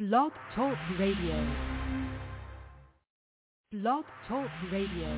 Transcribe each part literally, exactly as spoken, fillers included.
Blog Talk Radio. Blog Talk Radio.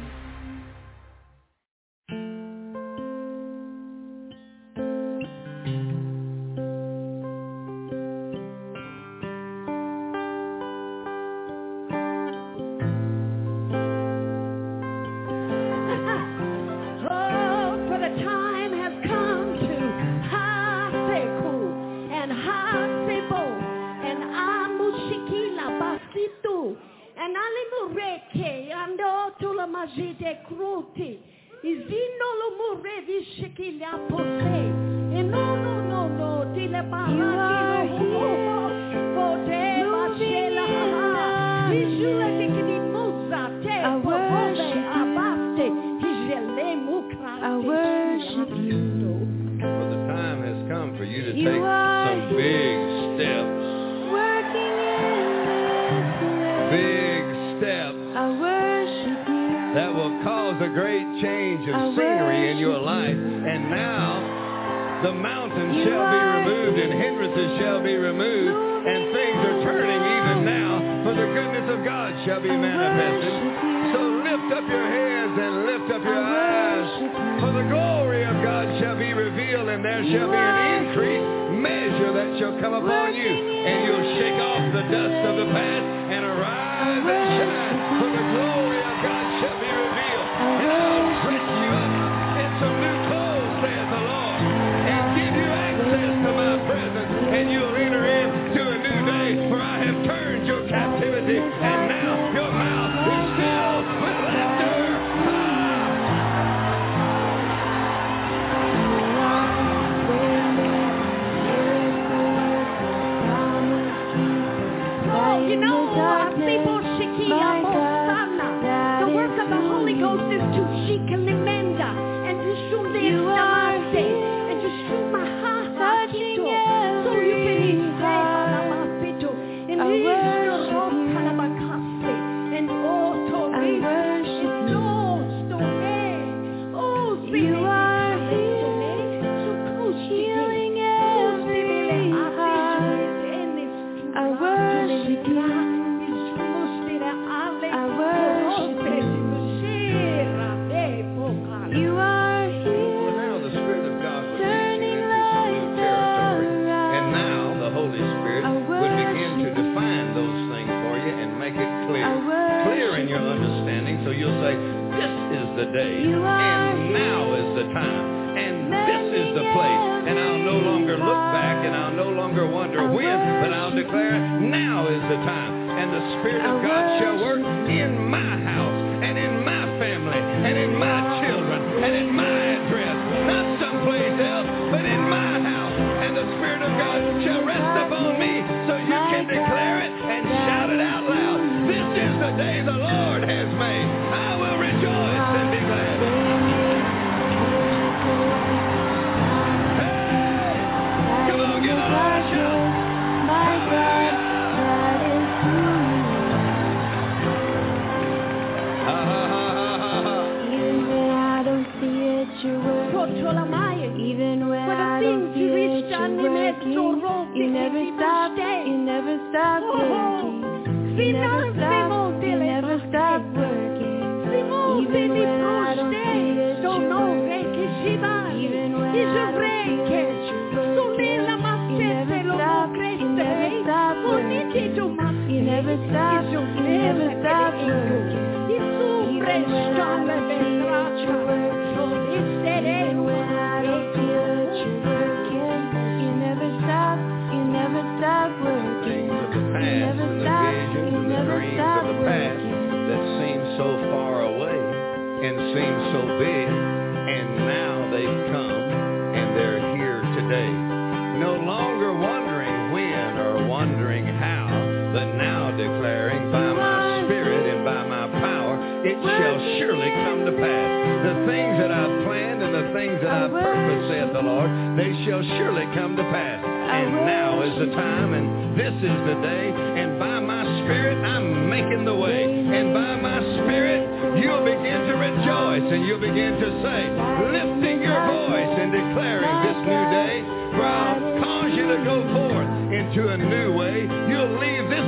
to go forth into a new way. You'll leave this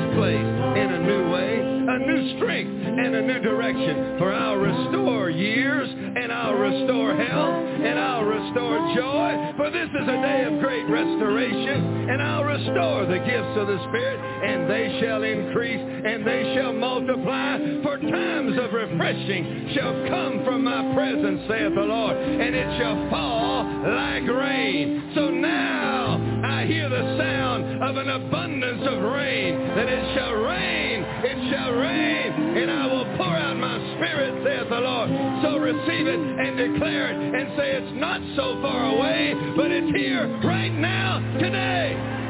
strength and a new direction. For I'll restore years, and I'll restore health, and I'll restore joy. For this is a day of great restoration, and I'll restore the gifts of the Spirit, and they shall increase, and they shall multiply. For times of refreshing shall come from my presence, saith the Lord, and it shall fall like rain. So now I hear the sound of an abundance of rain, that it shall rain, it shall rain, and I will pour out my Spirit, saith the Lord. So receive it and declare it and say it's not so far away, but it's here right now, today.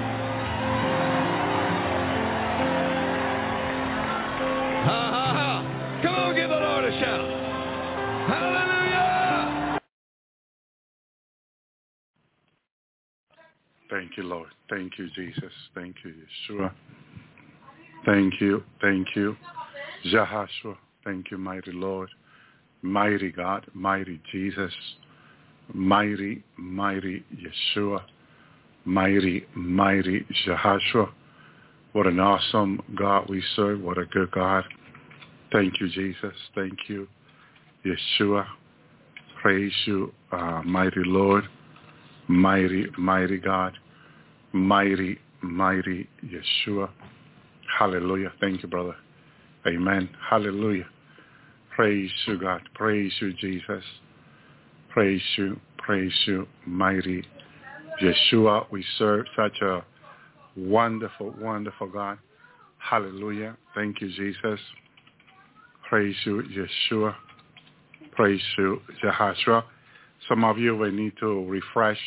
Ha, ha, ha. Come on, give the Lord a shout. Hallelujah. Thank you, Lord. Thank you, Jesus. Thank you, Yeshua. Thank you. Thank you, Yahashua. Thank you, mighty Lord. Mighty God. Mighty Jesus. Mighty, mighty Yeshua. Mighty, mighty Yahashua. What an awesome God we serve. What a good God. Thank you, Jesus. Thank you, Yeshua. Praise you, uh, mighty Lord. Mighty, mighty God. Mighty, mighty Yeshua. Hallelujah. Thank you, brother. Amen. Hallelujah. Praise you, God. Praise you, Jesus. Praise you. Praise you, mighty Yeshua. We serve such a wonderful, wonderful God. Hallelujah. Thank you, Jesus. Praise you, Yeshua. Praise you, Yahashua. Some of you will need to refresh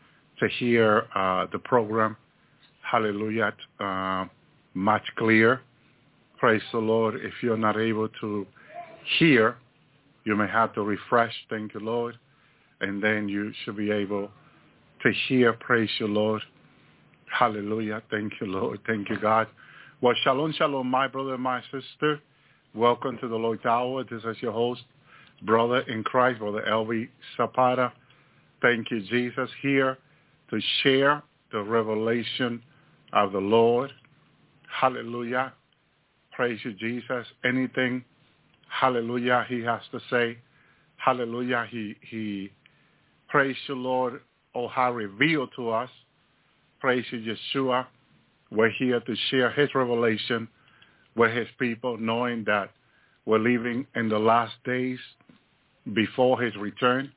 to hear uh, the program. Hallelujah. Uh, much clearer. Praise the Lord. If you're not able to hear, you may have to refresh. Thank you, Lord. And then you should be able to hear. Praise you, Lord. Hallelujah. Thank you, Lord. Thank you, God. Well, shalom, shalom, my brother and my sister. Welcome to the Lord's Hour. This is your host, brother in Christ, Brother Elvi Zapata. Thank you, Jesus, here to share the revelation of the Lord. Hallelujah. Praise you, Jesus. Anything, hallelujah, he has to say. Hallelujah. He, he praise you, Lord, oh, how revealed to us. Praise you, Yeshua. We're here to share his revelation with his people, knowing that we're living in the last days before his return.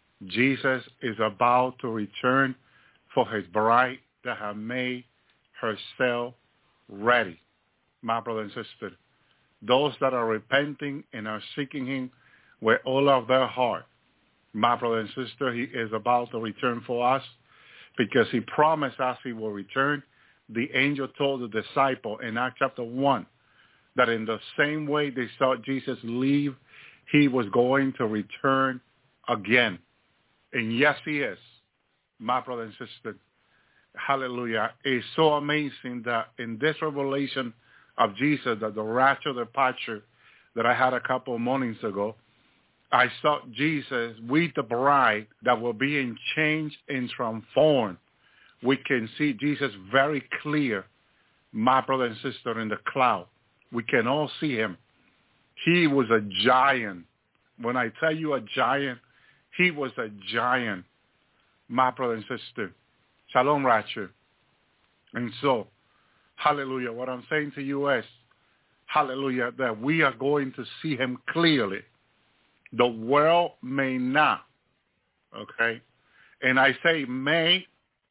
Jesus is about to return for his bride that has made herself ready. My brother and sister, those that are repenting and are seeking him with all of their heart, my brother and sister, he is about to return for us because he promised us he will return. The angel told the disciple in Acts chapter one that in the same way they saw Jesus leave, he was going to return again. And yes, he is, my brother and sister. Hallelujah. It's so amazing that in this revelation of Jesus, that the rapture departure that I had a couple of mornings ago, I saw Jesus with the bride that were being changed and transformed. We can see Jesus very clear, my brother and sister, in the cloud. We can all see him. He was a giant. When I tell you a giant, he was a giant, my brother and sister. Shalom, Rapture. And so, hallelujah, what I'm saying to you is, hallelujah, that we are going to see him clearly. The world may not, okay? And I say may,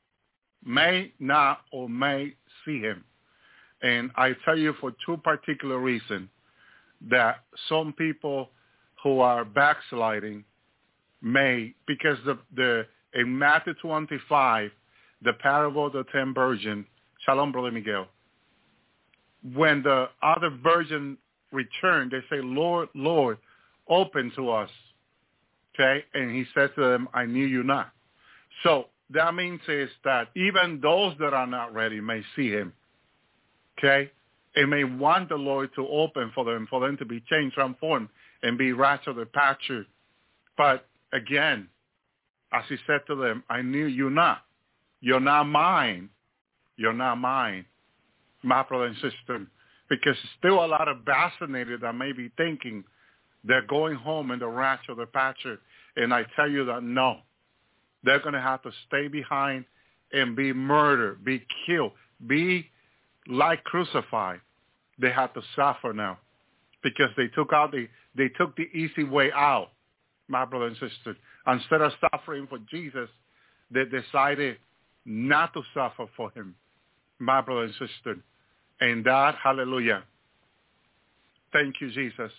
may not or may see him. And I tell you for two particular reasons that some people who are backsliding may, because the, the in Matthew twenty-five, the parable of the ten virgins, Shalom, Brother Miguel, when the other virgin returned, they say, Lord, Lord, open to us. Okay? And he said to them, I knew you not. So that means is that even those that are not ready may see him. Okay? And may want the Lord to open for them, for them to be changed, transformed, and be raptured, departure. But again, as he said to them, I knew you not. You're not mine. You're not mine. My brother and sister. because still a lot of vaccinated that may be thinking they're going home in the rapture, the rapture. And I tell you that no, they're going to have to stay behind and be murdered, be killed, be like crucified. They have to suffer now because they took out the they took the easy way out, my brother and sister. Instead of suffering for Jesus, they decided not to suffer for him, my brother and sister. And that, hallelujah. Thank you, Jesus.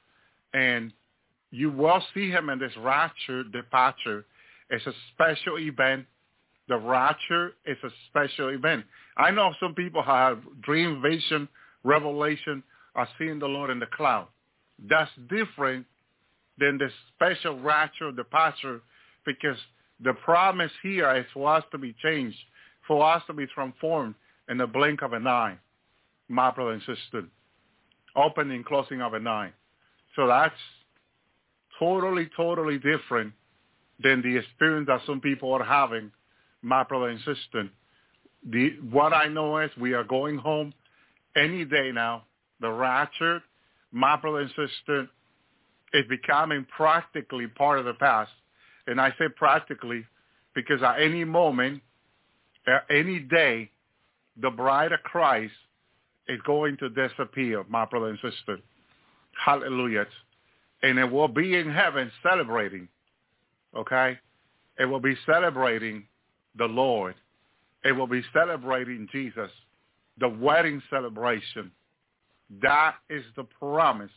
And you will see him in this rapture departure. It's a special event. The rapture is a special event. I know some people have dream, vision, revelation, are seeing the Lord in the cloud. That's different than the special rapture departure, because the promise here is for us to be changed, for us to be transformed in the blink of an eye, my brother and sister, opening and closing of an eye. So that's totally, totally different than the experience that some people are having, my brother and sister. The, what I know is we are going home any day now. The rapture, my brother and sister, is becoming practically part of the past. And I say practically because at any moment, at any day, the bride of Christ is going to disappear, my brother and sister. Hallelujah. And it will be in heaven celebrating, okay? It will be celebrating the Lord. It will be celebrating Jesus, the wedding celebration. That is the promise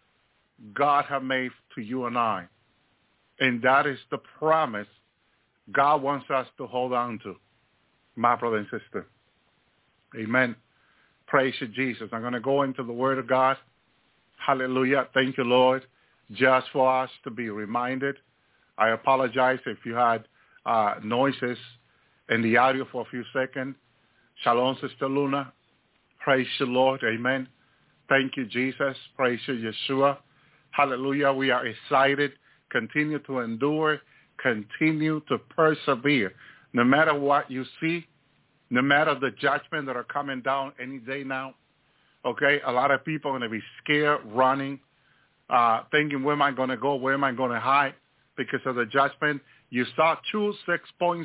God has made to you and I. And that is the promise God wants us to hold on to, my brother and sister. Amen. Praise you, Jesus. I'm going to go into the Word of God. Hallelujah. Thank you, Lord, just for us to be reminded. I apologize if you had uh, noises in the audio for a few seconds. Shalom, Sister Luna. Praise you, Lord. Amen. Thank you, Jesus. Praise you, Yeshua. Hallelujah. We are excited. Continue to endure. Continue to persevere. No matter what you see, no matter the judgment that are coming down any day now, okay, a lot of people are going to be scared, running, uh, thinking, where am I going to go? Where am I going to hide? Because of the judgment. You saw two six point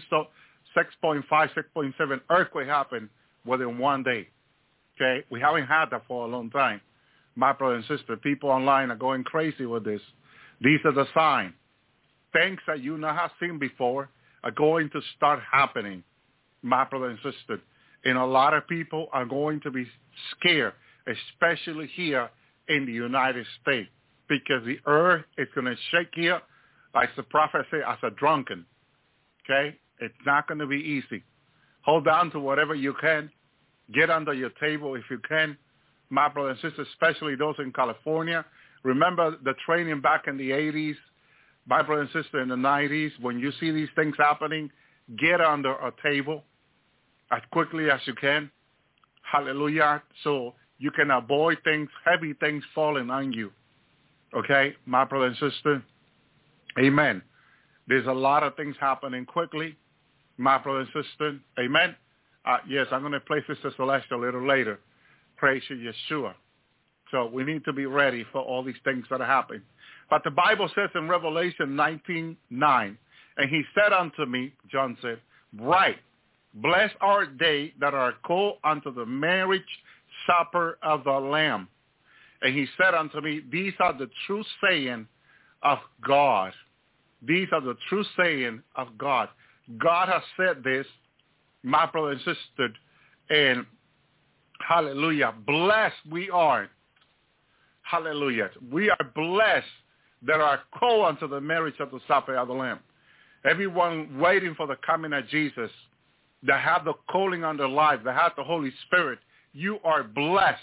five, six point seven earthquake happen within one day. Okay, we haven't had that for a long time. My brother and sister, people online are going crazy with this. These are the signs. Things that you not have seen before are going to start happening, my brother and sister. And a lot of people are going to be scared, especially here in the United States, because the earth is going to shake here, like the prophet said, as a drunken. Okay? It's not going to be easy. Hold on to whatever you can. Get under your table if you can, my brother and sister, especially those in California. Remember the training back in the eighties, my brother and sister, in the nineties. When you see these things happening, get under a table as quickly as you can. Hallelujah. So you can avoid things, heavy things falling on you. Okay, my brother and sister. Amen. There's a lot of things happening quickly, my brother and sister. Amen. Uh, yes, I'm going to play Sister Celeste a little later. Praise you, Yeshua. So we need to be ready for all these things that are happening. But the Bible says in Revelation nineteen nine, and he said unto me, John said, right, blessed are they that are called unto the marriage supper of the Lamb. And he said unto me, these are the true saying of God. These are the true saying of God. God has said this, my brother and sister, and hallelujah, blessed we are. Hallelujah. We are blessed that are called unto the marriage of the supper of the Lamb. Everyone waiting for the coming of Jesus, that have the calling on their life, that have the Holy Spirit, you are blessed.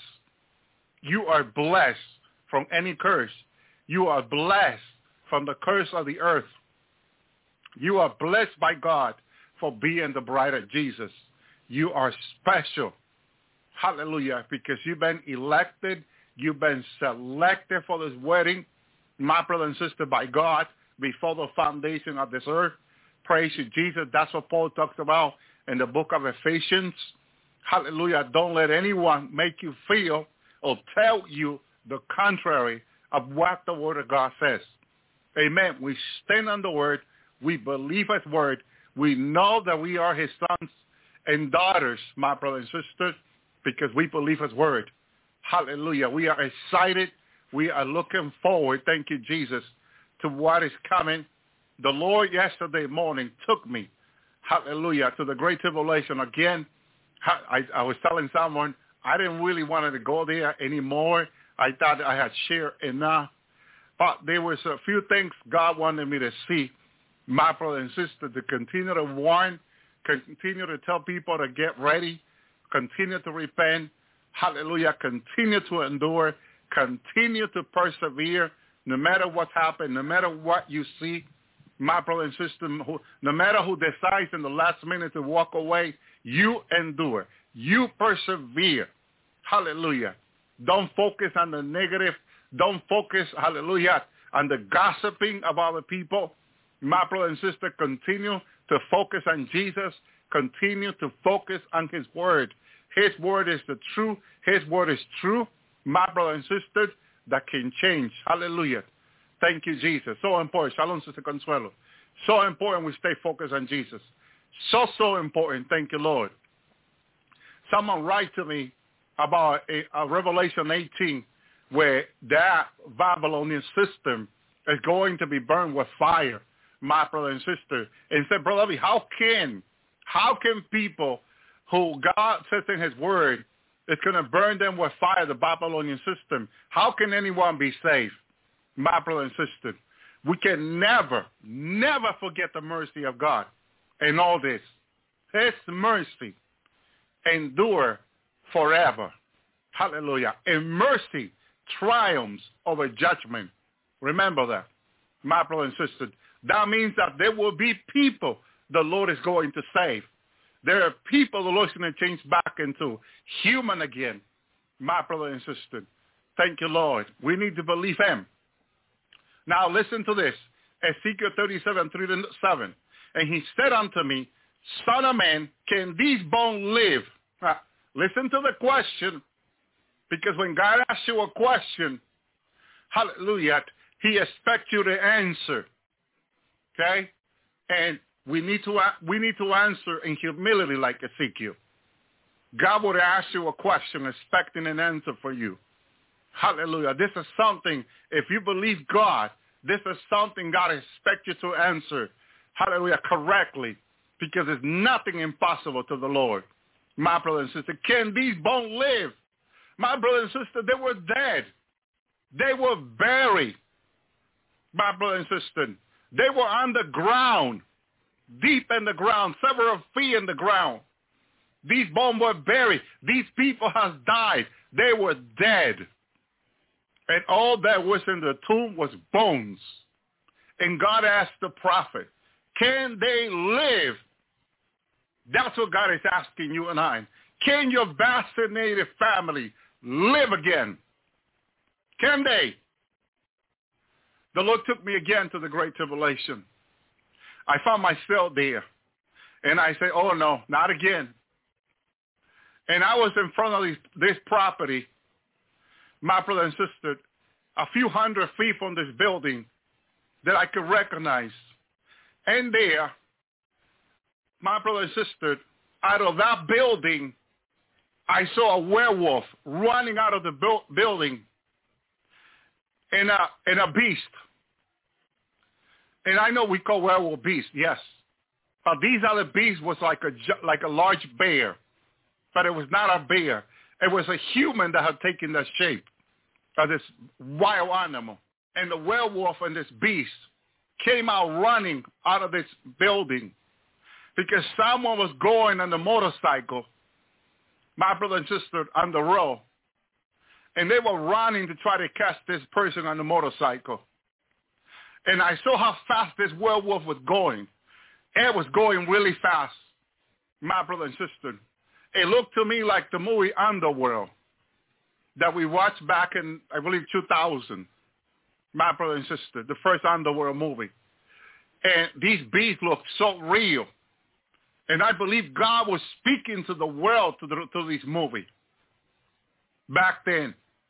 You are blessed from any curse. You are blessed from the curse of the earth. You are blessed by God for being the bride of Jesus. You are special. Hallelujah. Because you've been elected. You've been selected for this wedding, my brother and sister, by God before the foundation of this earth. Praise you, Jesus. That's what Paul talks about in the book of Ephesians. Hallelujah. Don't let anyone make you feel or tell you the contrary of what the Word of God says. Amen. We stand on the Word. We believe His Word. We know that we are His sons and daughters, my brothers and sisters, because we believe His Word. Hallelujah. We are excited. We are looking forward, thank you, Jesus, to what is coming. The Lord yesterday morning took me, hallelujah, to the Great Tribulation. Again, I, I was telling someone I didn't really want to go there anymore. I thought I had shared enough. But there was a few things God wanted me to see, my brother and sister, to continue to warn, continue to tell people to get ready, continue to repent, hallelujah, continue to endure, continue to persevere, no matter what's happened, no matter what you see, my brother and sister, who, no matter who decides in the last minute to walk away, you endure, you persevere, hallelujah. Don't focus on the negative. Don't focus, hallelujah, on the gossiping of other people. My brother and sister, continue to focus on Jesus. Continue to focus on His Word. His Word is the truth. His Word is true, my brother and sister, that can change. Hallelujah. Thank you, Jesus. So important. Shalom, Sister Consuelo. So important we stay focused on Jesus. So, so important. Thank you, Lord. Someone write to me about a, a Revelation eighteen, where that Babylonian system is going to be burned with fire, my brother and sister. And said, Brother Lee, how can, how can people who God says in His Word is going to burn them with fire, the Babylonian system, how can anyone be saved, my brother and sister? We can never, never forget the mercy of God in all this. His mercy endure forever. Hallelujah. And mercy triumphs over judgment. Remember that, my brother and sister. That means that there will be people the Lord is going to save. There are people the Lord is going to change back into human again, my brother and sister. Thank you, Lord. We need to believe Him. Now listen to this. Ezekiel thirty-seven, three to seven. And He said unto me, Son of man, can these bones live? Now, listen to the question, because when God asks you a question, hallelujah, He expects you to answer. Okay? And we need to we need to answer in humility like Ezekiel. God would ask you a question expecting an answer for you. Hallelujah. This is something, if you believe God, this is something God expects you to answer, hallelujah, correctly, because there's nothing impossible to the Lord. My brother and sister, can these bones live? My brother and sister, they were dead. They were buried. My brother and sister, they were underground, deep in the ground, several feet in the ground. These bones were buried. These people have died. They were dead. And all that was in the tomb was bones. And God asked the prophet, can they live? That's what God is asking you and I. Can your vaccinated family live again? Can they? The Lord took me again to the Great Tribulation. I found myself there. And I say, oh, no, not again. And I was in front of this, this property, my brother and sister, a few hundred feet from this building that I could recognize. And there, my brother and sister, out of that building, I saw a werewolf running out of the bu- building and a, and a beast. And I know we call werewolf beast, yes. But these other beasts was like a, like a large bear. But it was not a bear. It was a human that had taken the shape of this wild animal. And the werewolf and this beast came out running out of this building because someone was going on the motorcycle, my brother and sister, on the road. And they were running to try to catch this person on the motorcycle. And I saw how fast this werewolf was going. It was going really fast, my brother and sister. It looked to me like the movie Underworld that we watched back in, I believe, two thousand, my brother and sister, the first Underworld movie. And these beasts looked so real. And I believe God was speaking to the world through, the, through this movie back then.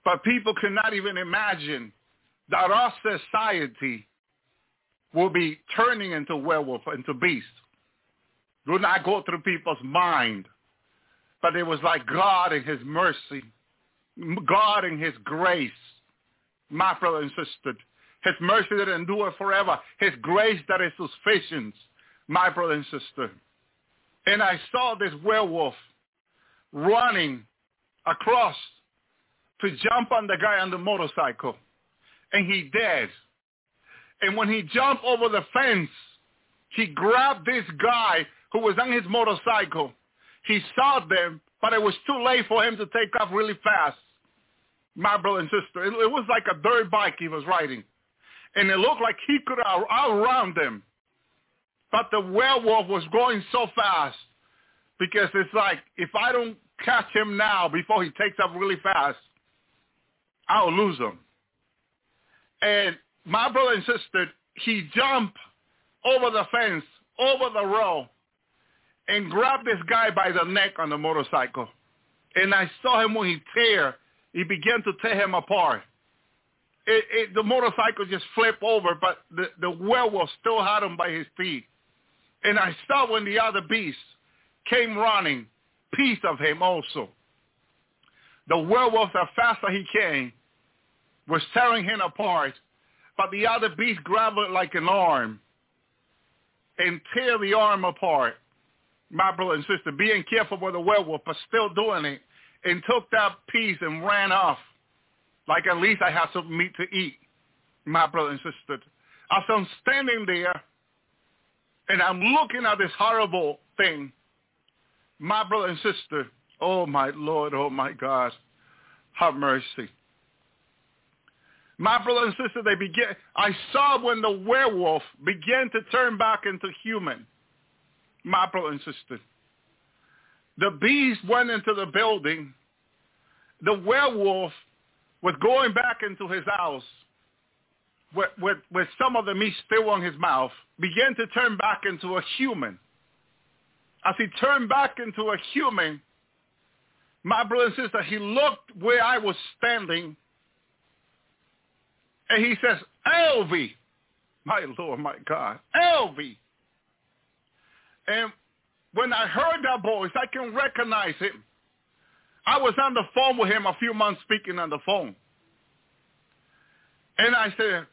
But people cannot even imagine that our society will be turning into werewolf, into beast. It will not go through people's mind. But it was like God in his mercy, God in his grace, my brother and sister. His mercy that endure forever. His grace that is sufficient, my brother and sister. And I saw this werewolf running across to jump on the guy on the motorcycle. And he did. And when he jumped over the fence, he grabbed this guy who was on his motorcycle. He saw them, but it was too late for him to take off really fast. My brother and sister, it, it was like a dirt bike he was riding. And it looked like he could out- outrun them. But the werewolf was going so fast because it's like, if I don't catch him now before he takes off really fast, I'll lose him. And my brother and sister, he jumped over the fence, over the road, and grabbed this guy by the neck on the motorcycle. And I saw him when he tear, he began to tear him apart. It, it, the motorcycle just flipped over, but the, the werewolf still had him by his feet. And I saw when the other beast came running, piece of him also. The werewolf, as fast as he came, was tearing him apart, but the other beast grabbed it like an arm and tear the arm apart. My brother and sister, being careful with the werewolf, but still doing it, and took that piece and ran off. Like, at least I have some meat to eat, my brother and sister. As I'm standing there, and I'm looking at this horrible thing, my brother and sister, oh my Lord, oh my God, have mercy. My brother and sister, they began, I saw when the werewolf began to turn back into human, my brother and sister. The beast went into the building. The werewolf was going back into his house with, with, with some of the meat still on his mouth, began to turn back into a human. As he turned back into a human, my brother and sister, he looked where I was standing, and he says, Elvie, my Lord, my God, Elvie. And when I heard that voice, I can recognize him. I was on the phone with him a few months speaking on the phone. And I said,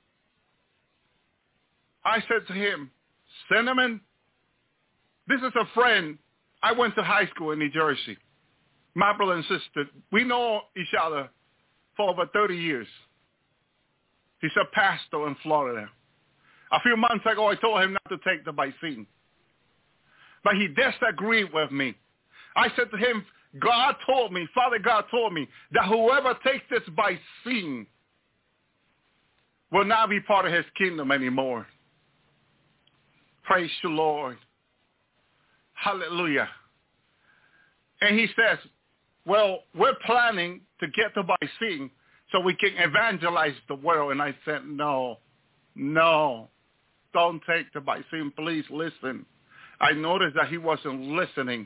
I said to him, Cinnamon, this is a friend. I went to high school in New Jersey. My brother and sister, we know each other for over thirty years. He's a pastor in Florida. A few months ago, I told him not to take the vaccine. But he disagreed with me. I said to him, God told me, Father God told me, that whoever takes this vaccine will not be part of his kingdom anymore. Praise the Lord. Hallelujah. And he says, well, we're planning to get the vaccine so we can evangelize the world. And I said, no, no, don't take the vaccine. Please listen. I noticed that he wasn't listening.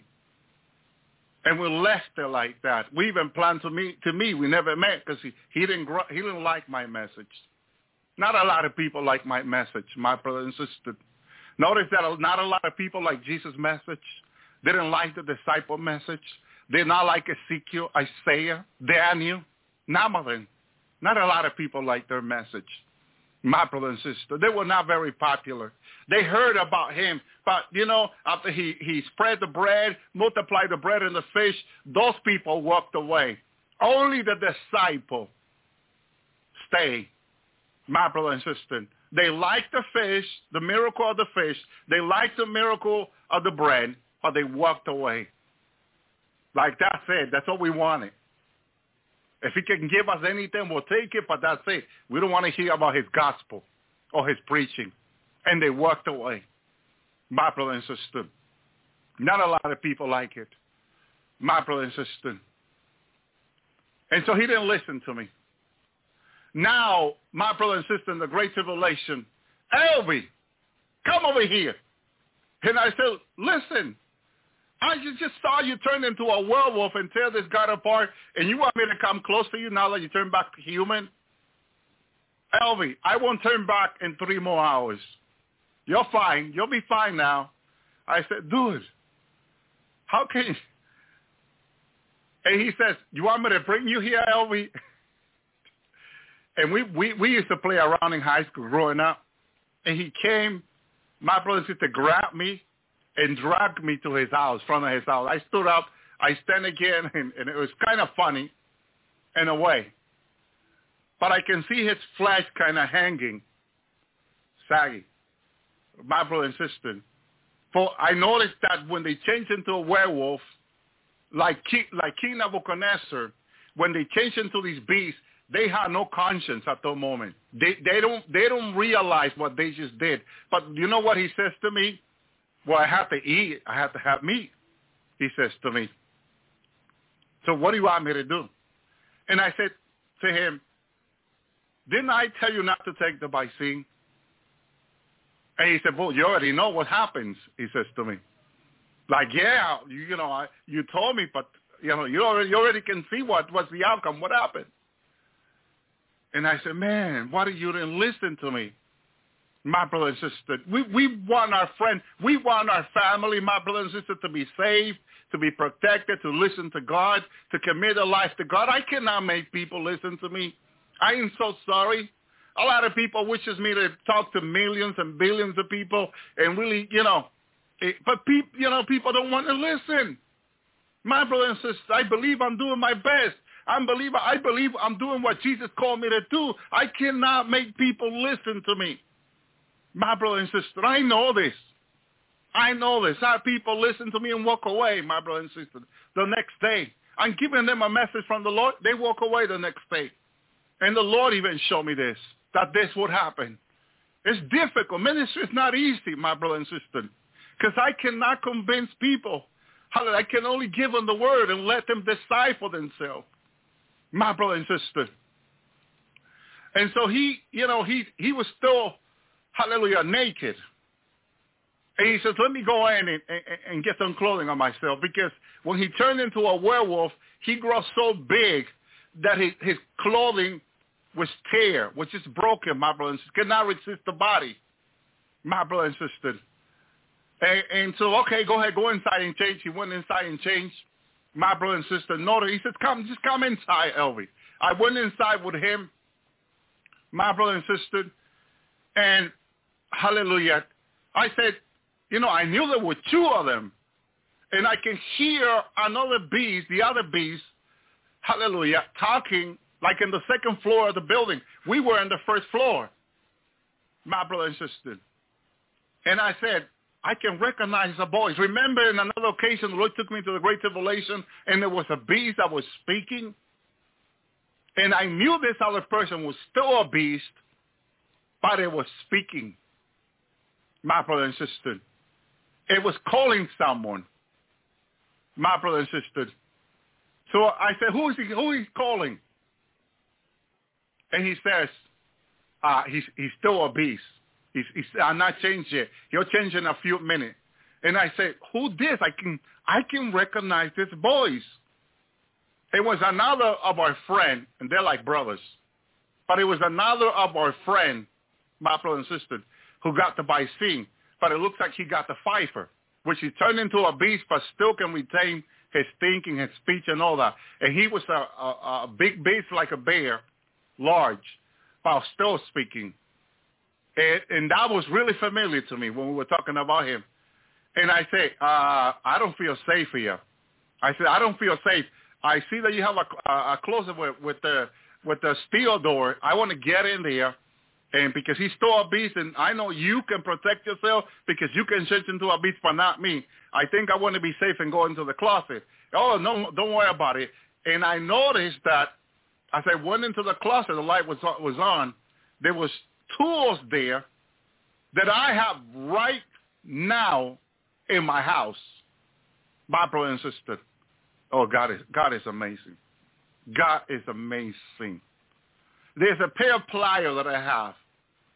And we left it like that. We even planned to meet. To me, we never met because he, he, didn't, he didn't like my message. Not a lot of people like my message, my brother and sister. Notice that not a lot of people like Jesus' message. They didn't like the disciple message. They did not like Ezekiel, Isaiah, Daniel. None of them. Not a lot of people like their message. My brother and sister, they were not very popular. They heard about him, but, you know, after he, he spread the bread, multiplied the bread and the fish, those people walked away. Only the disciple stayed, my brother and sister. They liked the fish, the miracle of the fish. They liked the miracle of the bread, but they walked away. Like that's it. That's all we wanted. If he can give us anything, we'll take it, but that's it. We don't want to hear about his gospel or his preaching. And they walked away. My brother and sister. Not a lot of people like it. My brother and sister. And so he didn't listen to me. Now, my brother and sister in the Great Tribulation, Elvie, come over here. And I said, listen, I just, just saw you turn into a werewolf and tear this guy apart, and you want me to come close to you now that you turn back to human? Elvie, I won't turn back in three more hours. You're fine. You'll be fine now. I said, dude, how can you? And he says, you want me to bring you here, Elvie? And we, we, we used to play around in high school growing up. And he came, my brother and sister grabbed me and dragged me to his house, front of his house. I stood up, I stand again, and, and it was kind of funny in a way. But I can see his flesh kind of hanging, saggy. My brother and sister. For I noticed that when they change into a werewolf, like King, like King Nebuchadnezzar, when they change into these beasts, they have no conscience at the moment. They they don't they don't realize what they just did. But you know what he says to me? Well, I have to eat. I have to have meat, he says to me. So what do you want me to do? And I said to him, didn't I tell you not to take the vaccine? And he said, well, you already know what happens, he says to me. Like, yeah, you, you know, I, you told me, but, you know, you already, you already can see what, what's the outcome, what happened. And I said, man, why did you didn't listen to me? My brother and sister, we, we want our friend, we want our family, my brother and sister, to be saved, to be protected, to listen to God, to commit their life to God. I cannot make people listen to me. I am so sorry. A lot of people wishes me to talk to millions and billions of people and really, you know, it, but people, you know, people don't want to listen. My brother and sister, I believe I'm doing my best. I believe, I believe I'm doing what Jesus called me to do. I cannot make people listen to me. My brother and sister, I know this. I know this. I have people listen to me and walk away, my brother and sister, the next day. I'm giving them a message from the Lord. They walk away the next day. And the Lord even showed me this, that this would happen. It's difficult. Ministry is not easy, my brother and sister, because I cannot convince people. I can only give them the word and let them decide for themselves, my brother and sister. And so he, you know, he, he was still, hallelujah, naked. And he says, let me go in and, and, and get some clothing on myself, because when he turned into a werewolf, he grew so big that his, his clothing was tear, which is broken, my brother and sister, could not resist the body, my brother and sister. And, and so, okay, go ahead, go inside and change. He went inside and changed. My brother and sister noticed. He said, come, just come inside, Elvie. I went inside with him, my brother and sister, and hallelujah. I said, you know, I knew there were two of them, and I can hear another beast, the other beast, hallelujah, talking like in the second floor of the building. We were in the first floor, my brother and sister. And I said, I can recognize the voice. Remember in another occasion, the Lord took me to the Great Tribulation, and there was a beast that was speaking. And I knew this other person was still a beast, but it was speaking, my brother and sister. It was calling someone, my brother and sister. So I said, who is he, who is he calling? And he says, uh, he's, he's still a beast. He's, he's, I'm not changed yet. He'll change in a few minutes. And I said, who this? I can, I can recognize this voice. It was another of our friend, and they're like brothers. But it was another of our friend, my brother and sister, who got the vaccine. But it looks like he got the Pfizer, which he turned into a beast, but still can retain his thinking, his speech, and all that. And he was a, a, a big beast like a bear, large, but still speaking. And, and that was really familiar to me when we were talking about him. And I said, uh, I don't feel safe here. I said, I don't feel safe. I see that you have a, a closet with, with the with the steel door. I want to get in there, and because he's still a beast, and I know you can protect yourself because you can change into a beast, but not me. I think I want to be safe and go into the closet. Oh, no, don't worry about it. And I noticed that as I went into the closet, the light was was on. There was tools there that I have right now in my house, my brother and sister. Oh, God is God is amazing. God is amazing. There's a pair of pliers that I have.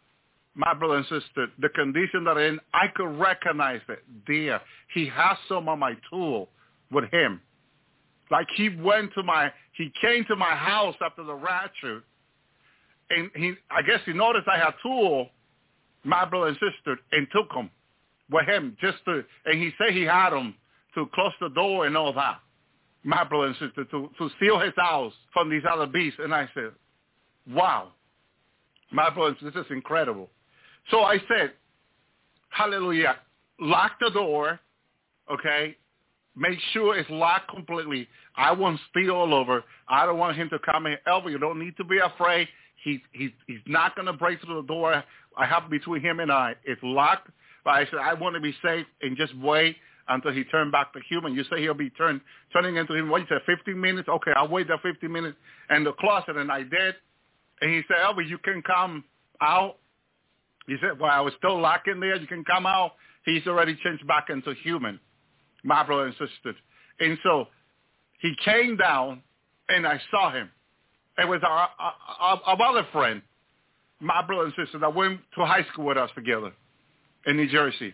my brother and sister, the condition that I'm in, I could recognize it there. He has some of my tool with him. Like he went to my, he came to my house after the rapture, and he, I guess he noticed I had tool, my brother and sister, and took them with him just to, and he said he had them to close the door and all that, my brother and sister, to, to seal his house from these other beasts. And I said, wow, my brothers, this is incredible. So I said, hallelujah, lock the door, okay? Make sure it's locked completely. I won't steal all over. I don't want him to come in. Elvis, you don't need to be afraid. He, he, he's not going to break through the door. I have between him and I. It's locked. But I said, I want to be safe and just wait until he turned back to human. You say he'll be turn, turning into him. What, you said, fifteen minutes? Okay, I'll wait that fifteen minutes in the closet, and I did. And he said, Elvis, you can come out. He said, well, I was still locked in there. You can come out. He's already changed back into human, my brother and sister. And so he came down, and I saw him. It was our, our, our other friend, my brother and sister, that went to high school with us together in New Jersey.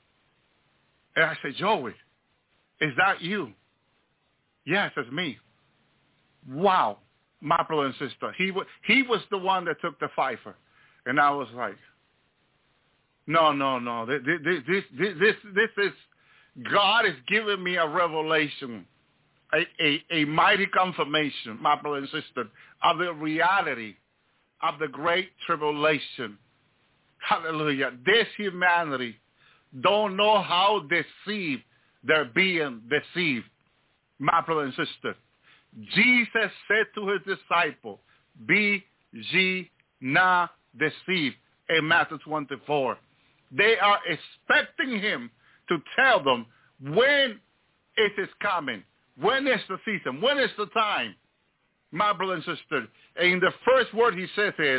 And I said, Joey, is that you? Yes, it's me. Wow, my brother and sister. He, w- he was the one that took the fifer. And I was like, no, no, no. This, this, this, this, this is, God is giving me a revelation, a, a, a mighty confirmation, my brother and sister, of the reality of the great tribulation. Hallelujah. This humanity don't know how deceived they're being deceived, my brother and sister. Jesus said to his disciple, be ye not deceived, in Matthew twenty-four. They are expecting him to tell them when it is coming, when is the season, when is the time, my brother and sister. And the first word he says is,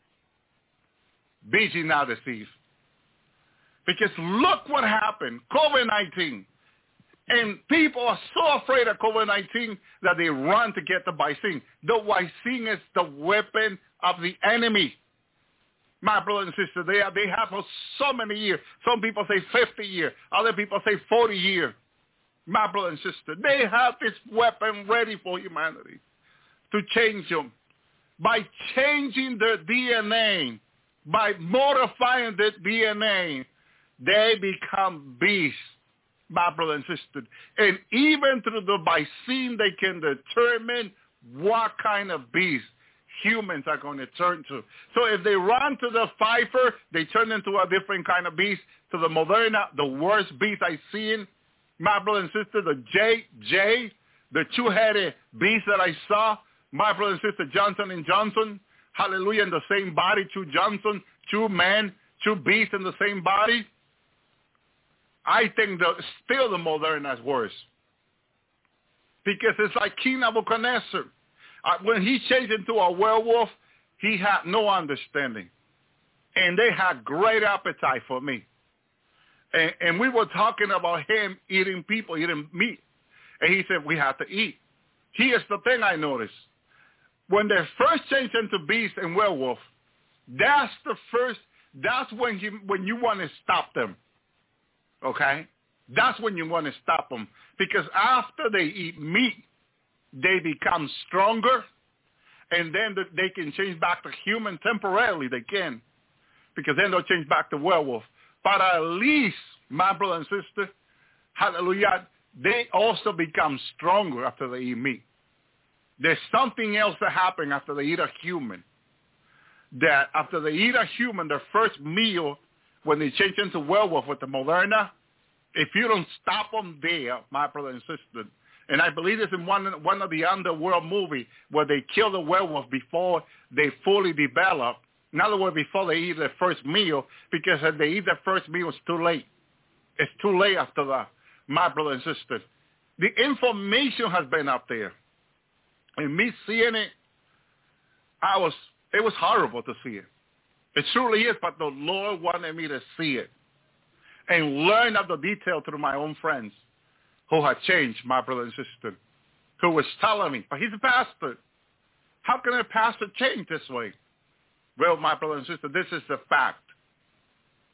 be ye not deceived. Because look what happened, COVID nineteen. And people are so afraid of COVID nineteen that they run to get the vaccine. The vaccine is the weapon of the enemy. My brother and sister, they are, they have for so many years. Some people say fifty years. Other people say forty years. My brother and sister, they have this weapon ready for humanity to change them. By changing their D N A, by modifying their D N A, they become beasts, my brother and sister. And even through the vaccine, they can determine what kind of beast humans are going to turn to. So if they run to the Pfizer, they turn into a different kind of beast. To the Moderna, the worst beast I've seen, my brother and sister, the J J, the two-headed beast that I saw, my brother and sister, Johnson and Johnson, hallelujah, in the same body, two Johnson, two men, two beasts in the same body. I think that still the Moderna is worse. Because it's like King Nebuchadnezzar. Uh, when he changed into a werewolf, he had no understanding. And they had great appetite for me. And, and we were talking about him eating people, eating meat. And he said, we have to eat. Here's the thing I noticed. When they first changed into beast and werewolf, that's the first, that's when you, when you want to stop them. Okay? That's when you want to stop them. Because after they eat meat, they become stronger, and then they can change back to human temporarily. They can, because then they'll change back to werewolf. But at least, my brother and sister, hallelujah, they also become stronger after they eat meat. There's something else that happens after they eat a human. That after they eat a human, their first meal, when they change into werewolf with the Moderna, if you don't stop them there, my brother and sister, and I believe it's in one, one of the underworld movies where they kill the werewolf before they fully develop. In other words, before they eat their first meal, because if they eat their first meal, it's too late. It's too late after that, my brother and sister. The information has been up there. And me seeing it, I was, it was horrible to see it. It truly is, but the Lord wanted me to see it and learn of the detail through my own friends who had changed, my brother and sister, who was telling me, but he's a pastor. How can a pastor change this way? Well, my brother and sister, this is the fact.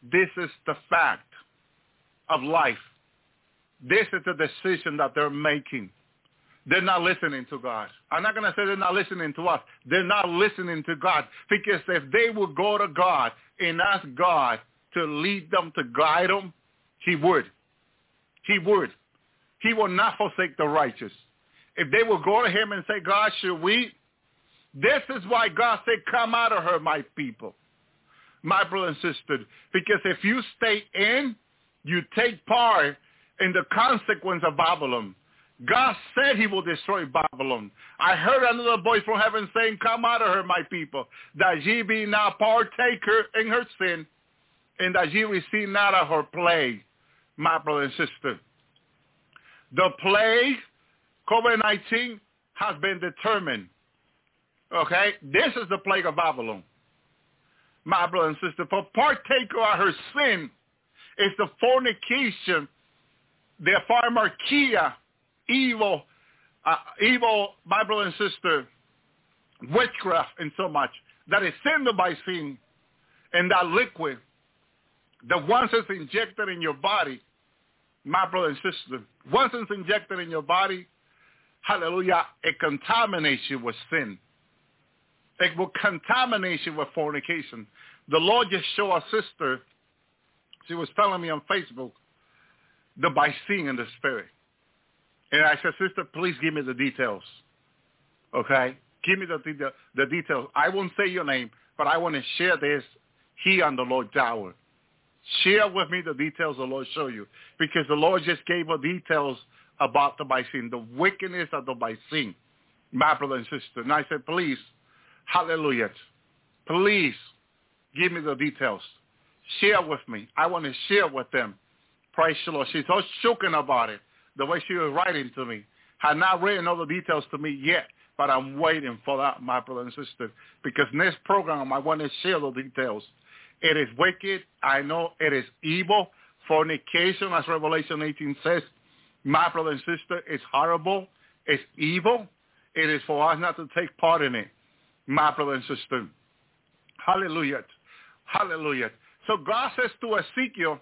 This is the fact of life. This is the decision that they're making. They're not listening to God. I'm not going to say they're not listening to us. They're not listening to God. Because if they would go to God and ask God to lead them, to guide them, he would. He would. He will not forsake the righteous. If they will go to him and say, God, should we? This is why God said, come out of her, my people. My brother and sister. Because if you stay in, you take part in the consequence of Babylon. God said he will destroy Babylon. I heard another voice from heaven saying, come out of her, my people, that ye be not partaker in her sin, and that ye receive not of her plague, my brother and sister. The plague, COVID nineteen, has been determined. Okay? This is the plague of Babylon. My brother and sister, for partaker of her sin is the fornication, the pharmakia, evil, uh, evil, my brother and sister, witchcraft and so much, that is sent by sin, and that liquid, the once it's injected in your body, my brother and sister, once it's injected in your body, hallelujah, it contaminates you with sin. It will contaminate you with fornication. The Lord just showed a sister, she was telling me on Facebook, the by seeing in the spirit. And I said, sister, please give me the details. Okay? Give me the, the, the details. I won't say your name, but I want to share this here on the Lord's hour. Share with me the details the Lord showed you. Because the Lord just gave her details about the by seeing, the wickedness of the by seeing, my brother and sister. And I said, please, hallelujah, please give me the details. Share with me. I want to share with them. Praise the Lord. She's so shaken about it, the way she was writing to me. Had not written all the details to me yet, but I'm waiting for that, my brother and sister, because next program I want to share the details. It is wicked. I know it is evil. Fornication, as Revelation eighteen says, my brother and sister, is horrible. It's evil. It is for us not to take part in it, my brother and sister. Hallelujah. Hallelujah. So God says to Ezekiel,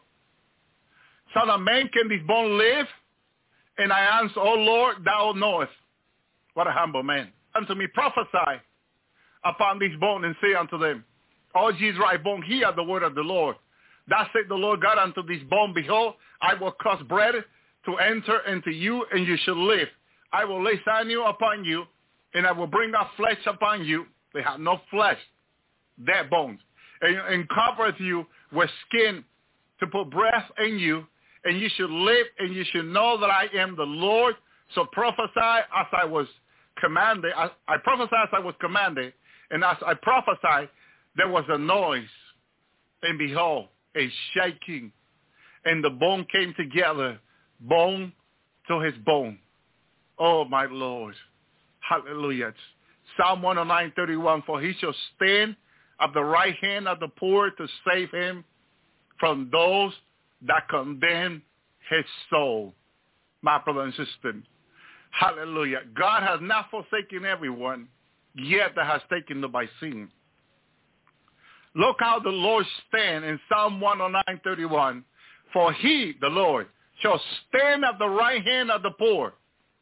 son of man, can this bone live? And I answer, oh Lord, thou knowest. What a humble man. Unto me prophesy upon these bones and say unto them, O ye dry bone, hear the word of the Lord. Thus said the Lord God unto this bone, behold, I will cause bread to enter into you, and you shall live. I will lay sinew upon you, and I will bring out flesh upon you. They have no flesh, their bones. And, and covereth you with skin to put breath in you, and you should live, and you should know that I am the Lord. So prophesy as I was commanded. I, I prophesied as I was commanded, and as I prophesied, there was a noise, and behold, a shaking, and the bone came together, bone to his bone. Oh, my Lord. Hallelujah. Psalm one oh nine, thirty-one, for he shall stand at the right hand of the poor to save him from those that condemn his soul. My brother and sister. Hallelujah. God has not forsaken everyone, yet that has taken the by sin. Look how the Lord stand in Psalm one oh nine, thirty-one. For he, the Lord, shall stand at the right hand of the poor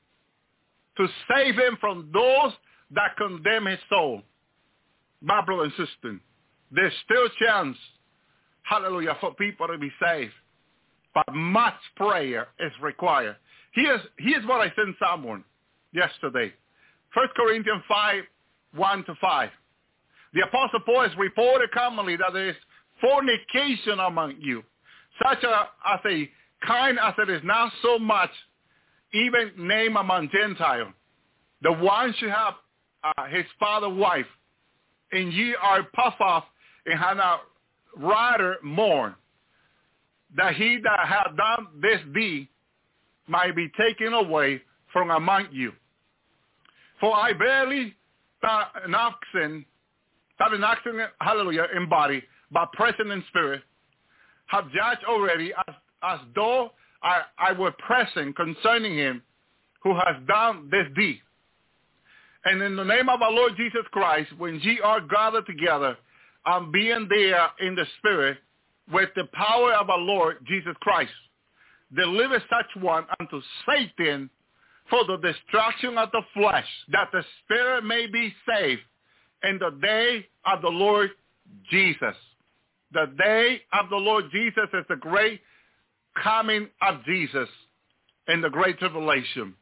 to save him from those that condemn his soul. My brother and sister, there's still chance, hallelujah, for people to be saved. But much prayer is required. Here's, here's what I sent someone yesterday. First Corinthians five, one to five. The Apostle Paul has reported commonly that there is fornication among you, such a, as a kind as it is not so much even named among Gentiles. The one should have uh, his father's wife, and ye are puffed off and have not rather mourn, that he that hath done this deed might be taken away from among you. For I barely thought an oxen, thought an oxen, hallelujah, in body, but present in spirit, have judged already as, as though I, I were present concerning him who has done this deed. And in the name of our Lord Jesus Christ, when ye are gathered together, and being there in the spirit, with the power of our Lord Jesus Christ, deliver such one unto Satan for the destruction of the flesh, that the spirit may be saved in the day of the Lord Jesus. The day of the Lord Jesus is the great coming of Jesus in the great tribulation.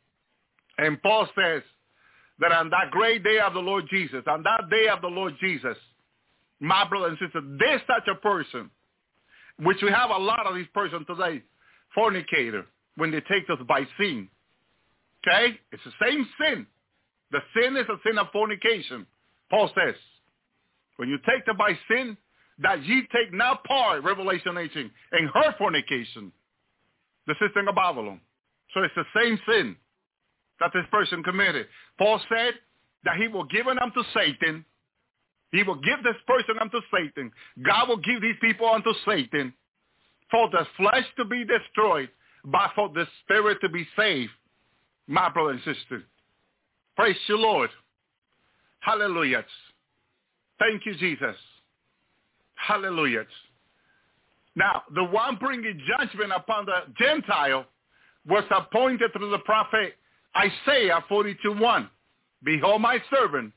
And Paul says that on that great day of the Lord Jesus, on that day of the Lord Jesus, my brother and sister, there's such a person, which we have a lot of these persons today, fornicator, when they take us by sin. Okay? It's the same sin. The sin is a sin of fornication. Paul says, when you take them by sin, that ye take not part, Revelation eighteen, in her fornication, the sister of Babylon. So it's the same sin that this person committed. Paul said that he will give it unto Satan. He will give this person unto Satan. God will give these people unto Satan for the flesh to be destroyed, but for the spirit to be saved. My brother and sister, praise the Lord. Hallelujah. Thank you, Jesus. Hallelujah. Now, the one bringing judgment upon the Gentile was appointed through the prophet Isaiah forty-two one. Behold my servant,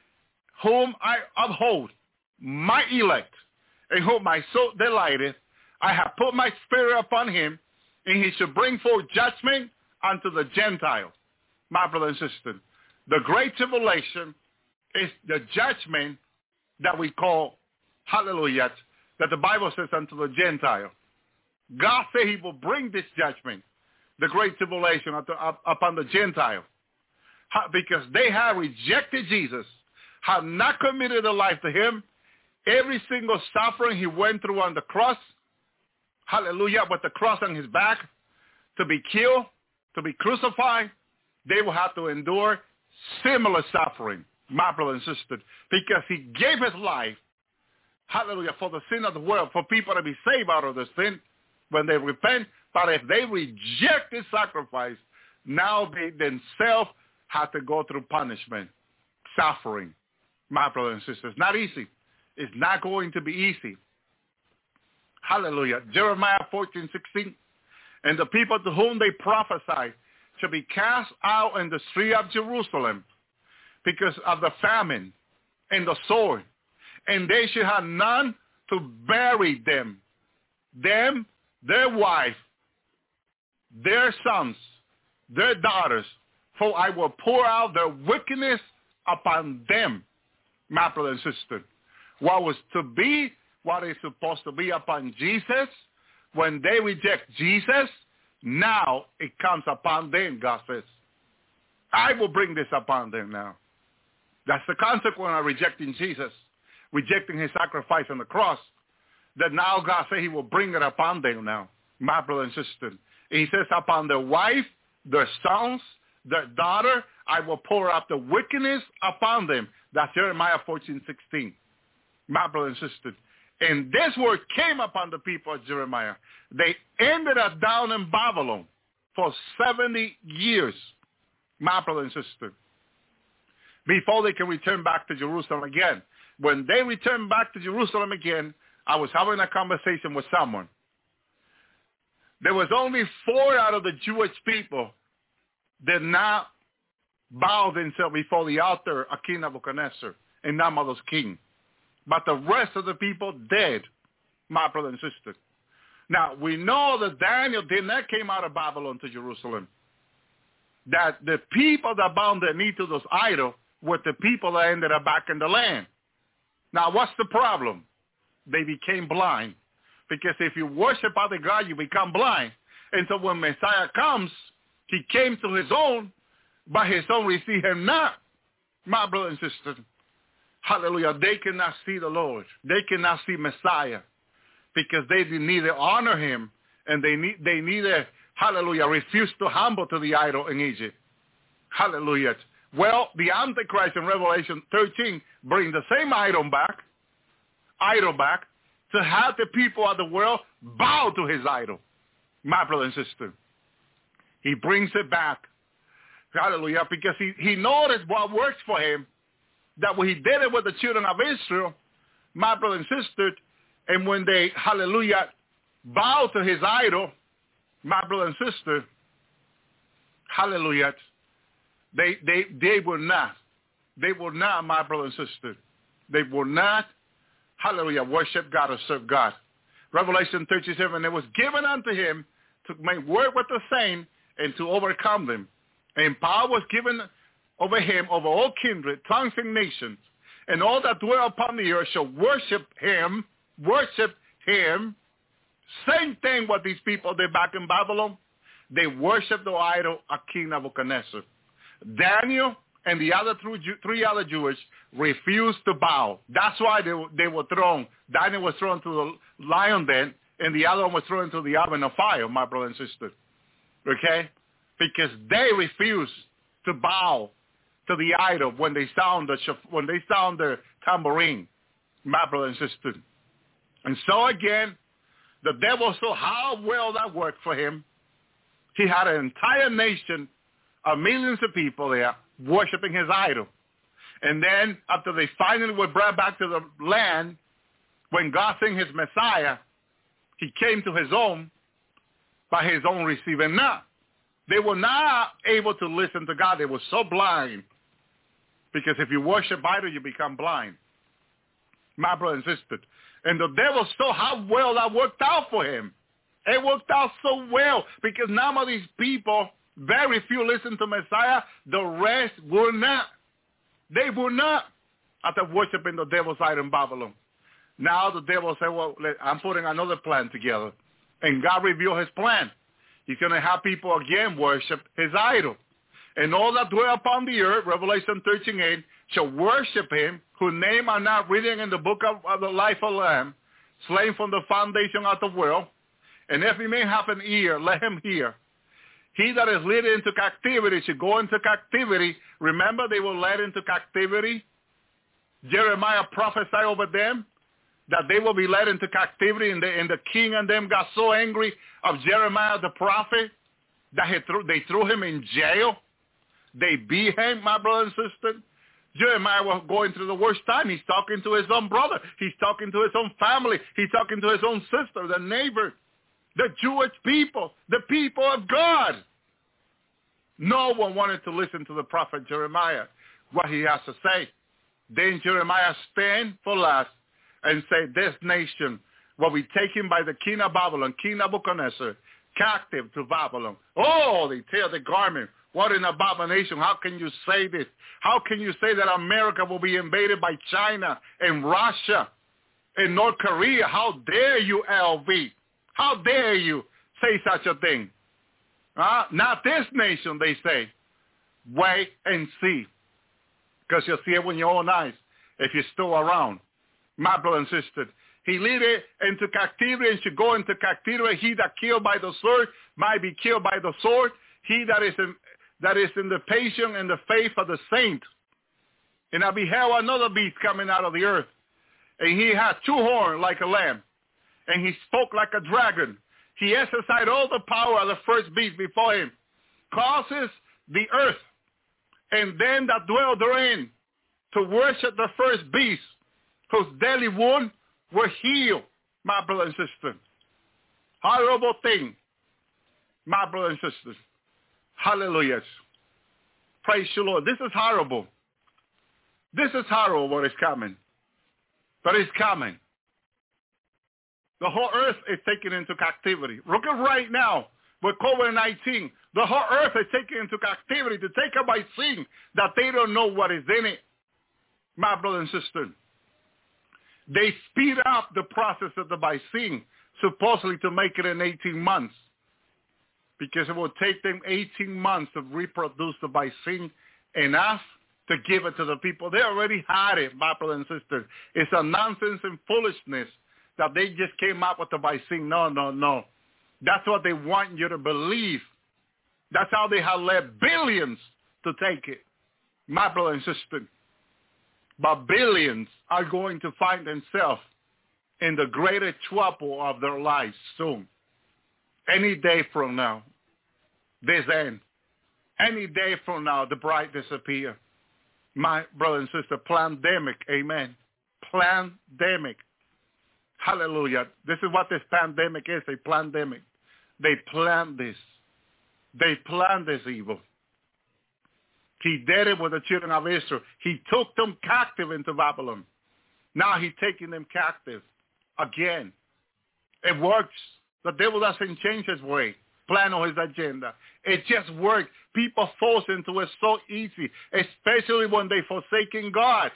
whom I uphold, my elect, in whom my soul delighteth. I have put my spirit upon him, and he shall bring forth judgment unto the Gentiles. My brother and sister, the great tribulation is the judgment that we call, hallelujah, that the Bible says unto the Gentile. God said he will bring this judgment, the great tribulation, upon the Gentile, because they have rejected Jesus, have not committed a life to him. Every single suffering he went through on the cross, hallelujah, with the cross on his back, to be killed, to be crucified, they will have to endure similar suffering, my brother and sister, because he gave his life, hallelujah, for the sin of the world, for people to be saved out of the sin when they repent. But if they reject his sacrifice, now they themselves have to go through punishment, suffering, my brothers and sisters. Not easy. It's not going to be easy. Hallelujah. Jeremiah fourteen sixteen. And the people to whom they prophesied shall be cast out in the street of Jerusalem because of the famine and the sword. And they shall have none to bury them, them, their wife, their sons, their daughters, for I will pour out their wickedness upon them, my brother and sister. What was to be, what is supposed to be upon Jesus, when they reject Jesus, now it comes upon them, God says. I will bring this upon them now. That's the consequence of rejecting Jesus, rejecting his sacrifice on the cross, that now God says he will bring it upon them now, my brother and sister. And he says upon their wife, their sons, their daughter, I will pour out the wickedness upon them. That's Jeremiah fourteen sixteen, my brother and sister. And this word came upon the people of Jeremiah. They ended up down in Babylon for seventy years, my brother and sister, before they can return back to Jerusalem again. When they returned back to Jerusalem again, I was having a conversation with someone. There was only four out of the Jewish people that not bow themselves before the altar of King Nebuchadnezzar and Namath's king. But the rest of the people did, my brother and sister. Now, we know that Daniel did not came out of Babylon to Jerusalem. That the people that bound their knee to those idols were the people that ended up back in the land. Now, what's the problem? They became blind. Because if you worship other God, you become blind. And so when Messiah comes, he came to his own, but his own received him not. My brother and sister, hallelujah, they cannot see the Lord. They cannot see Messiah because they neither honor him and they need, they neither, hallelujah, refuse to humble to the idol in Egypt. Hallelujah. Well, the Antichrist in Revelation thirteen brings the same idol back, idol back, to have the people of the world bow to his idol. My brother and sister, he brings it back. Hallelujah, because he, he noticed what works for him, that when he did it with the children of Israel, my brother and sister, And when they, hallelujah, bow to his idol, my brother and sister, hallelujah, they, they, they will not, they will not, my brother and sister, they will not, hallelujah, worship God or serve God. Revelation thirty-seven, it was given unto him to make war with the saints and to overcome them. And power was given over him, over all kindred, tongues, and nations. And all that dwell upon the earth shall worship him, worship him. Same thing what these people did back in Babylon. They worshiped the idol of King Nebuchadnezzar. Daniel and the other three, three other Jews refused to bow. That's why they, they were thrown. Daniel was thrown to the lion den, and the other one was thrown into the oven of fire, my brother and sister. Okay? Because they refused to bow to the idol when they sound the when they sound the tambourine, my brother and sister. And so again, the devil saw how well that worked for him. He had an entire nation of millions of people there worshiping his idol. And then after they finally were brought back to the land, when God sent his Messiah, he came to his own, by his own receiving not. They were not able to listen to God. They were so blind. Because if you worship idol, you become blind. My brother and sister. And the devil saw how well that worked out for him. It worked out so well. Because none of these people, very few listened to Messiah. The rest will not. They will not. After worshiping the devil's idol in Babylon. Now the devil said, well, I'm putting another plan together. And God revealed his plan. He's going to have people again worship his idol. And all that dwell upon the earth, Revelation thirteen eight, shall worship him, whose name are not written in the book of, of the life of the Lamb, slain from the foundation of the world. And if he may have an ear, let him hear. He that is led into captivity should go into captivity. Remember, they were led into captivity. Jeremiah prophesied over them that they will be led into captivity, and the, and the king and them got so angry of Jeremiah the prophet that he threw, they threw him in jail. They beat him, my brother and sister. Jeremiah was going through the worst time. He's talking to his own brother. He's talking to his own family. He's talking to his own sister, the neighbor, the Jewish people, the people of God. No one wanted to listen to the prophet Jeremiah, what he has to say. Then Jeremiah stand for last and say, this nation will be taken by the king of Babylon, King Nebuchadnezzar, captive to Babylon. Oh, they tear the garment. What an abomination. How can you say this? How can you say that America will be invaded by China and Russia and North Korea? How dare you, L V? How dare you say such a thing? Uh, not this nation, they say. Wait and see. Because you'll see it with your own eyes if you're still around. My brother and sister, he lead it into captivity and should go into captivity. He that killed by the sword might be killed by the sword. He that is in, that is in the patience and the faith of the saint. And I beheld another beast coming out of the earth. And he had two horns like a lamb. And he spoke like a dragon. He exercised all the power of the first beast before him. Causes the earth and them that dwell therein to worship the first beast, whose deadly wounds were healed, my brother and sister. Horrible thing, my brother and sisters. Hallelujah. Praise the Lord. This is horrible. This is horrible what is coming. But it's coming. The whole earth is taken into captivity. Look at right now with COVID nineteen. The whole earth is taken into captivity to take it by sin that they don't know what is in it. My brother and sister. They speed up the process of the vaccine, supposedly to make it in eighteen months. Because it will take them eighteen months to reproduce the vaccine enough to give it to the people. They already had it, my brother and sister. It's a nonsense and foolishness that they just came up with the vaccine. No, no, no. That's what they want you to believe. That's how they have led billions to take it, my brother and sister. But billions are going to find themselves in the greatest trouble of their lives soon. Any day from now, this end. Any day from now, the bride disappear. My brother and sister, pandemic, amen. Pandemic. Hallelujah. This is what this pandemic is, a pandemic. They planned this. They planned this evil. He did it with the children of Israel. He took them captive into Babylon. Now he's taking them captive again. It works. The devil doesn't change his way, plan or his agenda. It just works. People fall into it so easy, especially when they forsaking God.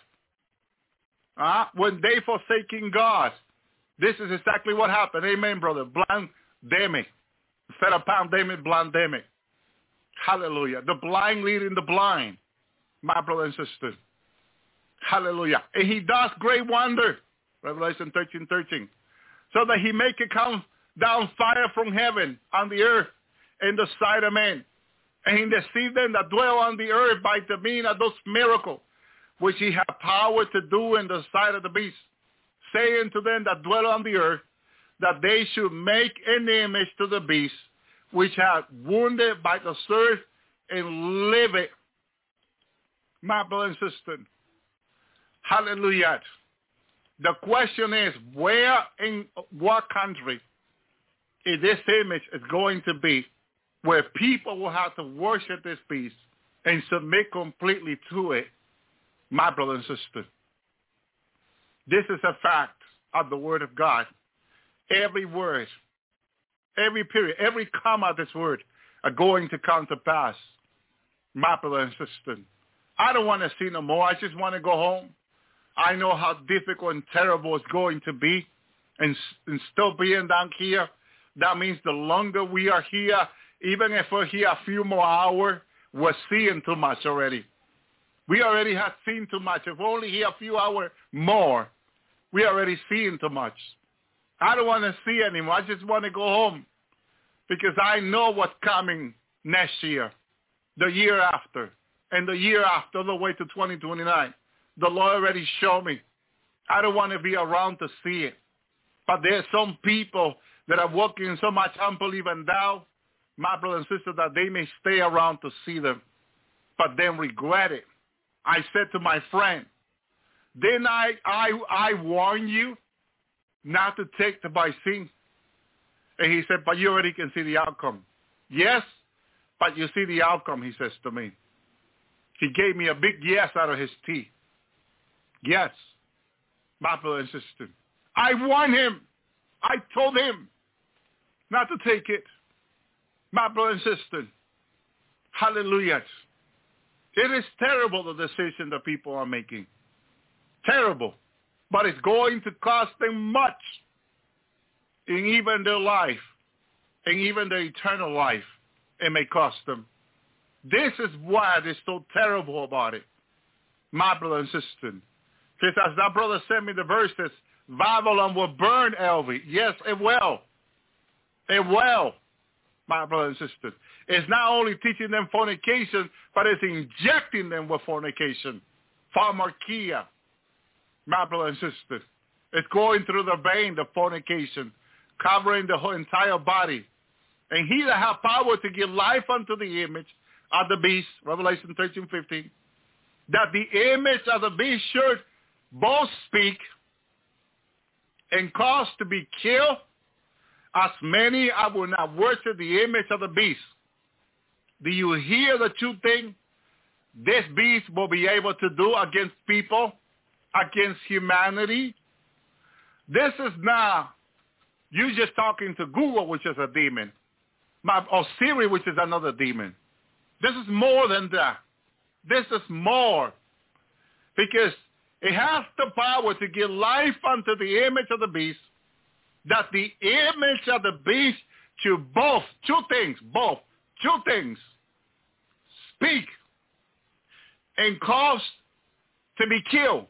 Uh, when they forsaking God. This is exactly what happened. Amen, brother. Blandemic. Instead of pandemic, blandemic. Hallelujah. The blind leading the blind, my brother and sister. Hallelujah. And he does great wonder. Revelation thirteen, thirteen. So that he make it come down fire from heaven on the earth in the sight of men. And he deceived them that dwell on the earth by the means of those miracles, which he had power to do in the sight of the beast, saying to them that dwell on the earth, that they should make an image to the beast, which had wounded by the sword, and live it. My brother and sister. Hallelujah. The question is, where in what country is this image is going to be where people will have to worship this beast and submit completely to it, my brother and sister? This is a fact of the Word of God. Every word, every period, every comma of this word are going to come to pass, my brother and sister. I don't want to see no more. I just want to go home. I know how difficult and terrible it's going to be, and, and still being down here. That means the longer we are here, even if we're here a few more hours, we're seeing too much already. We already have seen too much. If we're only here a few hours more, we already seeing too much. I don't want to see anymore. I just want to go home because I know what's coming next year, the year after, and the year after, all the way to twenty twenty-nine. The Lord already showed me. I don't want to be around to see it. But there's some people that are walking in so much unbelief and doubt, my brother and sister, that they may stay around to see them, but then regret it. I said to my friend, didn't I, I, I warn you not to take the vaccine? And he said, but you already can see the outcome. Yes, but you see the outcome, he says to me. He gave me a big yes out of his teeth. Yes, my brother and sister. I warned him. I told him not to take it. My brother and sister. Hallelujah. It is terrible, the decision that people are making. Terrible. But it's going to cost them much in even their life, in even their eternal life. It may cost them. This is what is so terrible about it, my brother and sister. Because as that brother sent me the verses, Babylon will burn, Elvi. Yes, it will. It will, my brother and sister. It's not only teaching them fornication, but it's injecting them with fornication. Pharmakia, my brother and sister. It's going through the vein, the fornication, covering the whole entire body. And he that hath power to give life unto the image of the beast, Revelation thirteen, fifteen, that the image of the beast should both speak and cause to be killed, as many I will not worship the image of the beast. Do you hear the two things this beast will be able to do against people, against humanity? This is not you just talking to Google, which is a demon, or Siri, which is another demon. This is more than that. This is more, because it has the power to give life unto the image of the beast, that the image of the beast should both, two things, both, two things, speak and cause to be killed.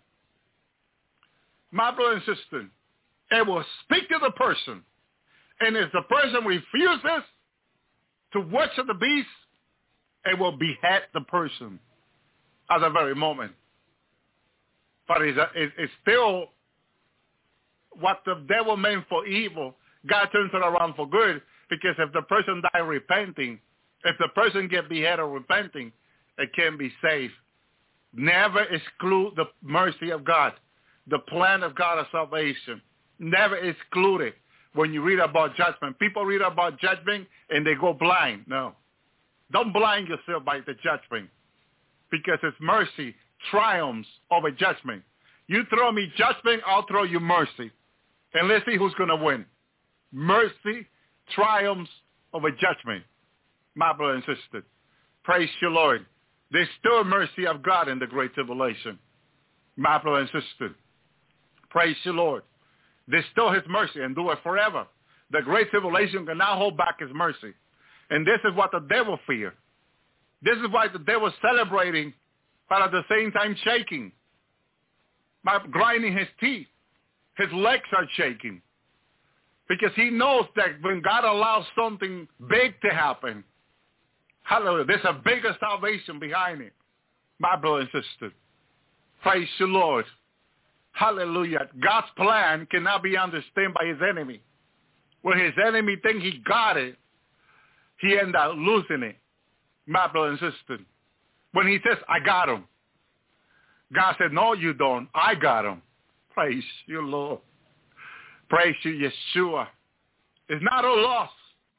My brother and sister, it will speak to the person, and if the person refuses to worship the beast, it will behead the person at the very moment. But it's, it's still what the devil meant for evil, God turns it around for good, because if the person dies repenting, if the person gets beheaded repenting, it can be saved. Never exclude the mercy of God, the plan of God of salvation. never excluded when you read about judgment. People read about judgment and they go blind. No. Don't blind yourself by the judgment, because His mercy triumphs over judgment. You throw me judgment, I'll throw you mercy. And let's see who's going to win. Mercy triumphs over judgment. My brother and sister, praise you, Lord. There's still mercy of God in the great tribulation. My brother and sister, praise you, Lord. There's still His mercy, and do it forever. The great tribulation cannot hold back His mercy. And this is what the devil fears. This is why the devil is celebrating, but at the same time shaking. By grinding his teeth. His legs are shaking. Because he knows that when God allows something big to happen, hallelujah, there's a bigger salvation behind it. My brother and sister, praise the Lord. Hallelujah. God's plan cannot be understood by his enemy. When his enemy think he got it, he end up losing it. My brother and sister, when he says, I got him, God said, no, you don't. I got him. Praise you, Lord. Praise you, Yeshua. It's not a loss.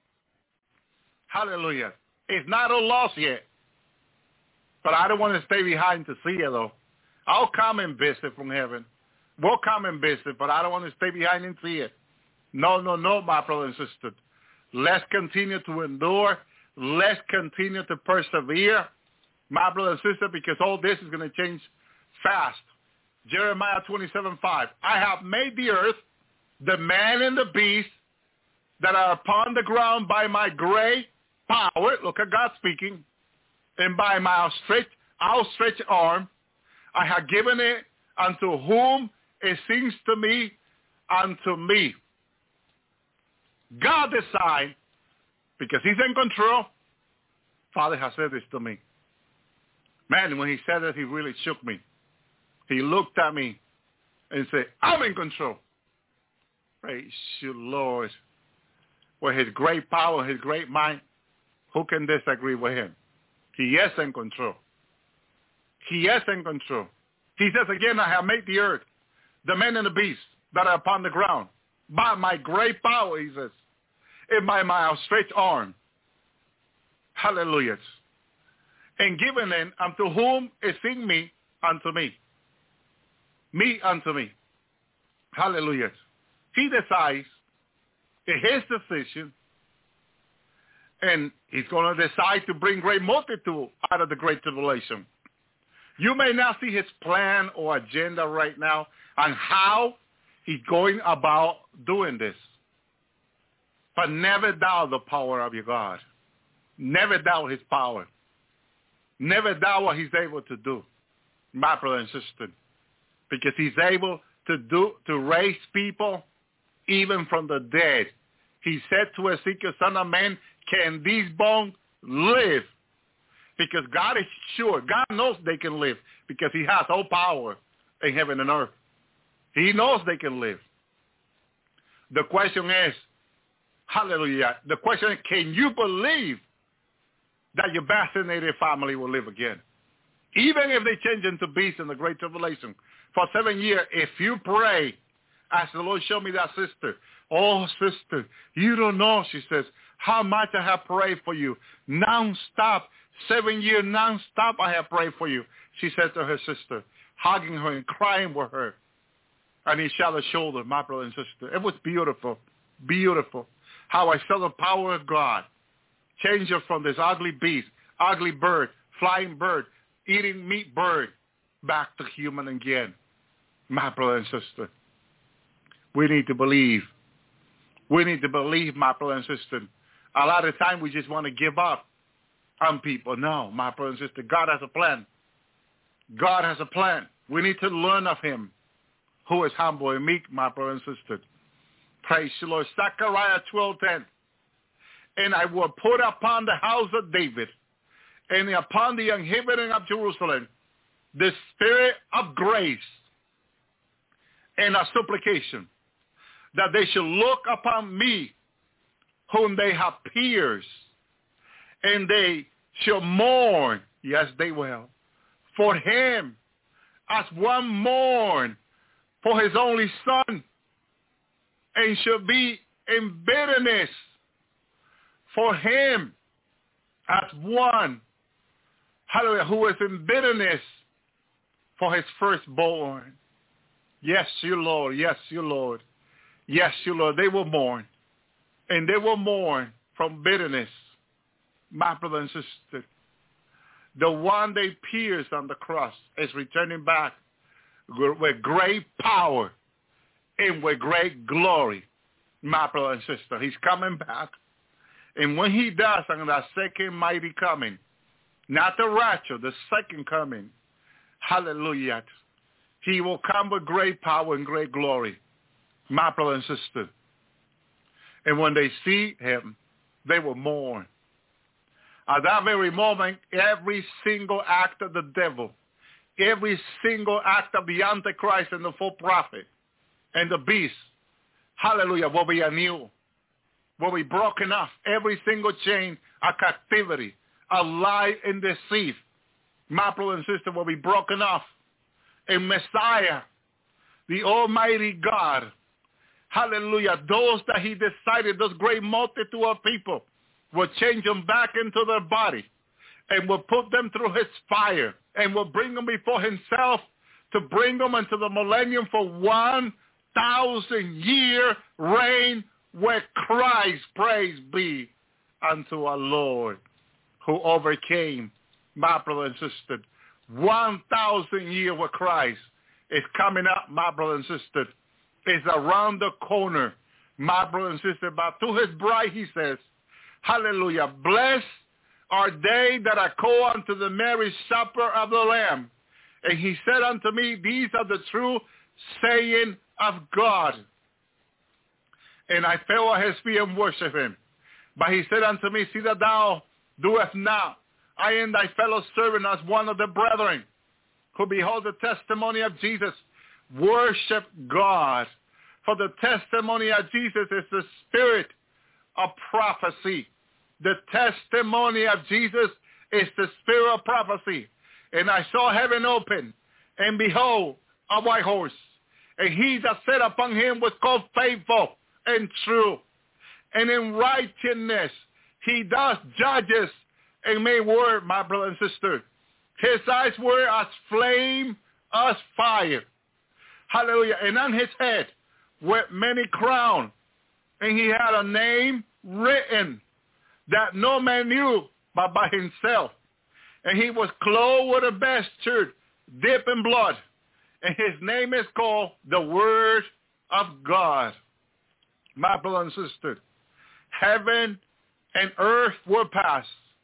Hallelujah. It's not a loss yet. But I don't want to stay behind to see it, though. I'll come and visit from heaven. We'll come and visit, but I don't want to stay behind and see it. No, no, no, my brother and sister. Let's continue to endure. Let's continue to persevere, my brother and sister, because all this is going to change fast. Jeremiah twenty-seven five. I have made the earth, the man and the beast that are upon the ground by my great power. Look at God speaking. And by my outstretched, outstretched arm, I have given it unto whom it seems to me, unto me. God decides, because he's in control. Father has said this to me. Man, when he said it, he really shook me. He looked at me and said, I'm in control. Praise you, Lord. With his great power, his great mind, who can disagree with him? He is in control. He is in control. He says again, I have made the earth, the men and the beasts that are upon the ground. By my great power, he says, and by my outstretched arm. Hallelujah. And given it unto whom is in me, unto me. Me unto me. Hallelujah. He decides, it's his decision, and he's going to decide to bring great multitude out of the great tribulation. You may not see his plan or agenda right now on how he's going about doing this. But never doubt the power of your God. Never doubt his power. Never doubt what he's able to do, my brother and sister. Because he's able to do to raise people even from the dead. He said to Ezekiel, son of man, can these bones live? Because God is sure. God knows they can live because he has all power in heaven and earth. He knows they can live. The question is, hallelujah, the question is, can you believe that your vaccinated family will live again? Even if they change into beasts in the great tribulation. For seven years, if you pray, as the Lord showed me that sister, oh, sister, you don't know, she says, how much I have prayed for you. Non-stop, seven years non-stop I have prayed for you. She said to her sister, hugging her and crying with her. And he shot her shoulder, my brother and sister. It was beautiful, beautiful. How I felt the power of God. Change her from this ugly beast, ugly bird, flying bird, eating meat bird, back to human again. My brother and sister, we need to believe. We need to believe, my brother and sister. A lot of time we just want to give up on people. No, my brother and sister, God has a plan. God has a plan. We need to learn of him, who is humble and meek, my brother and sister. Praise the Lord. Zechariah twelve ten. And I will put upon the house of David and upon the inhabitant of Jerusalem the spirit of grace and of supplication, that they shall look upon me whom they have pierced, and they shall mourn, yes they will, for him as one mourn for his only son. and shall be in bitterness for him as one, hallelujah, who is in bitterness for his firstborn. Yes, you Lord. Yes, you Lord. Yes, you Lord. They will mourn. And they will mourn from bitterness. My brother and sister, the one they pierced on the cross is returning back with great power and with great glory. My brother and sister, he's coming back. And when he does on that second mighty coming, not the rapture, the second coming, hallelujah, he will come with great power and great glory, my brother and sister. And when they see him, they will mourn. At that very moment, every single act of the devil, every single act of the Antichrist and the false prophet and the beast, hallelujah, will be anew, will be broken off. Every single chain of captivity, a lie and deceit, my brother and sister, will be broken off. And Messiah, the Almighty God, hallelujah, those that he decided, those great multitude of people, will change them back into their body and will put them through his fire and will bring them before himself to bring them into the millennium for one thousand year reign with Christ. Praise be unto our Lord who overcame, my brother and sister. One thousand year with Christ is coming up, my brother and sister. It's around the corner, my brother and sister. But to his bride, he says, hallelujah, blessed are they that are called unto the marriage supper of the Lamb. And he said unto me, these are the true saying of God. And I fell at his feet and worshiped him. But he said unto me, see that thou doest not. I am thy fellow servant as one of the brethren who behold the testimony of Jesus. Worship God. For the testimony of Jesus is the spirit of prophecy. The testimony of Jesus is the spirit of prophecy. And I saw heaven open, and behold, a white horse. And he that sat upon him was called faithful and true. And in righteousness he does judges and made war, my brother and sister. His eyes were as flame, as fire. Hallelujah. And on his head were many crowns. And he had a name written that no man knew but by himself. And he was clothed with a vesture dipped in blood. And his name is called the Word of God. My brother and sister, heaven and earth will pass,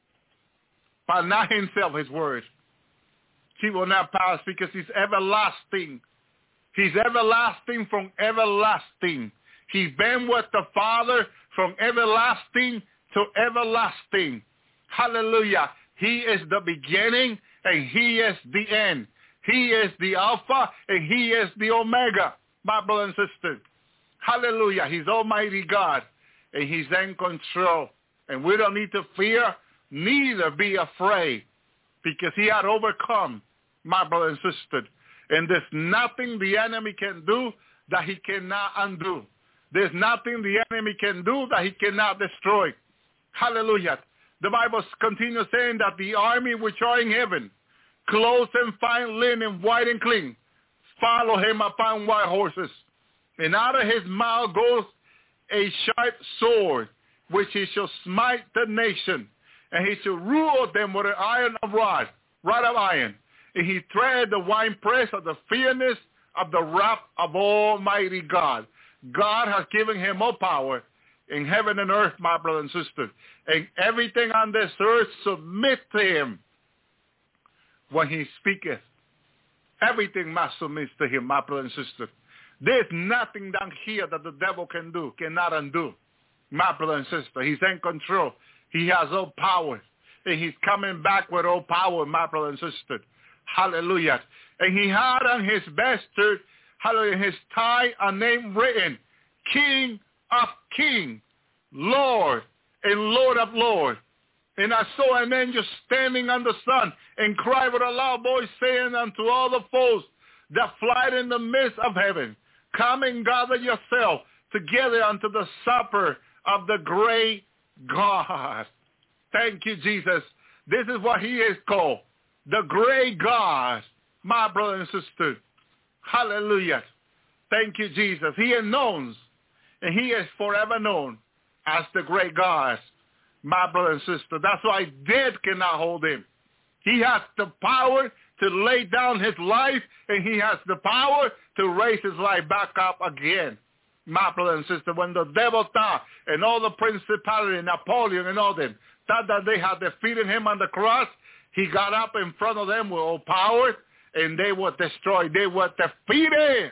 but not himself, his word. He will not pass because he's everlasting. He's everlasting from everlasting. He's been with the Father from everlasting to everlasting. Hallelujah. He is the beginning and he is the end. He is the Alpha and he is the Omega, my brother and sister. Hallelujah. He's Almighty God and he's in control. And we don't need to fear, neither be afraid, because he had overcome, my brother and sister. And there's nothing the enemy can do that he cannot undo. There's nothing the enemy can do that he cannot destroy. Hallelujah. The Bible continues saying that the army which are in heaven, clothed in fine linen, white and clean, follow him upon white horses. And out of his mouth goes a sharp sword, which he shall smite the nation. And he shall rule them with an iron of rod, rod of iron. And he tread the winepress of the fierceness of the wrath of Almighty God. God has given him all power in heaven and earth, my brother and sister. And everything on this earth submit to him when he speaketh. Everything must submit to him, my brother and sister. There's nothing down here that the devil can do, cannot undo. My brother and sister, he's in control. He has all power. And he's coming back with all power, my brother and sister. Hallelujah. And he had on his vesture, hallelujah, his tie a name written, King of Kings, Lord and Lord of Lords. And I saw an angel standing on the sun and cried with a loud voice, saying unto all the foes that fly in the midst of heaven, come and gather yourself together unto the supper of the great God. Thank you, Jesus. This is what he is called, the great God, my brother and sister. Hallelujah. Thank you, Jesus. He is known, and he is forever known as the great God, my brother and sister. That's why death cannot hold him. He has the power to lay down his life, and he has the power to raise his life back up again. My brother and sister, when the devil thought, and all the principality, Napoleon and all them, thought that they had defeated him on the cross, he got up in front of them with all power, and they were destroyed. They were defeated.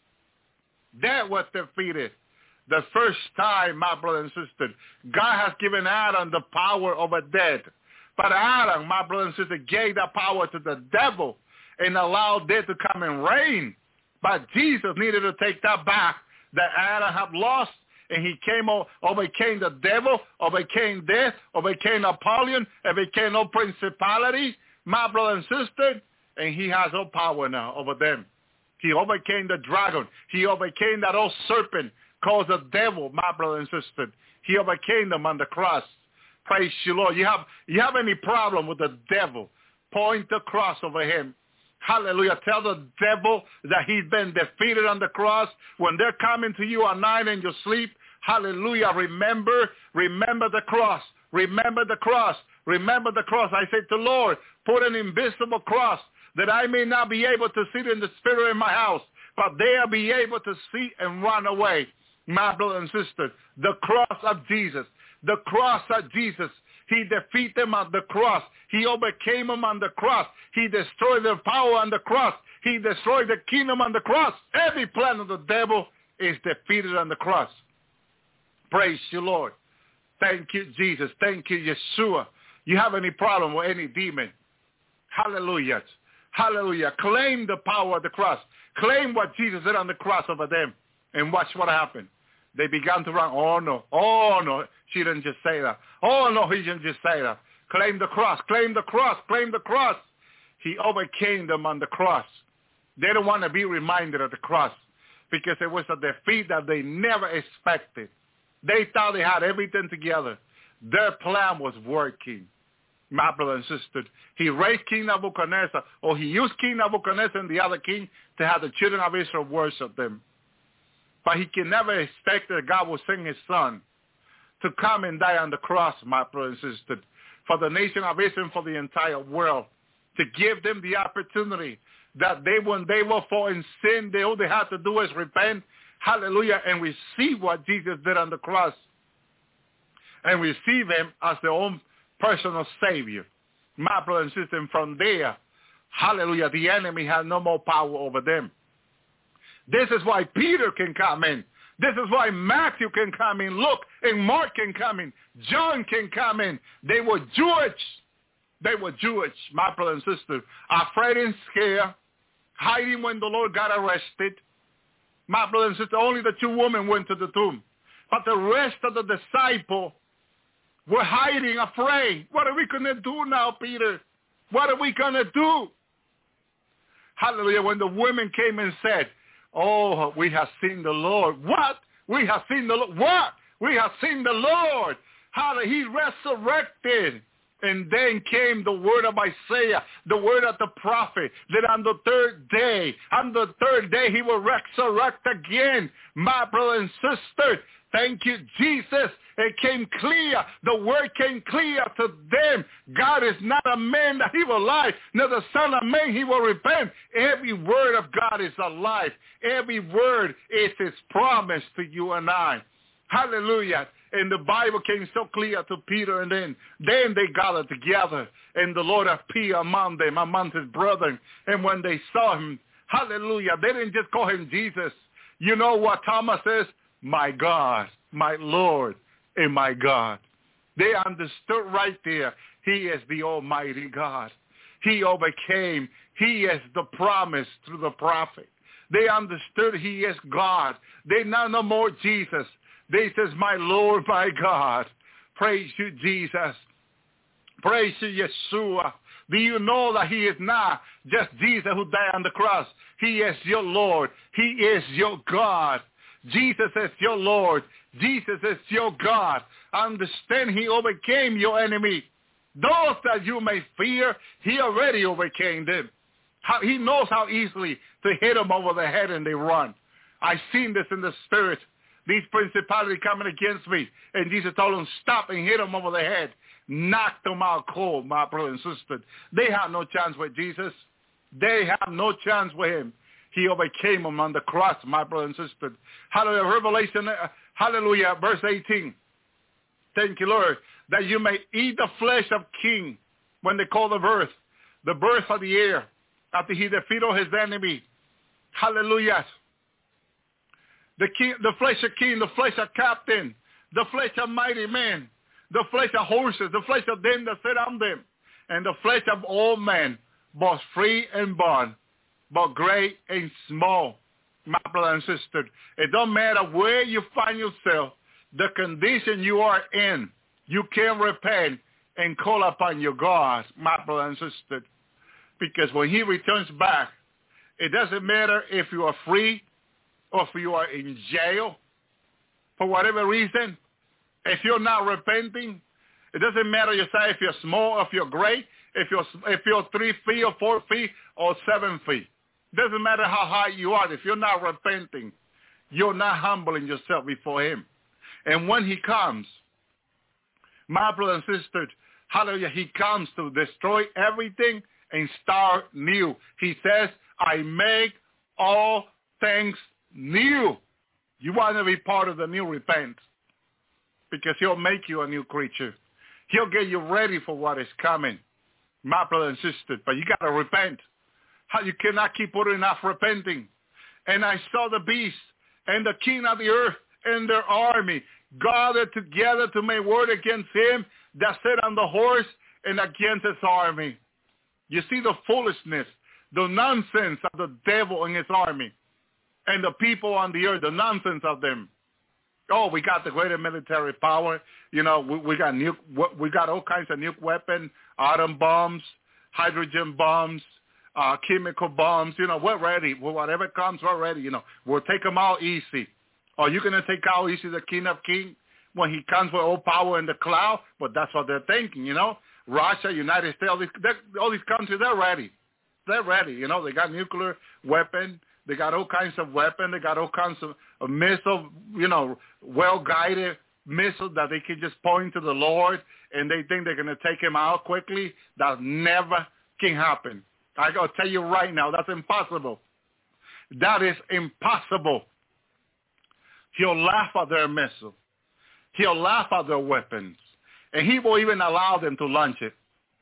They were defeated. The first time, my brother and sister, God has given Adam the power over death. But Adam, my brother and sister, gave that power to the devil and allowed death to come and reign. But Jesus needed to take that back that Adam had lost, and he came, overcame the devil, overcame death, overcame Napoleon, overcame no principality, my brother and sister, and he has no power now over them. He overcame the dragon. He overcame that old serpent called the devil, my brother and sister. He overcame them on the cross. Praise you, Lord. You have, you have any problem with the devil, point the cross over him. Hallelujah. Tell the devil that he's been defeated on the cross. When they're coming to you at night in your sleep, hallelujah, remember, remember the cross. Remember the cross. Remember the cross. I say to the Lord, put an invisible cross that I may not be able to sit in the spirit in my house, but they'll be able to see and run away. My brother and sister, the cross of Jesus, the cross of Jesus. He defeated them on the cross. He overcame them on the cross. He destroyed their power on the cross. He destroyed the kingdom on the cross. Every plan of the devil is defeated on the cross. Praise you, Lord. Thank you, Jesus. Thank you, Yeshua. You have any problem with any demon? Hallelujah. Hallelujah. Claim the power of the cross. Claim what Jesus did on the cross over them. And watch what happened. They began to run. Oh, no. Oh, no. She didn't just say that. Oh, no, he didn't just say that. Claim the cross. Claim the cross. Claim the cross. He overcame them on the cross. They don't want to be reminded of the cross because it was a defeat that they never expected. They thought they had everything together. Their plan was working. My brother and sister, he raised King Nebuchadnezzar, or he used King Nebuchadnezzar and the other king to have the children of Israel worship them. But he can never expect that God will send his son to come and die on the cross, my brother and sister, for the nation of Israel, for the entire world, to give them the opportunity that they, when they will fall in sin, they, all they have to do is repent, hallelujah, and receive what Jesus did on the cross, and receive him as their own personal Savior. My brother and sister, and from there, hallelujah, the enemy has no more power over them. This is why Peter can come in. This is why Matthew can come in. Luke and Mark can come in. John can come in. They were Jewish. They were Jewish, my brother and sister, afraid and scared, hiding when the Lord got arrested. My brother and sister, only the two women went to the tomb. But the rest of the disciples were hiding, afraid. What are we going to do now, Peter? What are we going to do? Hallelujah. When the women came and said, oh, we have seen the Lord. What? We have seen the Lord. What? We have seen the Lord. Hallelujah. He resurrected. And then came the word of Isaiah, the word of the prophet, that on the third day, on the third day, he will resurrect again. My brother and sister, thank you, Jesus. It came clear. The word came clear to them. God is not a man that he will lie, nor the son of man he will repent. Every word of God is alive. Every word is his promise to you and I. Hallelujah. And the Bible came so clear to Peter, and then, then they gathered together, and the Lord appeared among them, among his brethren. And when they saw him, hallelujah, they didn't just call him Jesus. You know what Thomas says? My God, my Lord, and my God. They understood right there, he is the Almighty God. He overcame. He is the promise through the prophet. They understood he is God. They now know more Jesus. They says, my Lord, my God. Praise you, Jesus. Praise you, Yeshua. Do you know that he is not just Jesus who died on the cross? He is your Lord. He is your God. Jesus is your Lord. Jesus is your God. Understand he overcame your enemy. Those that you may fear, he already overcame them. How, he knows how easily to hit them over the head and they run. I've seen this in the spirit. These principalities coming against me. And Jesus told them, stop and hit them over the head. Knock them out cold, my brother and sister. They have no chance with Jesus. They have no chance with him. He overcame them on the cross, my brother and sister. Hallelujah. Revelation, uh, hallelujah, verse eighteen. Thank you, Lord, that you may eat the flesh of king when they call the birth, the birth of the air, after he defeated his enemy. Hallelujah. The king, the flesh of king, the flesh of captain, the flesh of mighty men, the flesh of horses, the flesh of them that sit on them, and the flesh of all men, both free and bond, both great and small. My brother and sister, it don't matter where you find yourself, the condition you are in, you can repent and call upon your God, my brother and sister. Because when he returns back, it doesn't matter if you are free or if you are in jail for whatever reason. If you're not repenting, it doesn't matter you say if you're small or if you're great, if you're if you're three feet or four feet or seven feet. It doesn't matter how high you are. If you're not repenting, you're not humbling yourself before him. And when he comes, my brother and sister, hallelujah, he comes to destroy everything and start new. He says, I make all things new. You want to be part of the new, repent. Because he'll make you a new creature. He'll get you ready for what is coming, my brother and sister. But you got to repent. How you cannot keep putting off repenting. And I saw the beast and the king of the earth and their army gathered together to make war against him that sat on the horse and against his army. You see the foolishness, the nonsense of the devil and his army. And the people on the earth, the nonsense of them. Oh, we got the greater military power. You know, we, we got nuke, we got all kinds of nuke weapons, atom bombs, hydrogen bombs, uh, chemical bombs. You know, we're ready. Whatever comes, we're ready. You know, we'll take them out easy. Are you going to take out easy the King of Kings when he comes with all power in the cloud? But that's what they're thinking, you know. Russia, United States, all these, all these countries, they're ready. They're ready. You know, they got nuclear weapon. They got all kinds of weapons. They got all kinds of, of missile, you know, well-guided missiles that they can just point to the Lord, and they think they're going to take him out quickly. That never can happen. I got to tell you right now, that's impossible. That is impossible. He'll laugh at their missile. He'll laugh at their weapons. And he will even allow them to launch it.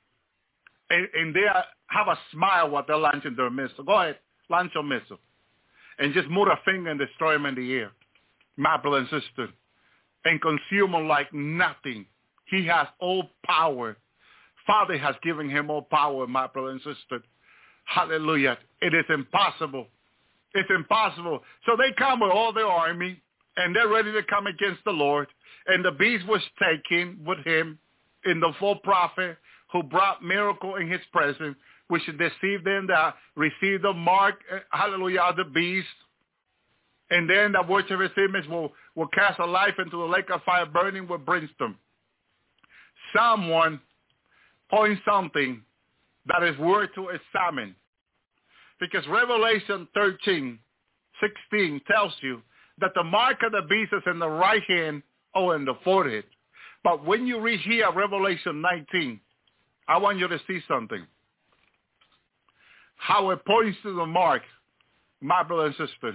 And, and they have a smile while they're launching their missile. Go ahead, launch your missile. And just move a finger and destroy them in the air. My brother and sister. And consume them like nothing. He has all power. Father has given him all power, my brother and sister. Hallelujah. It is impossible. It's impossible. So they come with all their army, and they're ready to come against the Lord. And the beast was taken with him in the false prophet who brought miracle in his presence, which deceived them that received the mark, hallelujah, of the beast. And then the worship his image will, will cast a life into the lake of fire burning with brimstone. Someone point something that is worth to examine. Because Revelation thirteen, sixteen tells you that the mark of the beast is in the right hand or in the forehead. But when you read here Revelation nineteen, I want you to see something. How it points to the mark, my brother and sister.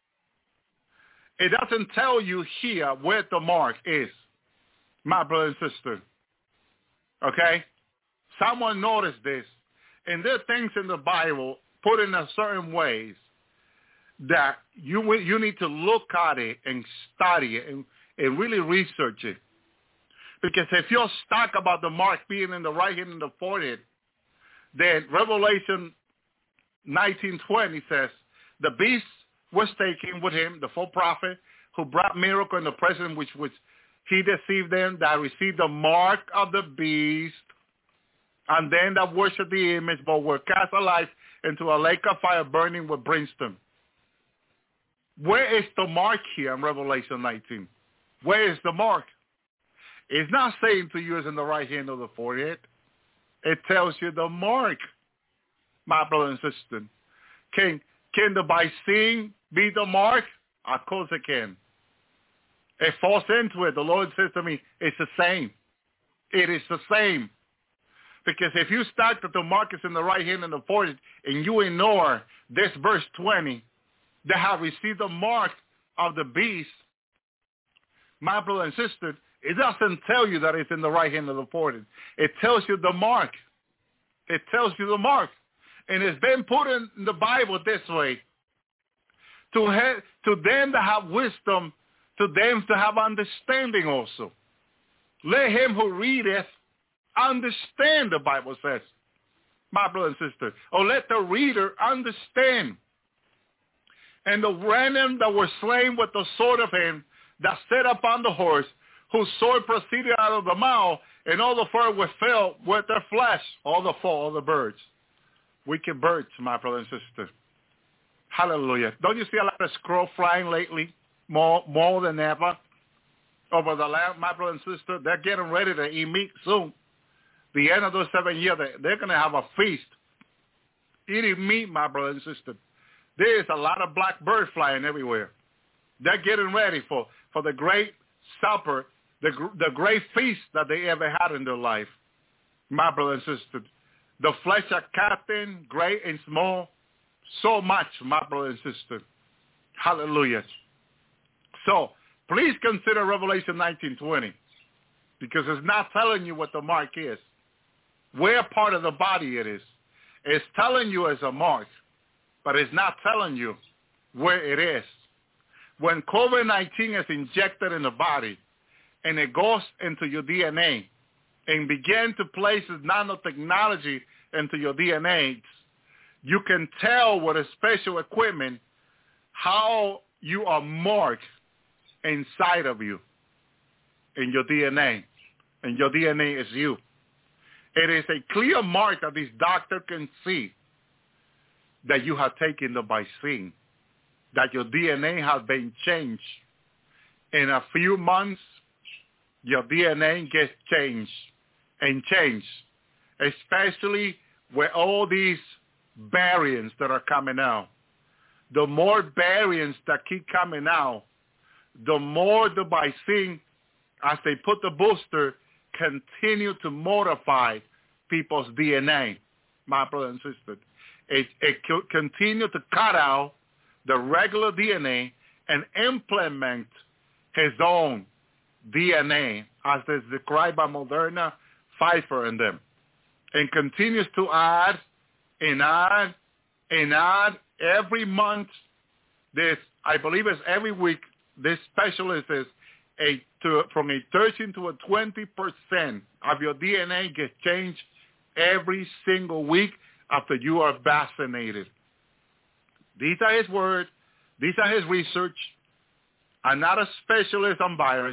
It doesn't tell you here where the mark is, my brother and sister. Okay? Someone noticed this. And there are things in the Bible put in a certain ways that you you need to look at it and study it and, and really research it. Because if you're stuck about the mark being in the right hand and the forehead, then Revelation nineteen twenty says, the beast was taken with him, the false prophet, who brought miracle in the presence which was he deceived them that received the mark of the beast, and then that worshiped the image, but were cast alive into a lake of fire burning with brimstone. Where is the mark here in Revelation nineteen? Where is the mark? It's not saying to you it's in the right hand of the forehead. It tells you the mark, my brother and sister. Can, can the by seeing be the mark? Of course it can. It falls into it. The Lord says to me, it's the same. It is the same. Because if you start that the mark is in the right hand and the forehead, and you ignore this verse twenty, they have received the mark of the beast, my brother and sister, it doesn't tell you that it's in the right hand of the forehead. It tells you the mark. It tells you the mark. And it's been put in the Bible this way. To, have, to them that have wisdom, to them to have understanding also. Let him who readeth understand, the Bible says, my brother and sister. Or let the reader understand. And the random that were slain with the sword of him that sat upon the horse, whose sword proceeded out of the mouth, and all the fur was filled with their flesh, all the fall, all the birds. Wicked birds, my brother and sister. Hallelujah. Don't you see a lot of squirrels flying lately? More more than ever. Over the land, my brother and sister, they're getting ready to eat meat soon. The end of those seven years, they, they're going to have a feast. Eating meat, my brother and sister. There's a lot of black birds flying everywhere. They're getting ready for, for the great supper, the, the great feast that they ever had in their life. My brother and sister, the flesh of captain, great and small, so much, my brother and sister. Hallelujah. So, please consider Revelation nineteen twenty, because it's not telling you what the mark is, where part of the body it is. It's telling you as a mark, but it's not telling you where it is. When COVID nineteen is injected in the body and it goes into your D N A and begin to place nanotechnology into your D N A, you can tell with a special equipment how you are marked inside of you, in your D N A. And your D N A is you. It is a clear mark that this doctor can see that you have taken the vaccine, that your D N A has been changed. In a few months, your D N A gets changed and changed, especially with all these variants that are coming out. The more variants that keep coming out, the more the vaccine, as they put the booster, continue to modify people's D N A, my brother and sister. It, it continue to cut out the regular D N A and implement his own D N A, as is described by Moderna, Pfizer, and them, and continues to add and add and add every month. This, I believe, is every week. This specialist is a to, from a thirteen to a twenty percent of your D N A gets changed every single week after you are vaccinated. These are his words. These are his research. I'm not a specialist on virus.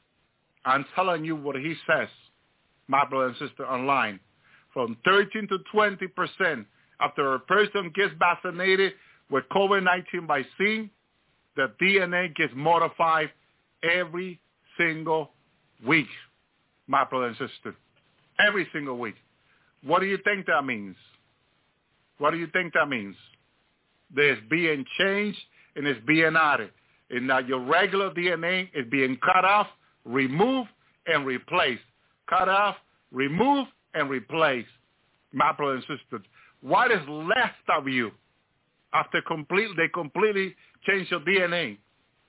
I'm telling you what he says, my brother and sister, online. From thirteen to twenty percent after a person gets vaccinated with COVID nineteen vaccine, the D N A gets modified every single week, my brother and sister. Every single week. What do you think that means? What do you think that means? There's being changed and it's being added. And now your regular D N A is being cut off, removed, and replaced. Cut off, removed, and replaced. My brother and sister, what is left of you after complete, they completely change your D N A?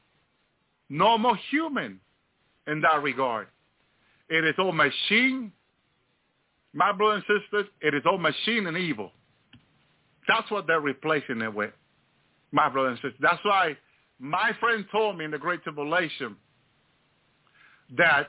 No more human in that regard. It is all machine. My brother and sisters, it is all machine and evil. That's what they're replacing it with, my brother and sisters. That's why my friend told me in the Great Tribulation that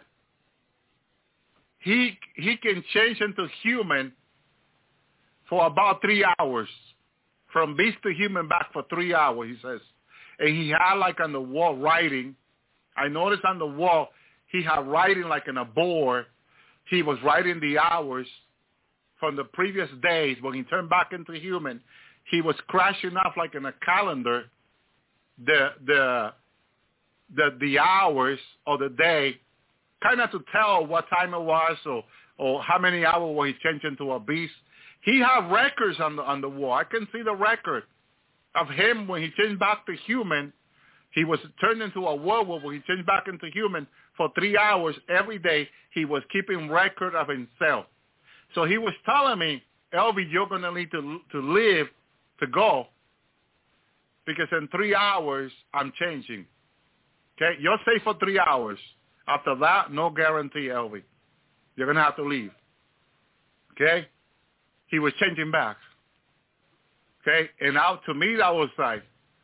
he he can change into human for about three hours. From beast to human back for three hours, he says. And he had like on the wall writing. I noticed on the wall he had writing like in a board. He was writing the hours from the previous days. When he turned back into human, he was crashing off like in a calendar the the the the hours of the day, kind of to tell what time it was or or how many hours were he changed into a beast. He had records on the on the wall. I can see the record of him when he changed back to human. He was turned into a werewolf when he changed back into human for three hours every day. He was keeping record of himself. So he was telling me, Elvi, you're going to need to to live to go because in three hours I'm changing. Okay, you're safe for three hours. After that, no guarantee, Elvi. You're going to have to leave. Okay? He was changing back. Okay? And out to me, that was like,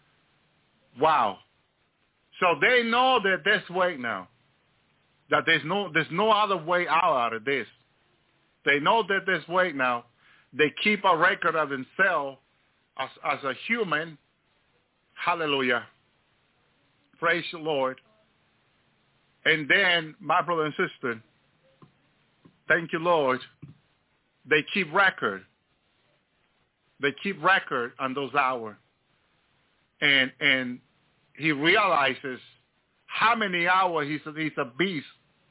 wow. So they know that this way now, that there's no there's no other way out, out of this. They know that this way now. They keep a record of themselves as, as a human. Hallelujah. Praise the Lord. And then, my brother and sister, thank you, Lord, they keep record. They keep record on those hours. And and he realizes how many hours he's a, he's a beast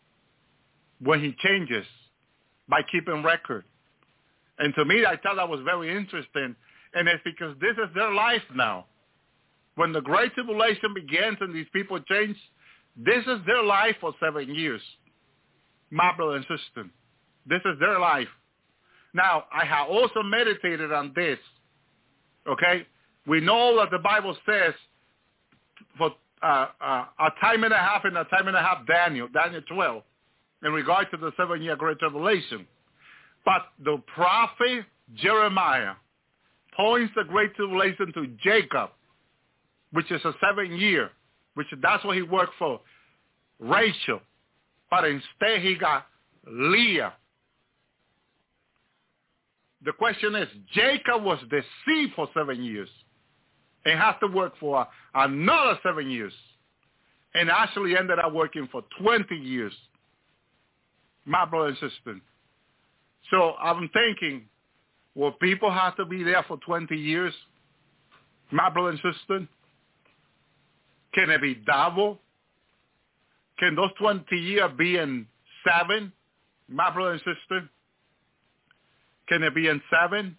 when he changes by keeping record. And to me, I thought that was very interesting. And it's because this is their life now. When the Great Tribulation begins and these people change, this is their life for seven years. My brother and sister, this is their life. Now, I have also meditated on this, okay? We know that the Bible says for uh, uh, a time and a half and a time and a half Daniel, Daniel twelve, in regard to the seven-year Great Tribulation. But the prophet Jeremiah points the Great Tribulation to Jacob, which is a seven-year, which that's what he worked for, Rachel. But instead he got Leah. The question is, Jacob was deceived for seven years and has to work for another seven years and actually ended up working for twenty years. My brother and sister. So I'm thinking, will people have to be there for twenty years? My brother and sister? Can it be double? Can those twenty years be in seven? My brother and sister? Can it be in seven?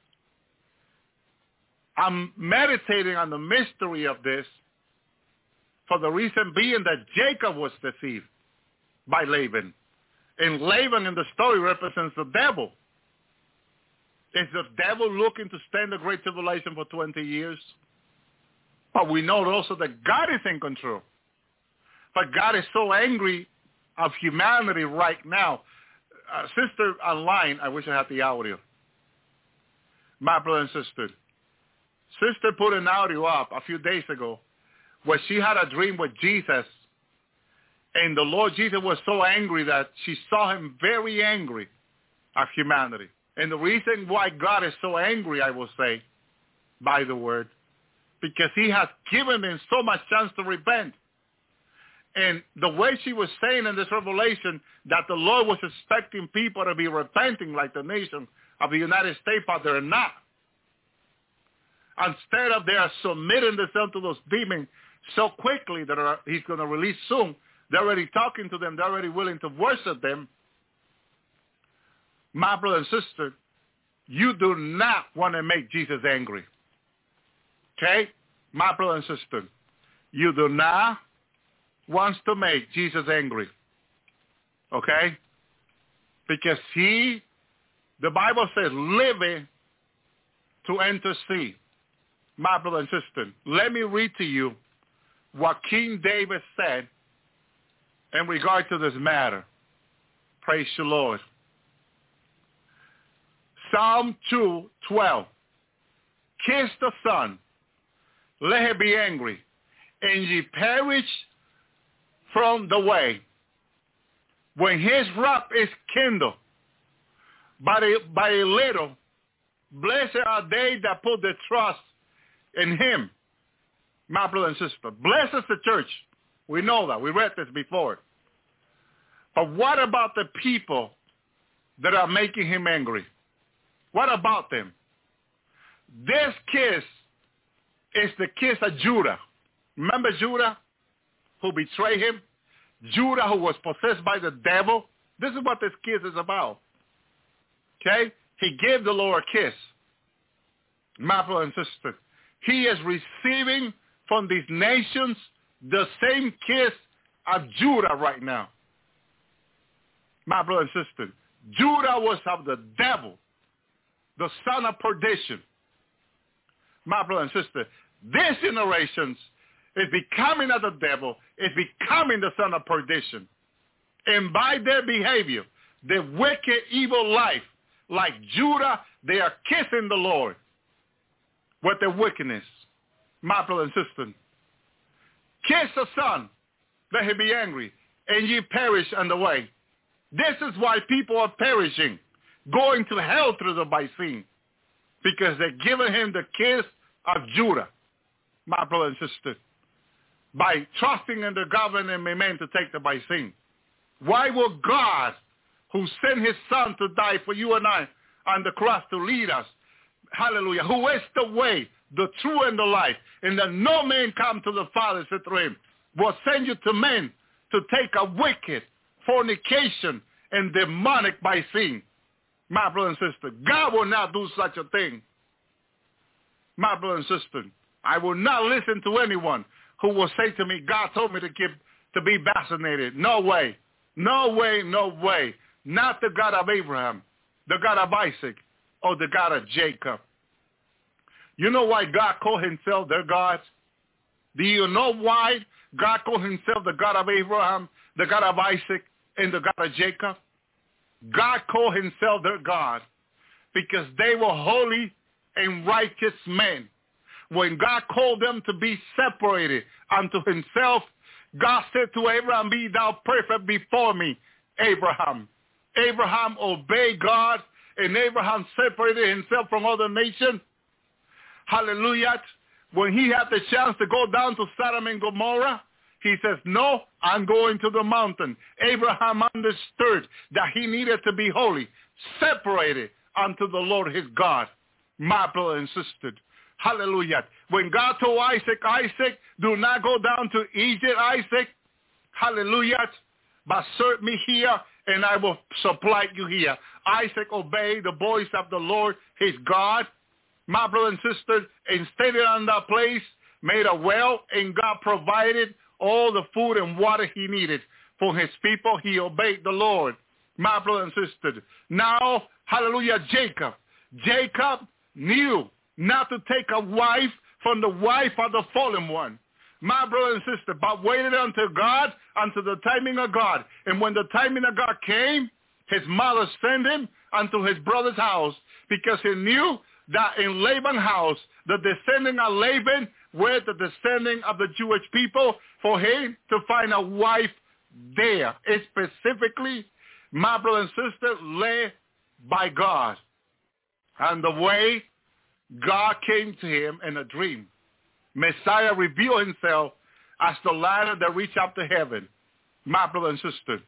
I'm meditating on the mystery of this for the reason being that Jacob was deceived by Laban. And Laban in the story represents the devil. Is the devil looking to stand the Great Tribulation for twenty years? But we know also that God is in control. But God is so angry of humanity right now. Uh, sister online, I wish I had the audio. My brother and sister. Sister put an audio up a few days ago where she had a dream with Jesus. And the Lord Jesus was so angry that she saw him very angry of humanity. And the reason why God is so angry, I will say, by the word, because he has given them so much chance to repent. And the way she was saying in this revelation that the Lord was expecting people to be repenting like the nation of the United States, but they're not. Instead of they are submitting themselves to those demons so quickly that are, he's going to release soon. They're already talking to them. They're already willing to worship them. My brother and sister, you do not want to make Jesus angry. Okay? My brother and sister, you do not want to make Jesus angry. Okay? Because he, the Bible says, living to intercede. My brother and sister, let me read to you what King David said in regard to this matter. Praise the Lord. Psalm two twelve. Kiss the Son, let him be angry, and ye perish from the way. When his wrath is kindled, by a, by a little, blessed are they that put their trust in him. My brother and sister, blessed is the church. We know that. We read this before. But what about the people that are making him angry? What about them? This kiss is the kiss of Judah. Remember Judah, who betrayed him? Judah, who was possessed by the devil? This is what this kiss is about. Okay? He gave the Lord a kiss. My brother and sister, he is receiving from these nations the same kiss of Judah right now. My brother and sister, Judah was of the devil, the son of perdition. My brother and sister, this generation is becoming of the devil, is becoming the son of perdition. And by their behavior, their wicked, evil life, like Judah, they are kissing the Lord with their wickedness. My brother and sister, kiss the Son, that he be angry, and ye perish on the way. This is why people are perishing, going to hell through the Baisin, because they're giving him the kiss of Judah, my brother and sister, by trusting in the government and men to take the Baisin. Why will God, who sent his Son to die for you and I on the cross to lead us, hallelujah, who is the way, the truth, and the life, and that no man come to the Father except through him, will send you to men to take a wicked fornication and demonic by sin. My brother and sister, God will not do such a thing. My brother and sister, I will not listen to anyone who will say to me, God told me to give, to be vaccinated. No way. No way, no way. Not the God of Abraham, the God of Isaac, or the God of Jacob. You know why God called himself their God? Do you know why God called himself the God of Abraham, the God of Isaac, and the God of Jacob? God called himself their God because they were holy and righteous men. When God called them to be separated unto himself, God said to Abraham, be thou perfect before me, Abraham. Abraham obeyed God, and Abraham separated himself from other nations. Hallelujah. When he had the chance to go down to Sodom and Gomorrah, he says, no, I'm going to the mountain. Abraham understood that he needed to be holy, separated unto the Lord his God. My brother and sister, hallelujah. When God told Isaac, Isaac, do not go down to Egypt, Isaac, hallelujah, but serve me here, and I will supply you here. Isaac obeyed the voice of the Lord his God. My brother and sister, and stayed on that place, made a well, and God provided all the food and water he needed for his people. He obeyed the Lord. My brother and sister. Now, hallelujah, Jacob. Jacob knew not to take a wife from the wife of the fallen one. My brother and sister, but waited until God, until the timing of God. And when the timing of God came, his mother sent him unto his brother's house because he knew that in Laban's house, the descendant of Laban were the descendant of the Jewish people, for him to find a wife there. It's specifically, my brother and sister, led by God. And the way God came to him in a dream. Messiah revealed himself as the ladder that reached up to heaven, my brother and sister.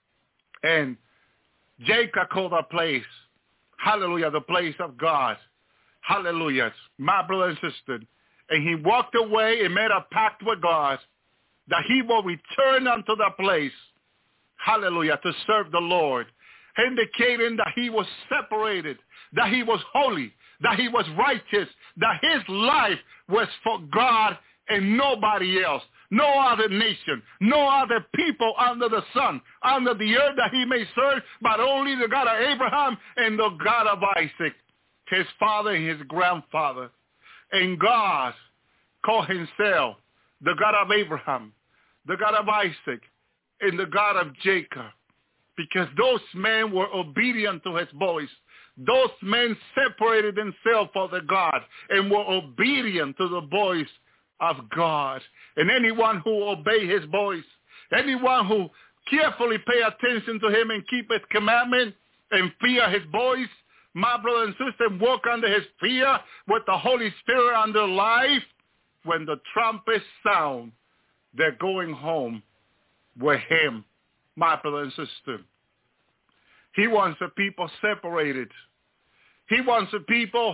And Jacob called that place, hallelujah, the place of God. Hallelujah, my brother and sister. And he walked away and made a pact with God that he will return unto that place, hallelujah, to serve the Lord, indicating that he was separated, that he was holy, that he was righteous, that his life was for God and nobody else, no other nation, no other people under the sun, under the earth that he may serve, but only the God of Abraham and the God of Isaac, his father and his grandfather. And God called himself the God of Abraham, the God of Isaac, and the God of Jacob, because those men were obedient to his voice. Those men separated themselves for the God and were obedient to the voice of God. And anyone who obey his voice, anyone who carefully pay attention to him and keep his commandment and fear his voice, my brother and sister, walk under his fear with the Holy Spirit on their life. When the trumpet sound, they're going home with him, my brother and sister. He wants the people separated. He wants the people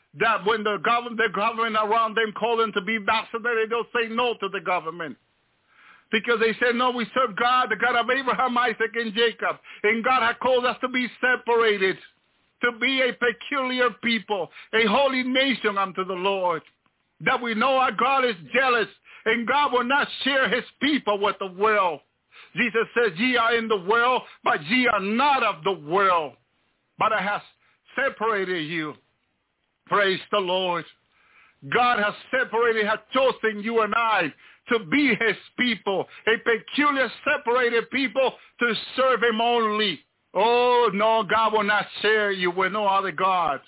that when the government, the government around them call them to be vaccinated, they'll say no to the government. Because they said, no, we serve God, the God of Abraham, Isaac, and Jacob. And God has called us to be separated, to be a peculiar people, a holy nation unto the Lord. That we know our God is jealous, and God will not share his people with the world. Jesus says, ye are in the world, but ye are not of the world. But I have separated you. Praise the Lord. God has separated, has chosen you and I to be his people, a peculiar separated people to serve him only. Oh, no, God will not share you with no other God.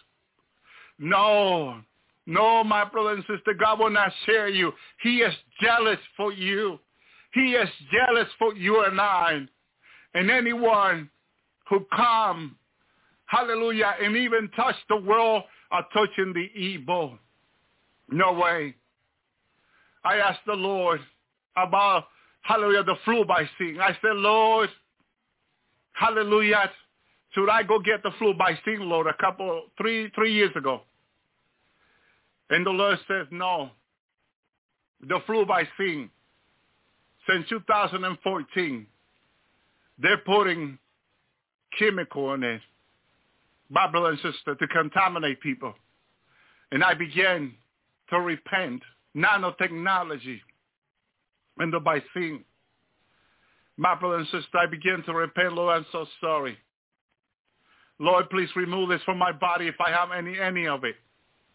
No, no, my brother and sister, God will not share you. He is jealous for you. He is jealous for you and I. And anyone who come, hallelujah, and even touch the world are touching the evil. No way. I asked the Lord about, hallelujah, the flu vaccine. I said, Lord, hallelujah, should I go get the flu vaccine, Lord, a couple, three, three years ago? And the Lord says, no. The flu vaccine, since two thousand fourteen, they're putting chemical in it, my brother and sister, to contaminate people. And I began to repent. Nanotechnology and the vaccine. My brother and sister, I begin to repent. Lord, I'm so sorry. Lord, please remove this from my body if I have any any of it.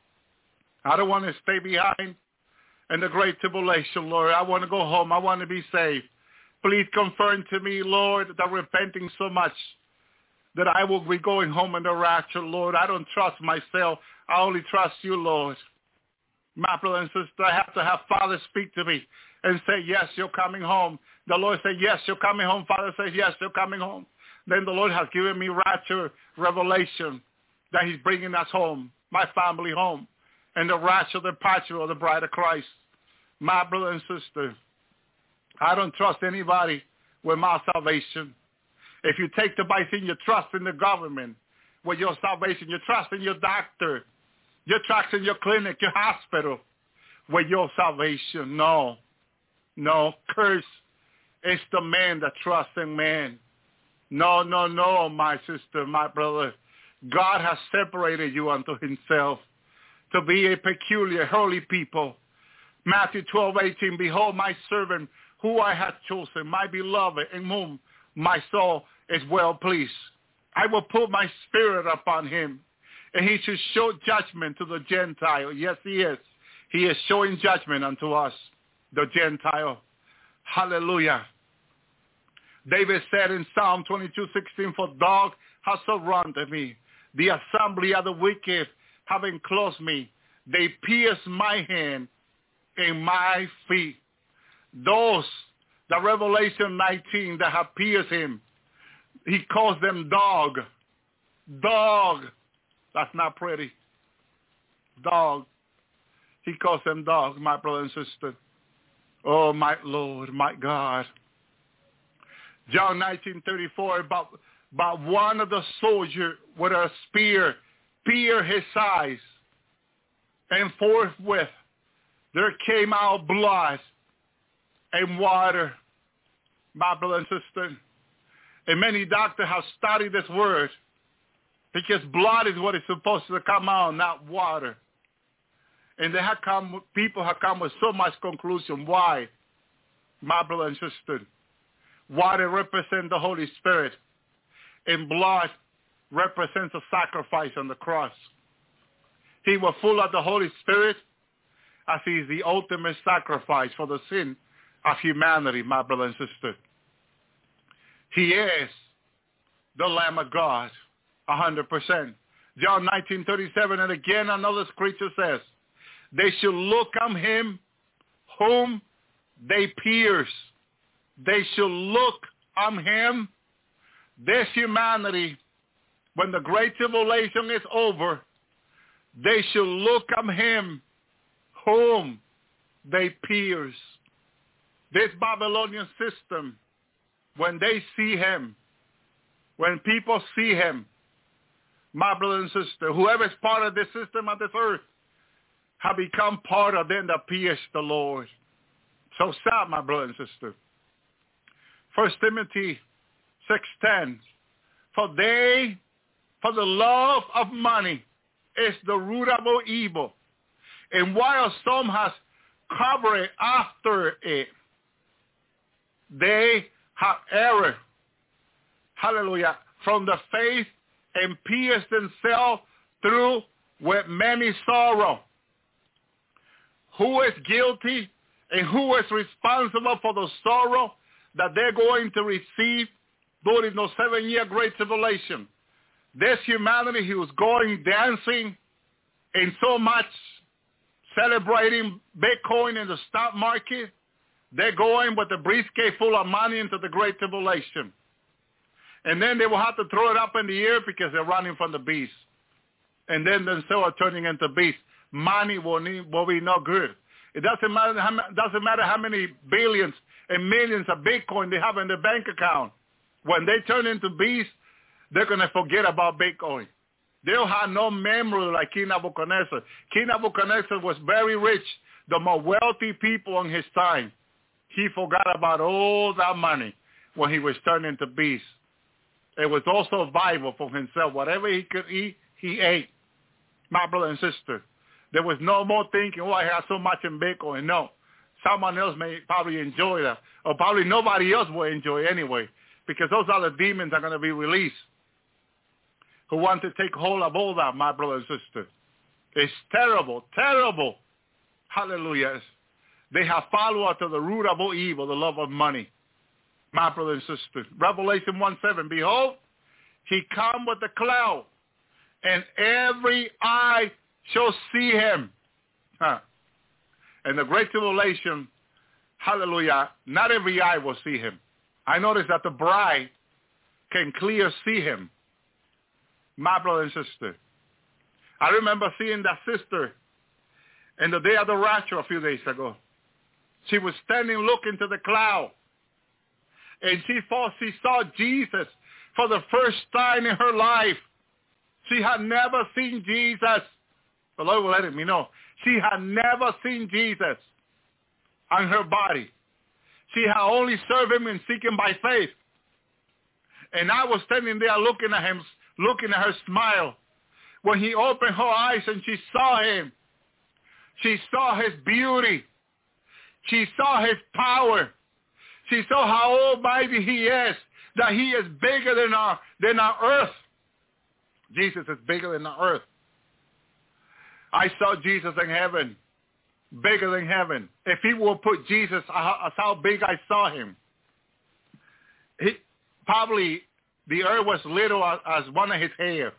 I don't want to stay behind in the great tribulation, Lord. I want to go home. I want to be saved. Please confirm to me, Lord, that I'm repenting so much that I will be going home in the rapture, Lord. I don't trust myself. I only trust you, Lord. My brother and sister, I have to have Father speak to me and say, yes, you're coming home. The Lord said, yes, you're coming home. Father says, yes, you're coming home. Then the Lord has given me rapture revelation that he's bringing us home, my family home, and the rapture, the departure of the bride of Christ. My brother and sister, I don't trust anybody with my salvation. If you take the vaccine, you trust in the government with your salvation. You trust in your doctor. You trust in your clinic, your hospital with your salvation. No, no, curse is the man that trusts in man. No, no, no, my sister, my brother. God has separated you unto himself to be a peculiar, holy people. Matthew twelve, eighteen, behold my servant who I have chosen, my beloved, in whom my soul is well pleased. I will put my spirit upon him, and he should show judgment to the Gentile. Yes, he is. He is showing judgment unto us, the Gentile. Hallelujah. David said in Psalm twenty-two, sixteen, for dog has surrounded me. The assembly of the wicked have enclosed me. They pierced my hand and my feet. Those, the Revelation nineteen, that have pierced him, he calls them dog. Dog. That's not pretty. Dog. He calls them dog, my brother and sister. Oh, my Lord, my God. John nineteen thirty-four, about, about one of the soldiers with a spear pierced his eyes, and forthwith there came out blood and water, my brother and sister. And many doctors have studied this word, because blood is what is supposed to come out, not water. And they have come, people have come with so much conclusion. Why? My brother and sister, water represents the Holy Spirit, and blood represents a sacrifice on the cross. He was full of the Holy Spirit, as he is the ultimate sacrifice for the sin of humanity, my brother and sister. He is the Lamb of God, one hundred percent. John nineteen thirty-seven, and again another scripture says, they shall look on him whom they pierce. They shall look on him. This humanity, when the great tribulation is over, they shall look on him whom they pierce. This Babylonian system, when they see him, when people see him, my brother and sister, whoever is part of this system of this earth, have become part of them that pierce the Lord. So sad, my brother and sister. First Timothy six ten. For they, for the love of money is the root of all evil. And while some has covered after it, they have erred, hallelujah, from the faith and pierced themselves through with many sorrow. Who is guilty and who is responsible for the sorrow that they're going to receive during those seven-year great tribulation? This humanity who was going dancing and so much celebrating Bitcoin in the stock market, they're going with a briefcase full of money into the great tribulation. And then they will have to throw it up in the air because they're running from the beast. And then themselves are turning into beasts. Money will, need, will be no good. It doesn't matter, how, doesn't matter how many billions and millions of Bitcoin they have in their bank account. When they turn into beasts, they're going to forget about Bitcoin. They'll have no memory like King Nebuchadnezzar. King Nebuchadnezzar was very rich, the most wealthy people in his time. He forgot about all that money when he was turned into beast. It was also a Bible for himself. Whatever he could eat, he ate. My brother and sister, there was no more thinking, oh, I have so much in Bitcoin. No. Someone else may probably enjoy that. Or probably nobody else will enjoy it anyway, because those other demons are going to be released who want to take hold of all that, my brother and sister. It's terrible, terrible. Hallelujah. They have followed to the root of all evil, the love of money. My brother and sister. Revelation one seven, behold, he come with a cloud, and every eye shall see him. Huh. And the great tribulation, hallelujah, not every eye will see him. I noticed that the bride can clear see him. My brother and sister. I remember seeing that sister in the day of the rapture a few days ago. She was standing looking to the cloud. And she thought she saw Jesus for the first time in her life. She had never seen Jesus. The Lord will let me know. She had never seen Jesus on her body. She had only served him and seek him by faith. And I was standing there looking at him, looking at her smile. When he opened her eyes and she saw him, she saw his beauty. She saw his power. She saw how almighty he is, that he is bigger than our, than our earth. Jesus is bigger than the earth. I saw Jesus in heaven, bigger than heaven. If he will put Jesus as how big I saw him, he, probably the earth was little as, as one of his hair.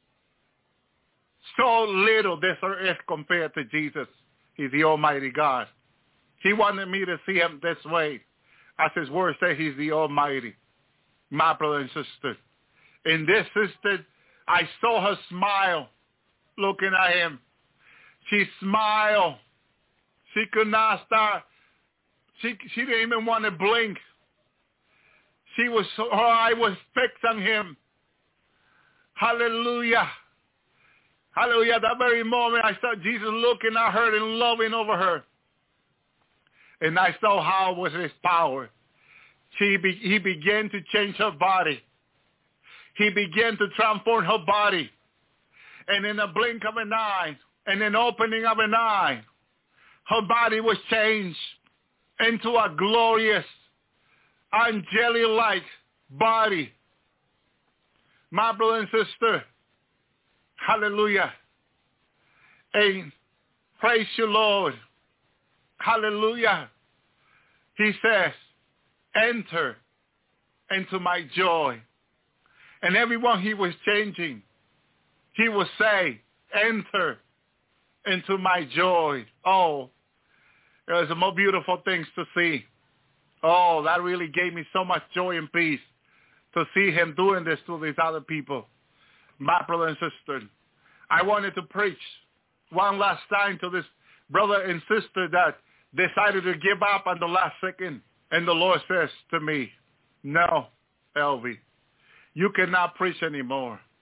So little this earth is compared to Jesus. He's the Almighty God. He wanted me to see him this way. As his word says, he's the Almighty. My brother and sister. In this sister, I saw her smile looking at him. She smiled. She could not start. She, she didn't even want to blink. She was, her eye was fixed on him. Hallelujah. Hallelujah. That very moment, I saw Jesus looking at her and loving over her. And I saw how was his power. She be, he began to change her body. He began to transform her body. And in a blink of an eye, and an opening of an eye, her body was changed into a glorious, angelic-like body. My brother and sister, hallelujah. And praise you, Lord. Hallelujah. He says, enter into my joy. And everyone he was changing, he would say, enter into my joy. Oh, it was the most beautiful things to see. Oh, that really gave me so much joy and peace to see him doing this to these other people. My brother and sister, I wanted to preach one last time to this brother and sister that decided to give up on the last second. And the Lord says to me, no, Elvie, you cannot preach anymore.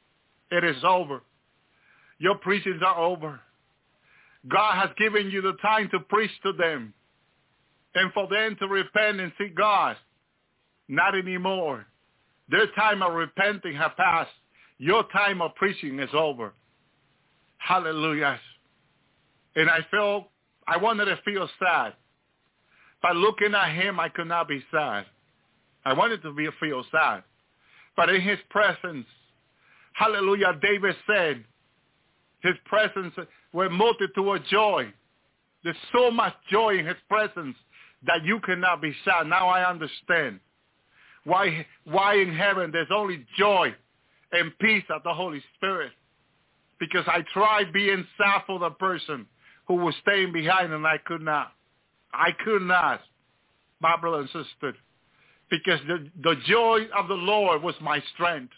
It is over. Your preachings are over. God has given you the time to preach to them and for them to repent and seek God. Not anymore. Their time of repenting has passed. Your time of preaching is over. Hallelujah. And I felt, I wanted to feel sad. By looking at him, I could not be sad. I wanted to be feel sad. But in his presence, hallelujah, David said, his presence were multitude of joy. There's so much joy in his presence that you cannot be sad. Now I understand why, why in heaven there's only joy and peace of the Holy Spirit. Because I tried being sad for the person who was staying behind and I could not. I could not, my brother and sister. Because the, the joy of the Lord was my strength.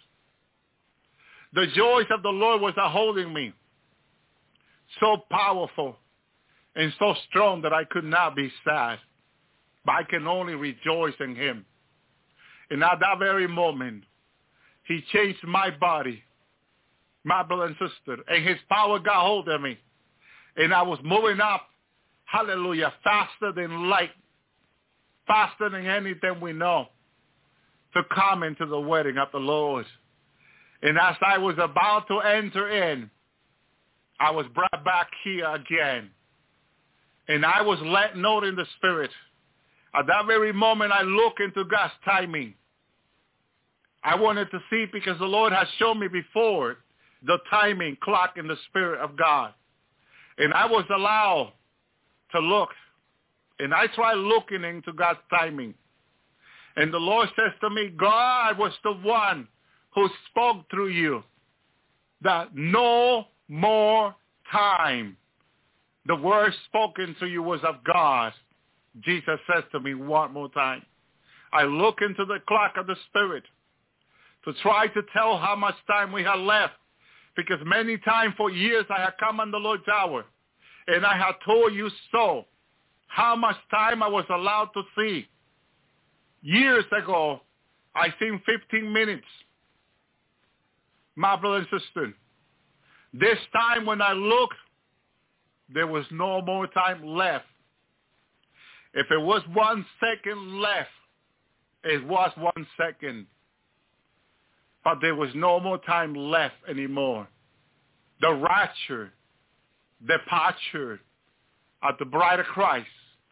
The joys of the Lord was holding me. So powerful and so strong that I could not be sad. But I can only rejoice in him. And at that very moment, he changed my body, my brother and sister. And his power got hold of me. And I was moving up, hallelujah, faster than light. Faster than anything we know, to come into the wedding of the Lord. And as I was about to enter in, I was brought back here again. And I was let know in the Spirit. At that very moment, I looked into God's timing. I wanted to see, because the Lord has shown me before the timing clock in the Spirit of God. And I was allowed to look. And I tried looking into God's timing. And the Lord says to me, God was the one who spoke through you that no more time. The word spoken to you was of God. Jesus says to me one more time. I look into the clock of the Spirit to try to tell how much time we have left. Because many times for years I have come on the Lord's hour. And I have told you so. How much time I was allowed to see. Years ago, I seen fifteen minutes. My brother and sister, this time when I looked, there was no more time left. If it was one second left, it was one second. But there was no more time left anymore. The rapture, departure of the bride of Christ,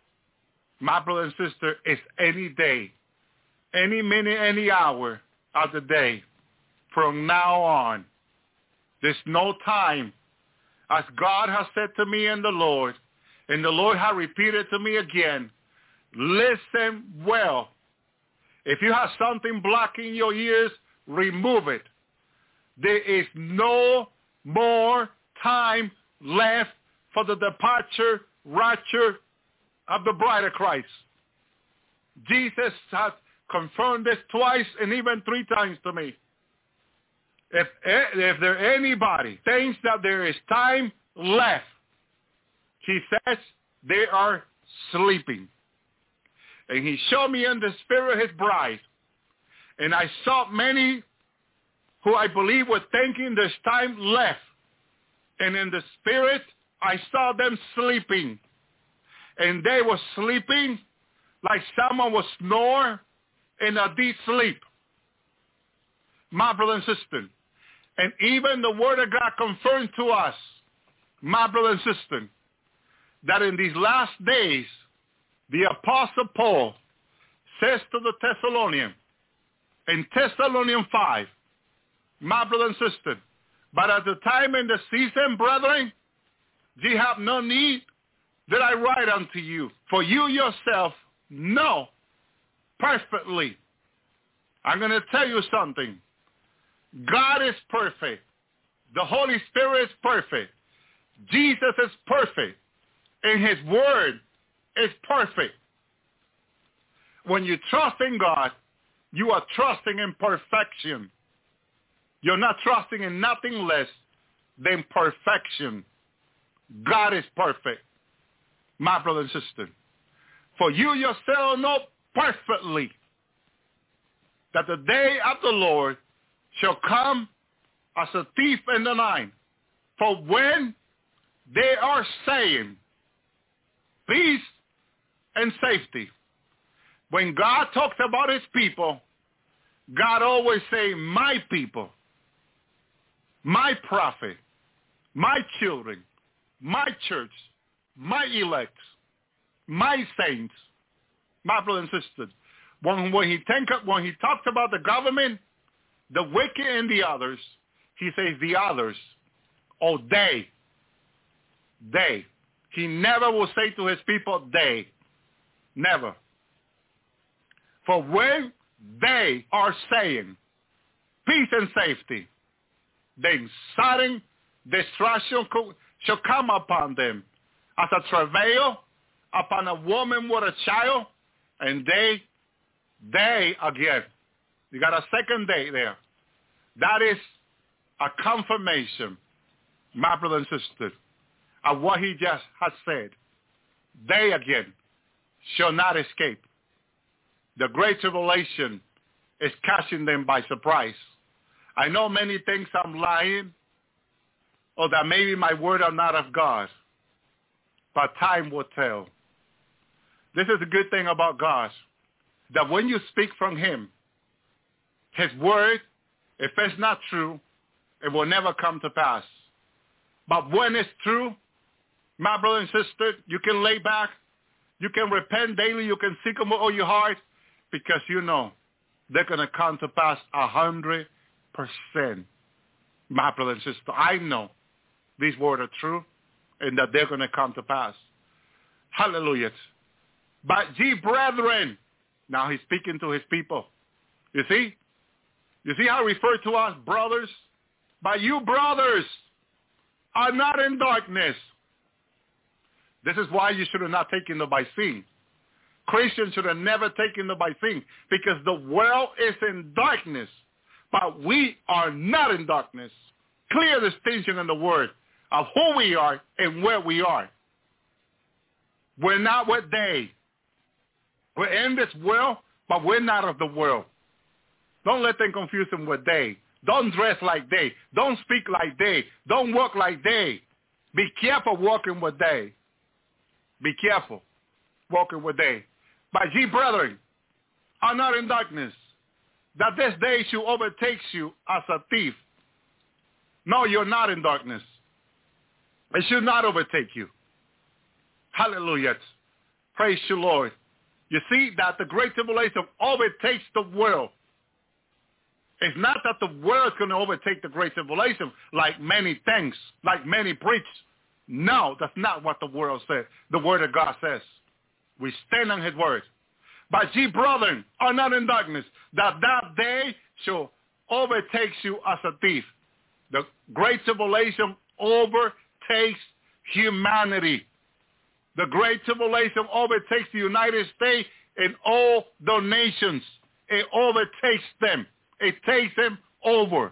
my brother and sister, is any day, any minute, any hour of the day. From now on, there's no time. As God has said to me and the Lord, and the Lord has repeated to me again, listen well. If you have something blocking your ears, remove it. There is no more time left for the departure, rapture of the bride of Christ. Jesus has confirmed this twice and even three times to me. If, if there anybody thinks that there is time left, he says they are sleeping. And he showed me in the Spirit his bride. And I saw many who I believe were thinking there's time left. And in the Spirit, I saw them sleeping. And they were sleeping like someone was snoring in a deep sleep. My brother and sister. And even the Word of God confirmed to us, my brother and sister, that in these last days, the Apostle Paul says to the Thessalonians, in Thessalonians five, my brother and sister, but at the time and the season, brethren, ye have no need that I write unto you, for you yourself know perfectly. I'm going to tell you something. God is perfect. The Holy Spirit is perfect. Jesus is perfect. And his word is perfect. When you trust in God, you are trusting in perfection. You're not trusting in nothing less than perfection. God is perfect, my brother and sister. For you yourself know perfectly that the day of the Lord shall come as a thief in the night. For when they are saying peace and safety, when God talks about his people, God always say, my people, my prophet, my children, my church, my elect, my saints, my brothers and sisters. When, when, he think, when he talks about the government, the wicked and the others, he says the others, or they, they. He never will say to his people, they. Never. For when they are saying peace and safety, then sudden destruction shall come upon them as a travail upon a woman with a child, and they, they again. You got a second day there. That is a confirmation, my brother and sister, of what he just has said. They again shall not escape. The great tribulation is catching them by surprise. I know many things I'm lying, or that maybe my word are not of God, but time will tell. This is a good thing about God, that when you speak from him, his word, if it's not true, it will never come to pass. But when it's true, my brother and sister, you can lay back, you can repent daily, you can seek him with all your heart, because you know they're going to come to pass a hundred percent. My brother and sister, I know these words are true and that they're going to come to pass. Hallelujah. But ye brethren, now he's speaking to his people. You see? You see how he referred to us, brothers? But you brothers are not in darkness. This is why you should have not taken the by seeing. Christians should have never taken the by seeing, because the world is in darkness, but we are not in darkness. Clear distinction in the word of who we are and where we are. We're not what they. We're in this world, but we're not of the world. Don't let them confuse them with they. Don't dress like they. Don't speak like they. Don't walk like they. Be careful walking with they. Be careful walking with they. But ye brethren are not in darkness, that this day should overtake you as a thief. No, you're not in darkness. It should not overtake you. Hallelujah. Praise you, Lord. You see that the great tribulation overtakes the world. It's not that the world's going to overtake the great tribulation like many things, like many preach. No, that's not what the world says. The word of God says. We stand on his word. But ye brethren are not in darkness, that that day shall overtake you as a thief. The great tribulation overtakes humanity. The great tribulation overtakes the United States and all the nations. It overtakes them. It takes them over.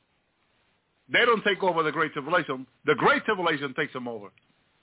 They don't take over the great tribulation. The great tribulation takes them over.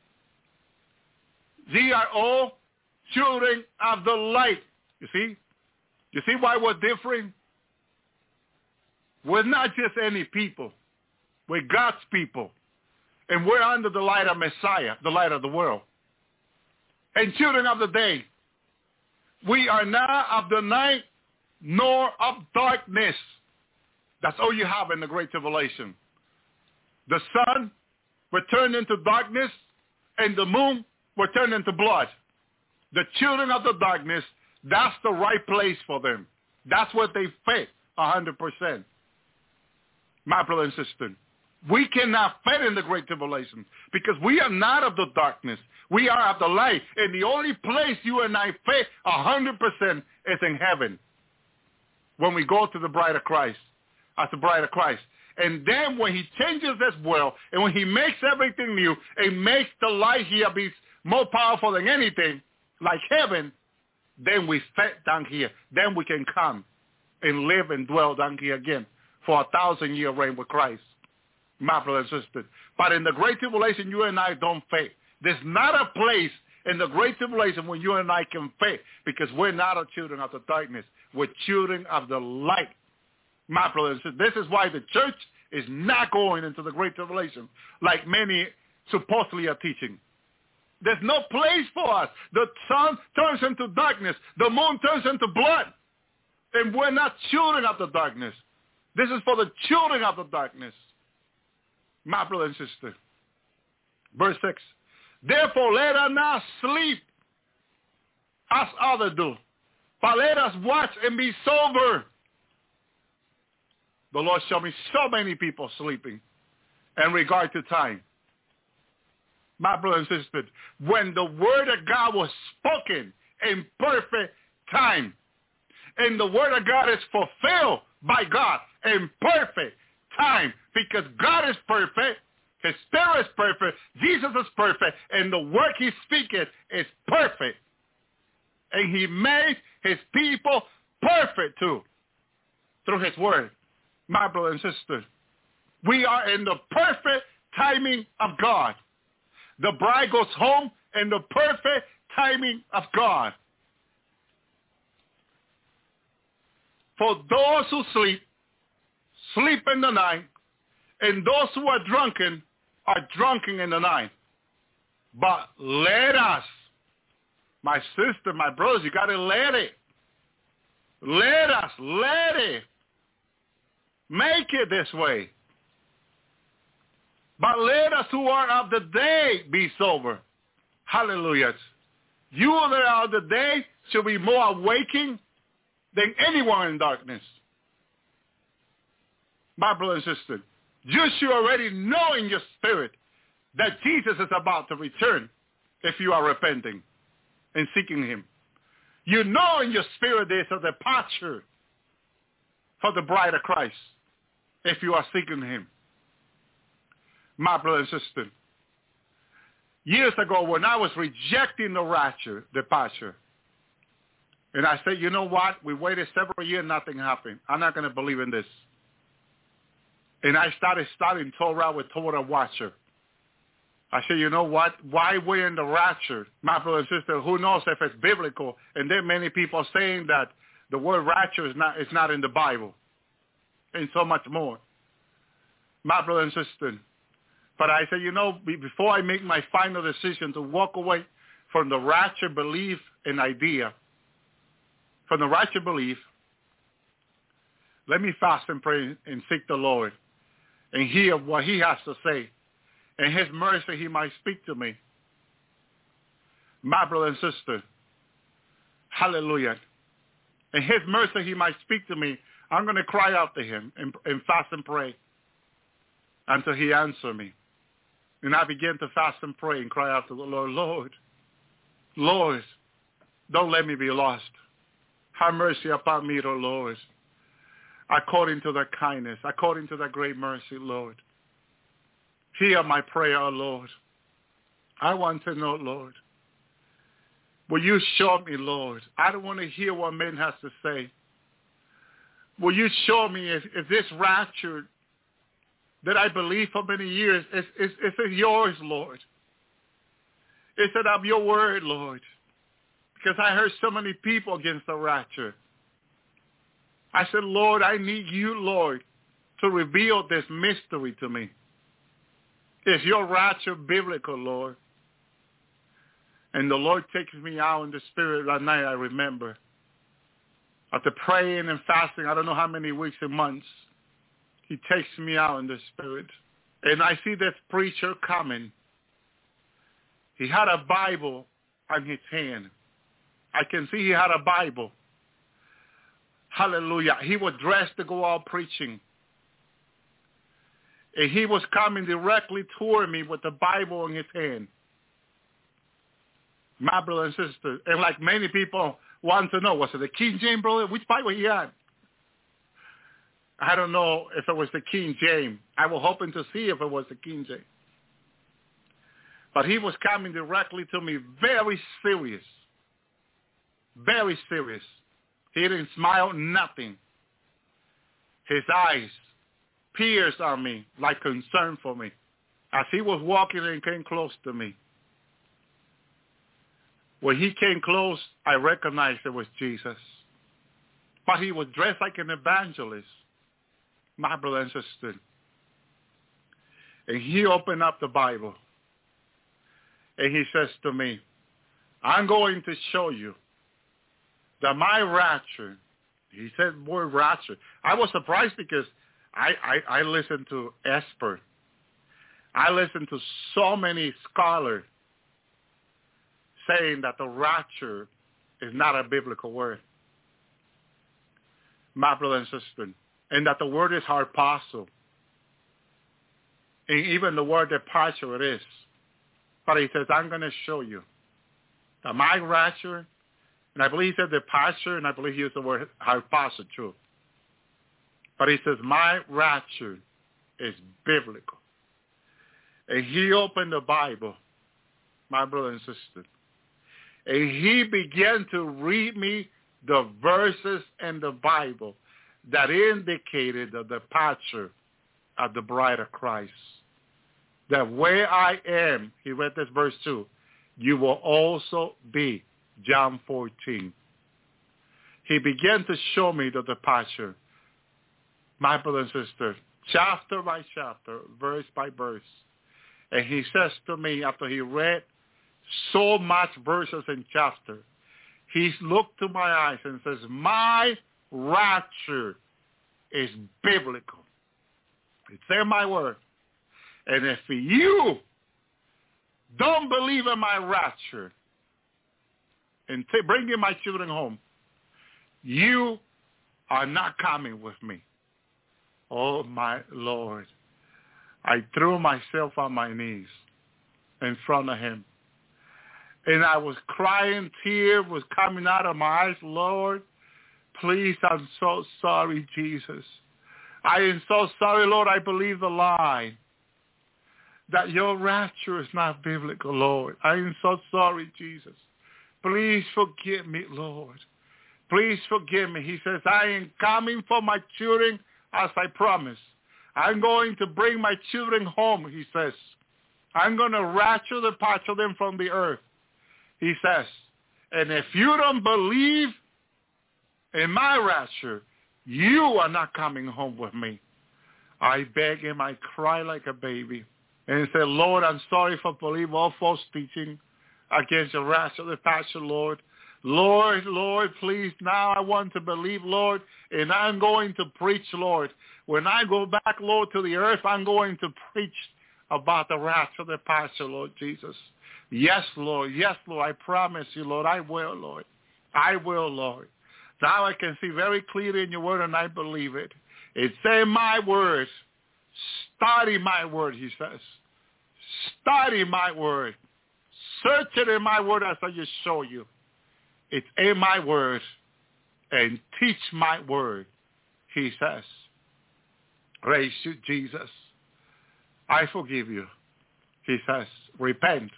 Ye are all children of the light. You see? You see why we're different? We're not just any people. We're God's people. And we're under the light of Messiah, the light of the world. And children of the day. We are not of the night nor of darkness. That's all you have in the great tribulation. The sun will turn into darkness, and the moon will turn into blood. The children of the darkness, that's the right place for them. That's what they fit one hundred percent. My brother and sister, we cannot fit in the great tribulation because we are not of the darkness. We are of the light. And the only place you and I fit one hundred percent is in heaven when we go to the bride of Christ, as the bride of Christ. And then when he changes this world and when he makes everything new and makes the light here be more powerful than anything, like heaven, then we fit down here. Then we can come and live and dwell down here again for a thousand year reign with Christ, my brother and sister. But in the great tribulation, you and I don't fit. There's not a place in the great tribulation where you and I can fit because we're not a children of the darkness. We're children of the light, my brother and sister. This is why the church is not going into the Great Tribulation like many supposedly are teaching. There's no place for us. The sun turns into darkness. The moon turns into blood. And we're not children of the darkness. This is for the children of the darkness. My brother and sister. Verse six. Therefore let us not sleep as others do, but let us watch and be sober. The Lord showed me so many people sleeping in regard to time. My brother and sister, when the word of God was spoken in perfect time, and the word of God is fulfilled by God in perfect time, because God is perfect, his spirit is perfect, Jesus is perfect, and the work he's speaking is perfect. And he made his people perfect too, through his word. My brother and sister, we are in the perfect timing of God. The bride goes home in the perfect timing of God. For those who sleep, sleep in the night, and those who are drunken are drunken in the night. But let us, my sister, my brothers, you got to let it. Let us, let it. Make it this way. But let us who are of the day be sober. Hallelujah. You that are of the day shall be more awaking than anyone in darkness. My brother and sister, you should already know in your spirit that Jesus is about to return if you are repenting and seeking him. You know in your spirit there's a departure for the bride of Christ if you are seeking him. My brother and sister, years ago when I was rejecting the rapture, departure, and I said, you know what? We waited several years, nothing happened. I'm not going to believe in this. And I started studying Torah with Torah Watcher. I said, you know what? Why we're in the rapture? My brother and sister, who knows if it's biblical? And there are many people saying that the word rapture is not, is not in the Bible. And so much more. My brother and sister. But I said, you know, before I make my final decision to walk away from the rapture belief and idea, from the rapture belief, let me fast and pray and seek the Lord and hear what he has to say. In his mercy, he might speak to me. My brother and sister, hallelujah. In his mercy, he might speak to me. I'm going to cry out to him and, and fast and pray until he answers me. And I began to fast and pray and cry out to the Lord, Lord, Lord, don't let me be lost. Have mercy upon me, O Lord, according to thy kindness, according to thy great mercy, Lord. Hear my prayer, O Lord. I want to know, Lord. Will you show me, Lord? I don't want to hear what man has to say. Will you show me if, if this rapture that I believe for many years, is, is, is it yours, Lord? Is it of your word, Lord? Because I heard so many people against the rapture. I said, Lord, I need you, Lord, to reveal this mystery to me. Is your rapture biblical, Lord? And the Lord takes me out in the spirit that night, I remember. After praying and fasting, I don't know how many weeks and months, he takes me out in the spirit. And I see this preacher coming. He had a Bible on his hand. I can see he had a Bible. Hallelujah. He was dressed to go out preaching. And he was coming directly toward me with the Bible in his hand. My brother and sister. And like many people want to know, was it the King James, brother? Which Bible he had? I don't know if it was the King James. I was hoping to see if it was the King James. But he was coming directly to me, very serious. Very serious. He didn't smile, nothing. His eyes pierced on me like concern for me. As he was walking and came close to me. When he came close, I recognized it was Jesus. But he was dressed like an evangelist. My brother and sister. And he opened up the Bible. And he says to me, I'm going to show you that my rapture, he said more rapture. I was surprised because I, I, I listened to Esper. I listened to so many scholars saying that the rapture is not a biblical word, my brother and sister, and that the word is harpazo. And even the word departure it is. But he says, I'm going to show you that my rapture, and I believe he said departure, and I believe he used the word harpazo too. But he says, my rapture is biblical. And he opened the Bible, my brother and sister, and he began to read me the verses in the Bible that indicated the departure of the bride of Christ. That where I am, he read this verse too, you will also be, John fourteen. He began to show me the departure, my brother and sister, chapter by chapter, verse by verse. And he says to me, after he read so much verses in chapter, he looked to my eyes and says, my rapture is biblical. It's in my word. And if you don't believe in my rapture and t- bringing my children home, you are not coming with me. Oh, my Lord. I threw myself on my knees in front of him. And I was crying, tears was coming out of my eyes. Lord, please, I'm so sorry, Jesus. I am so sorry, Lord, I believe the lie that your rapture is not biblical, Lord. I am so sorry, Jesus. Please forgive me, Lord. Please forgive me. He says, I am coming for my children as I promised. I'm going to bring my children home, he says. I'm going to rapture the parts of them from the earth, he says. And if you don't believe in my rapture, you are not coming home with me. I beg him, I cry like a baby. And he said, Lord, I'm sorry for believing all false teaching against the rapture of the pastor, Lord. Lord, Lord, please, now I want to believe, Lord, and I'm going to preach, Lord. When I go back, Lord, to the earth, I'm going to preach about the rapture of the pastor, Lord Jesus. Yes, Lord, yes, Lord, I promise you, Lord, I will, Lord. I will, Lord. Now I can see very clearly in your word, and I believe it. It's in my words. Study my word, he says. Study my word. Search it in my word as I just show you. It's in my word, and teach my word, he says. Praise you, Jesus. I forgive you, he says. Repent.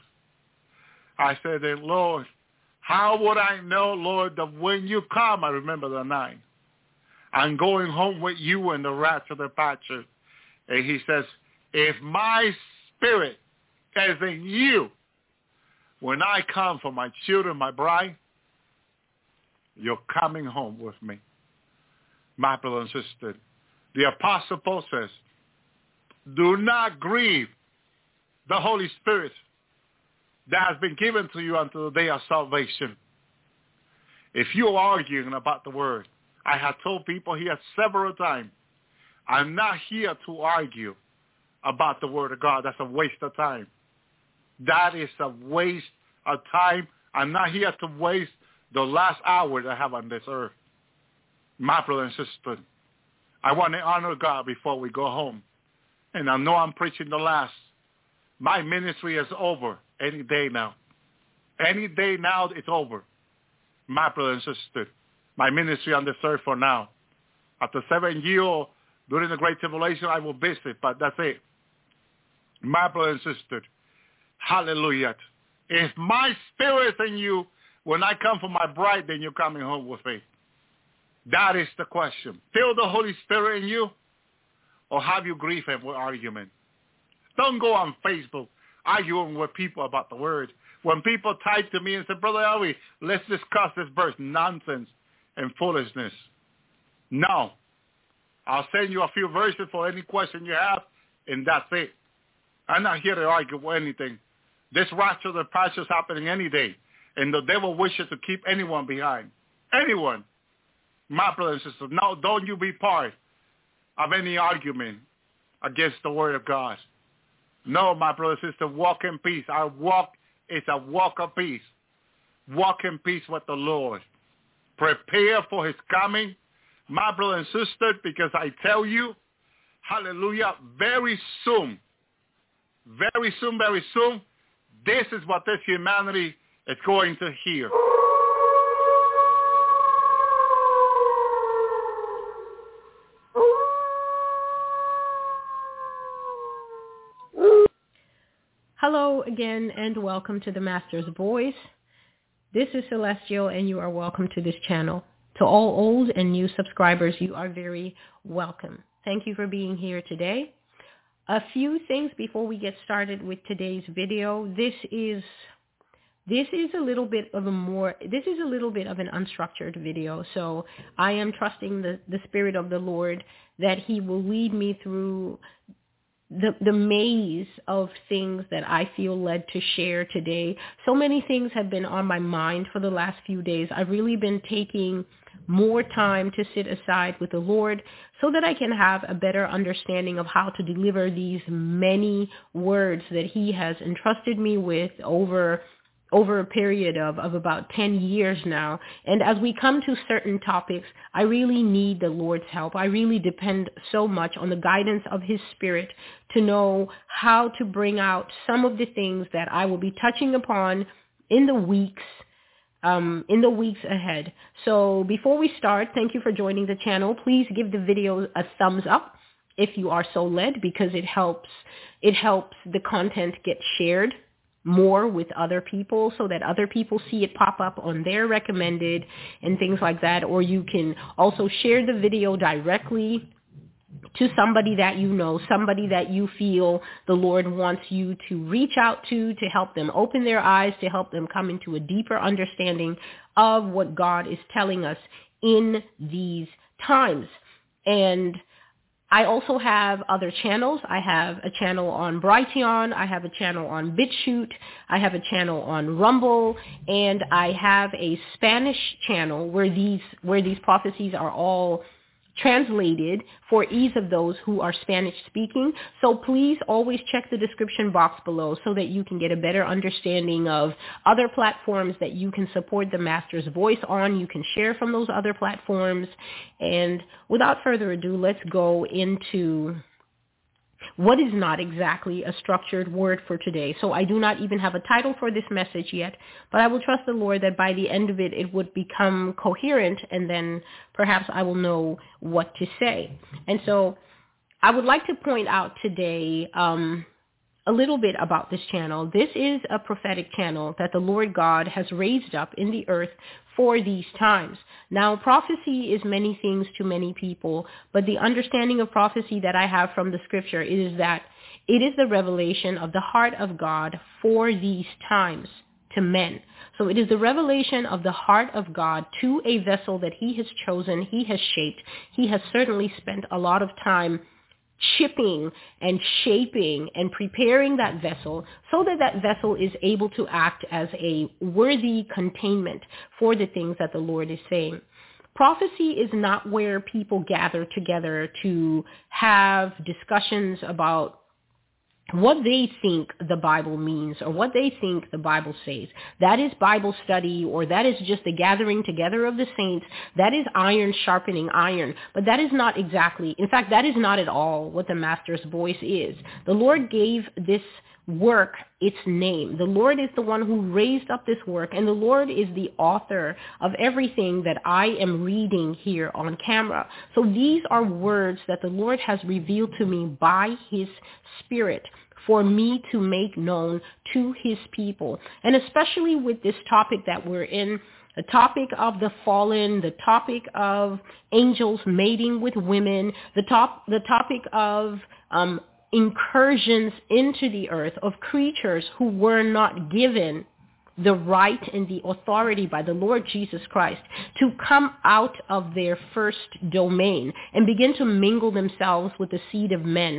I said, then, Lord, how would I know, Lord, that when you come, I remember the night, I'm going home with you and the rats of the pasture. And he says, if my spirit is in you, when I come for my children, my bride, you're coming home with me. My brother and sister, the Apostle Paul says, do not grieve the Holy Spirit that has been given to you until the day of salvation. If you're arguing about the word, I have told people here several times, I'm not here to argue about the word of God. That's a waste of time. That is a waste of time. I'm not here to waste the last hour that I have on this earth. My brother and sister, I want to honor God before we go home. And I know I'm preaching the last. My ministry is over any day now. Any day now, it's over. My brother and sister, my ministry on this earth for now. After seven years, during the Great Tribulation, I will visit, but that's it. My brother and sister, hallelujah. If my spirit is in you, when I come for my bride, then you're coming home with me. That is the question. Feel the Holy Spirit in you, or have you grief him with argument? Don't go on Facebook arguing with people about the word. When people type to me and say, Brother Elwie, let's discuss this verse, nonsense and foolishness. No. I'll send you a few verses for any question you have, and that's it. I'm not here to argue with anything. This rapture of the pasture is happening any day, and the devil wishes to keep anyone behind. Anyone. My brothers and sisters, no, don't you be part of any argument against the word of God. No, my brother and sister, walk in peace. Our walk is a walk of peace. Walk in peace with the Lord. Prepare for his coming, my brother and sister, because I tell you, hallelujah, very soon, very soon, very soon, this is what this humanity is going to hear. Hello again, and welcome to the Master's Voice. This is Celestial, and you are welcome to this channel. To all old and new subscribers, you are very welcome. Thank you for being here today. A few things before we get started with today's video. This is this is a little bit of a more this is a little bit of an unstructured video. So I am trusting the, the Spirit of the Lord that he will lead me through the the maze of things that I feel led to share today. So many things have been on my mind for the last few days. I've really been taking more time to sit aside with the Lord so that I can have a better understanding of how to deliver these many words that he has entrusted me with over over a period of, of about ten years now. And as we come to certain topics, I really need the Lord's help. I really depend so much on the guidance of his Spirit to know how to bring out some of the things that I will be touching upon in the weeks Um, in the weeks ahead. So before we start, thank you for joining the channel. Please give the video a thumbs up if you are so led, because it helps it helps the content get shared more with other people so that other people see it pop up on their recommended and things like that. Or you can also share the video directly to somebody that you know, somebody that you feel the Lord wants you to reach out to, to help them open their eyes, to help them come into a deeper understanding of what God is telling us in these times. And I also have other channels. I have a channel on Brighteon. I have a channel on BitChute. I have a channel on Rumble, and I have a Spanish channel where these where these prophecies are all translated for ease of those who are Spanish speaking. So please always check the description box below so that you can get a better understanding of other platforms that you can support the Master's Voice on. You can share from those other platforms. And without further ado, let's go into what is not exactly a structured word for today. So I do not even have a title for this message yet, but I will trust the Lord that by the end of it, it would become coherent, and then perhaps I will know what to say. And so I would like to point out today um, a little bit about this channel. This is a prophetic channel that the Lord God has raised up in the earth for these times. Now, prophecy is many things to many people, but the understanding of prophecy that I have from the scripture is that it is the revelation of the heart of God for these times to men. So it is the revelation of the heart of God to a vessel that he has chosen, he has shaped. He has certainly spent a lot of time chipping and shaping and preparing that vessel so that that vessel is able to act as a worthy containment for the things that the Lord is saying. Prophecy is not where people gather together to have discussions about what they think the Bible means or what they think the Bible says. That is Bible study, or that is just the gathering together of the saints. That is iron sharpening iron. But that is not exactly, in fact, that is not at all what the Master's Voice is. The Lord gave this work its name. The Lord is the one who raised up this work, and the Lord is the author of everything that I am reading here on camera. So these are words that the Lord has revealed to me by his Spirit for me to make known to his people. And especially with this topic that we're in, the topic of the fallen, the topic of angels mating with women, the top, the topic of um, incursions into the earth of creatures who were not given the right and the authority by the Lord Jesus Christ to come out of their first domain and begin to mingle themselves with the seed of men.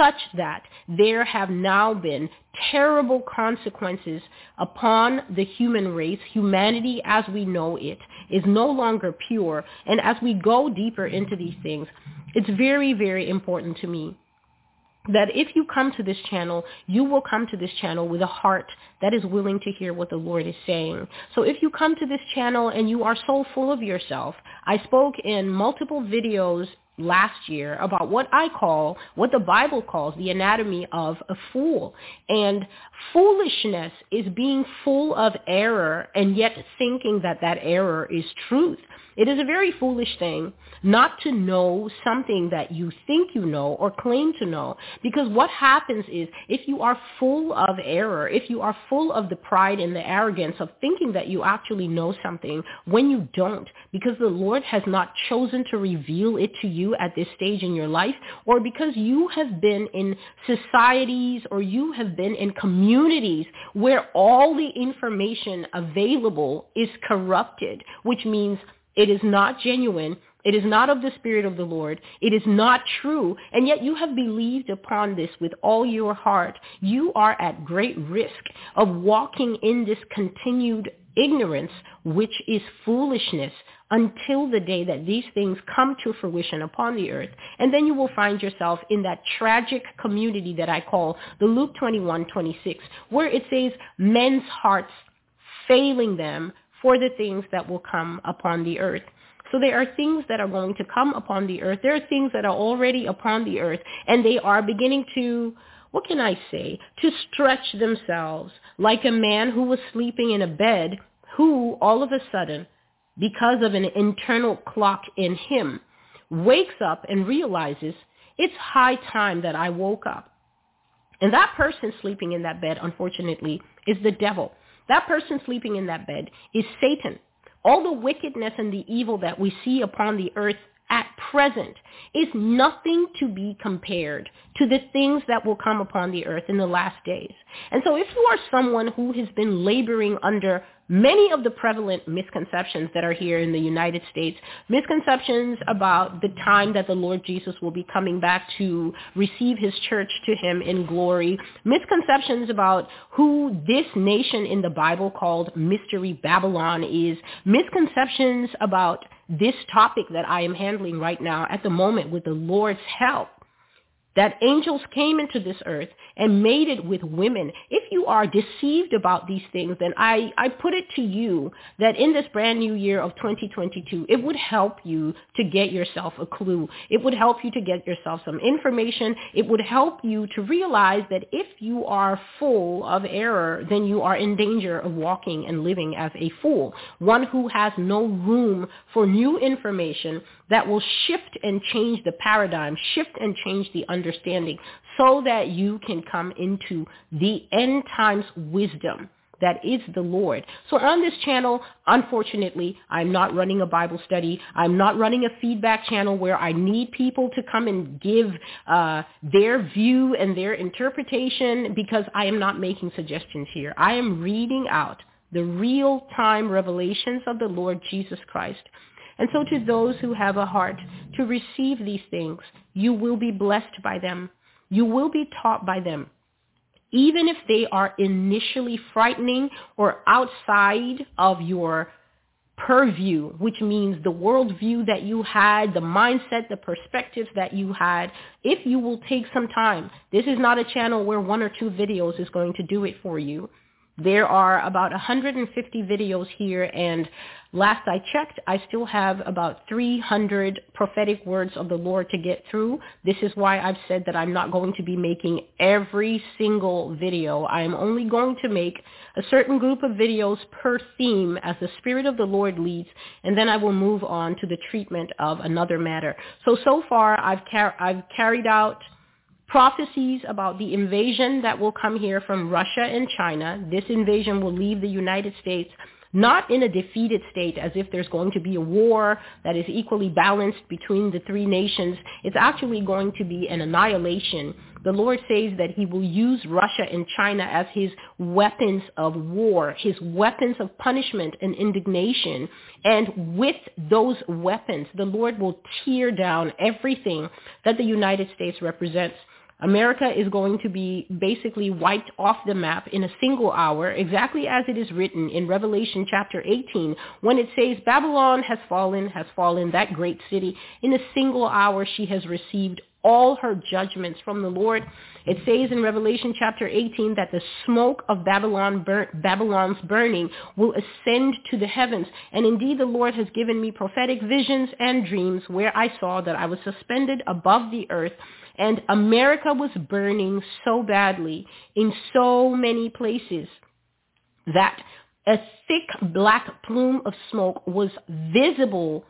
such that there have now been terrible consequences upon the human race. Humanity as we know it is no longer pure. And as we go deeper into these things, it's very, very important to me that if you come to this channel, you will come to this channel with a heart that is willing to hear what the Lord is saying. So if you come to this channel and you are so full of yourself, I spoke in multiple videos last year about what I call, what the Bible calls the anatomy of a fool. And foolishness is being full of error and yet thinking that that error is truth. It is a very foolish thing not to know something that you think you know or claim to know, because what happens is if you are full of error, if you are full of the pride and the arrogance of thinking that you actually know something when you don't, because the Lord has not chosen to reveal it to you at this stage in your life, or because you have been in societies or you have been in communities where all the information available is corrupted, which means it is not genuine. It is not of the Spirit of the Lord. It is not true. And yet you have believed upon this with all your heart. You are at great risk of walking in this continued ignorance, which is foolishness, until the day that these things come to fruition upon the earth. And then you will find yourself in that tragic community that I call the Luke twenty-one twenty-six, where it says men's hearts failing them for the things that will come upon the earth. So there are things that are going to come upon the earth. There are things that are already upon the earth, and they are beginning to, what can I say, to stretch themselves like a man who was sleeping in a bed who all of a sudden, because of an internal clock in him, wakes up and realizes it's high time that I woke up. And that person sleeping in that bed, unfortunately, is the devil. That person sleeping in that bed is Satan. All the wickedness and the evil that we see upon the earth at present is nothing to be compared to the things that will come upon the earth in the last days. And so if you are someone who has been laboring under many of the prevalent misconceptions that are here in the United States, misconceptions about the time that the Lord Jesus will be coming back to receive his church to him in glory, misconceptions about who this nation in the Bible called Mystery Babylon is, misconceptions about this topic that I am handling right now at the moment with the Lord's help, that angels came into this earth and mated with women. If you are deceived about these things, then I, I put it to you that in this brand new year of twenty twenty-two, it would help you to get yourself a clue. It would help you to get yourself some information. It would help you to realize that if you are full of error, then you are in danger of walking and living as a fool, one who has no room for new information that will shift and change the paradigm, shift and change the understanding, so that you can come into the end times wisdom that is the Lord. So on this channel, unfortunately, I'm not running a Bible study. I'm not running a feedback channel where I need people to come and give uh, their view and their interpretation, because I am not making suggestions here. I am reading out the real-time revelations of the Lord Jesus Christ. And so to those who have a heart to receive these things, you will be blessed by them. You will be taught by them. Even if they are initially frightening or outside of your purview, which means the worldview that you had, the mindset, the perspectives that you had, if you will take some time. This is not a channel where one or two videos is going to do it for you. There are about one hundred fifty videos here, and last I checked, I still have about three hundred prophetic words of the Lord to get through. This is why I've said that I'm not going to be making every single video. I am only going to make a certain group of videos per theme as the Spirit of the Lord leads, and then I will move on to the treatment of another matter. So, so far, I've, car- I've carried out prophecies about the invasion that will come here from Russia and China. This invasion will leave the United States not in a defeated state as if there's going to be a war that is equally balanced between the three nations. It's actually going to be an annihilation. The Lord says that he will use Russia and China as his weapons of war, his weapons of punishment and indignation. And with those weapons, the Lord will tear down everything that the United States represents. America is going to be basically wiped off the map in a single hour, exactly as it is written in Revelation chapter eighteen, when it says, Babylon has fallen, has fallen, that great city. In a single hour she has received all her judgments from the Lord. It says in Revelation chapter eighteen that the smoke of Babylon bur- Babylon's burning will ascend to the heavens. And indeed the Lord has given me prophetic visions and dreams where I saw that I was suspended above the earth, and America was burning so badly in so many places that a thick black plume of smoke was visible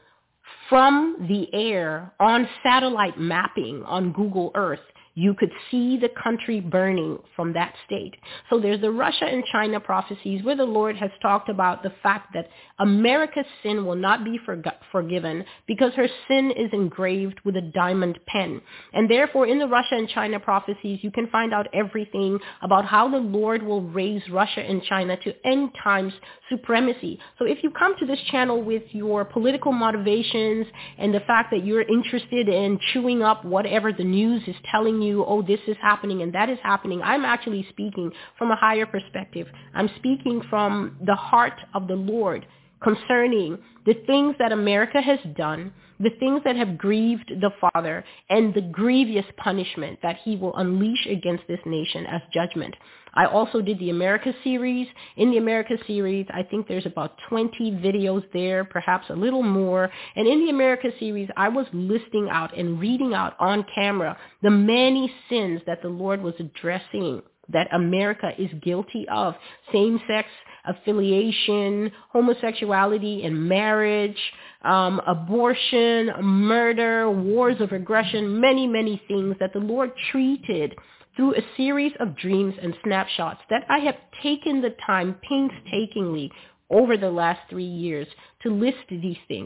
from the air on satellite mapping on Google Earth. You could see the country burning from that state. So there's the Russia and China prophecies where the Lord has talked about the fact that America's sin will not be forg- forgiven because her sin is engraved with a diamond pen. And therefore in the Russia and China prophecies, you can find out everything about how the Lord will raise Russia and China to end times supremacy. So if you come to this channel with your political motivations and the fact that you're interested in chewing up whatever the news is telling you, oh, this is happening and that is happening, I'm actually speaking from a higher perspective. I'm speaking from the heart of the Lord concerning the things that America has done, the things that have grieved the Father, and the grievous punishment that he will unleash against this nation as judgment. I also did the America series. In the America series, I think there's about twenty videos there, perhaps a little more. And in the America series, I was listing out and reading out on camera the many sins that the Lord was addressing that America is guilty of: same-sex affiliation, homosexuality and marriage, um, abortion, murder, wars of aggression, many, many things that the Lord treated through a series of dreams and snapshots that I have taken the time painstakingly over the last three years to list these things.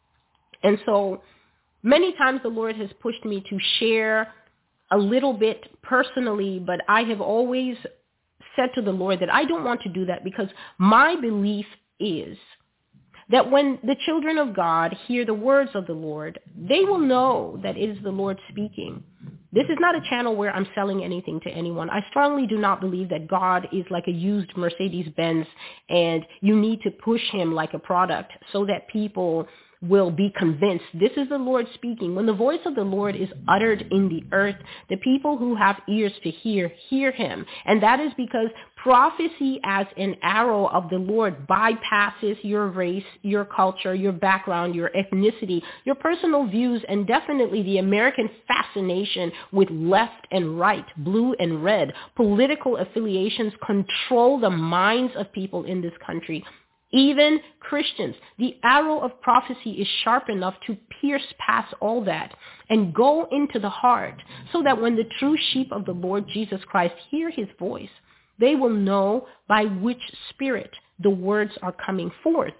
And so many times the Lord has pushed me to share a little bit personally, but I have always said to the Lord that I don't want to do that, because my belief is that when the children of God hear the words of the Lord, they will know that it is the Lord speaking. This is not a channel where I'm selling anything to anyone. I strongly do not believe that God is like a used Mercedes-Benz and you need to push him like a product so that people will be convinced this is the Lord speaking. When the voice of the Lord is uttered in the earth, the people who have ears to hear, hear him. And that is because prophecy as an arrow of the Lord bypasses your race, your culture, your background, your ethnicity, your personal views, and definitely the American fascination with left and right, blue and red. Political affiliations control the minds of people in this country. Even Christians, the arrow of prophecy is sharp enough to pierce past all that and go into the heart, so that when the true sheep of the Lord Jesus Christ hear his voice, they will know by which spirit the words are coming forth.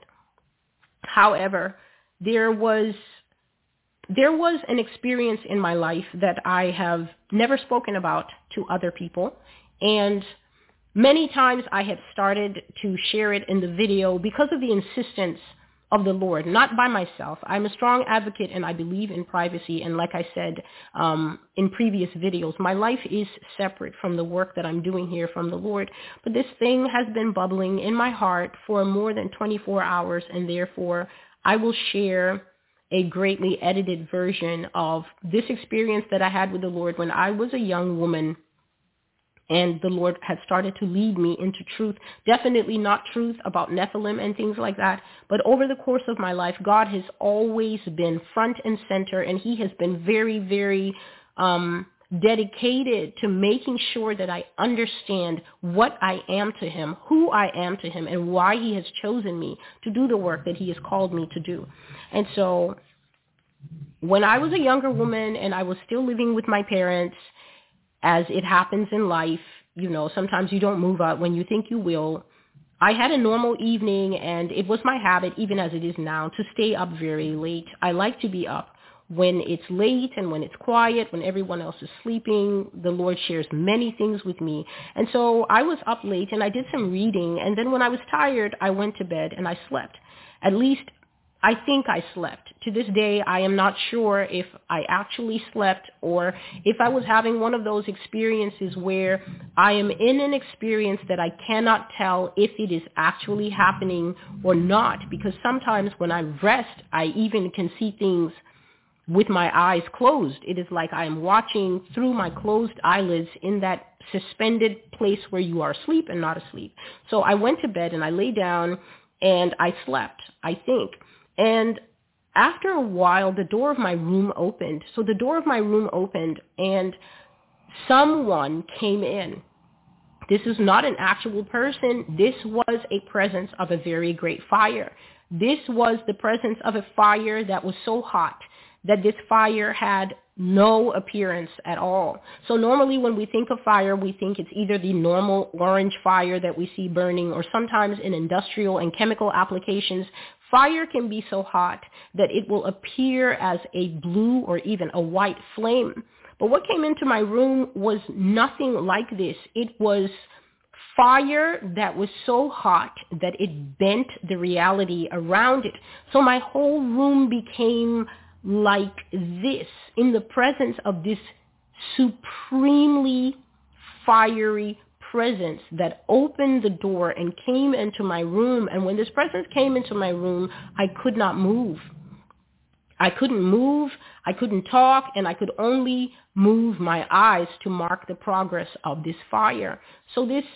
However, there was there was an experience in my life that I have never spoken about to other people, and many times I have started to share it in the video because of the insistence of the Lord, not by myself. I'm a strong advocate and I believe in privacy. And like I said um, in previous videos, my life is separate from the work that I'm doing here from the Lord. But this thing has been bubbling in my heart for more than twenty-four hours, and therefore I will share a greatly edited version of this experience that I had with the Lord when I was a young woman. And the Lord had started to lead me into truth. Definitely not truth about Nephilim and things like that. But over the course of my life, God has always been front and center. And he has been very, very um, dedicated to making sure that I understand what I am to him, who I am to him, and why he has chosen me to do the work that he has called me to do. And so when I was a younger woman and I was still living with my parents, as it happens in life, you know, sometimes you don't move out when you think you will. I had a normal evening, and it was my habit, even as it is now, to stay up very late. I like to be up when it's late and when it's quiet, when everyone else is sleeping. The Lord shares many things with me. And so I was up late, and I did some reading, and then when I was tired, I went to bed and I slept. At least I think I slept. To this day, I am not sure if I actually slept or if I was having one of those experiences where I am in an experience that I cannot tell if it is actually happening or not, because sometimes when I rest, I even can see things with my eyes closed. It is like I am watching through my closed eyelids in that suspended place where you are asleep and not asleep. So I went to bed and I lay down and I slept, I think. And after a while, the door of my room opened. So the door of my room opened and someone came in. This is not an actual person. This was a presence of a very great fire. This was the presence of a fire that was so hot that this fire had no appearance at all. So normally when we think of fire, we think it's either the normal orange fire that we see burning, or sometimes in industrial and chemical applications, fire can be so hot that it will appear as a blue or even a white flame. But what came into my room was nothing like this. It was fire that was so hot that it bent the reality around it. So my whole room became like this, in the presence of this supremely fiery presence that opened the door and came into my room. And when this presence came into my room, I could not move. I couldn't move, I couldn't talk, and I could only move my eyes to mark the progress of this fire. So this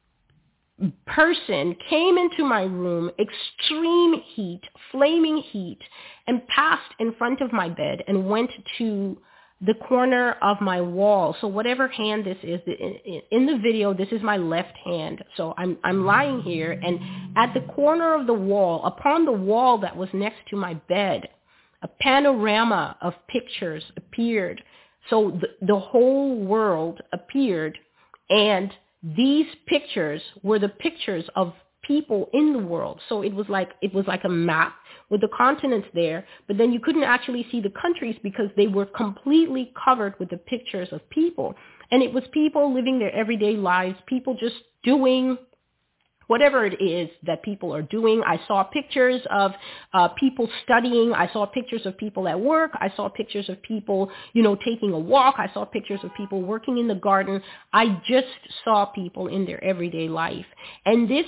person came into my room, extreme heat, flaming heat, and passed in front of my bed and went to the corner of my wall. So whatever hand this is, in the video, this is my left hand. So I'm I'm lying here, and at the corner of the wall, upon the wall that was next to my bed, a panorama of pictures appeared. So the, the whole world appeared, and these pictures were the pictures of people in the world. So it was like it was like a map with the continents there, but then you couldn't actually see the countries because they were completely covered with the pictures of people. And it was people living their everyday lives, people just doing whatever it is that people are doing. I saw pictures of uh, people studying. I saw pictures of people at work. I saw pictures of people, you know, taking a walk. I saw pictures of people working in the garden. I just saw people in their everyday life. And this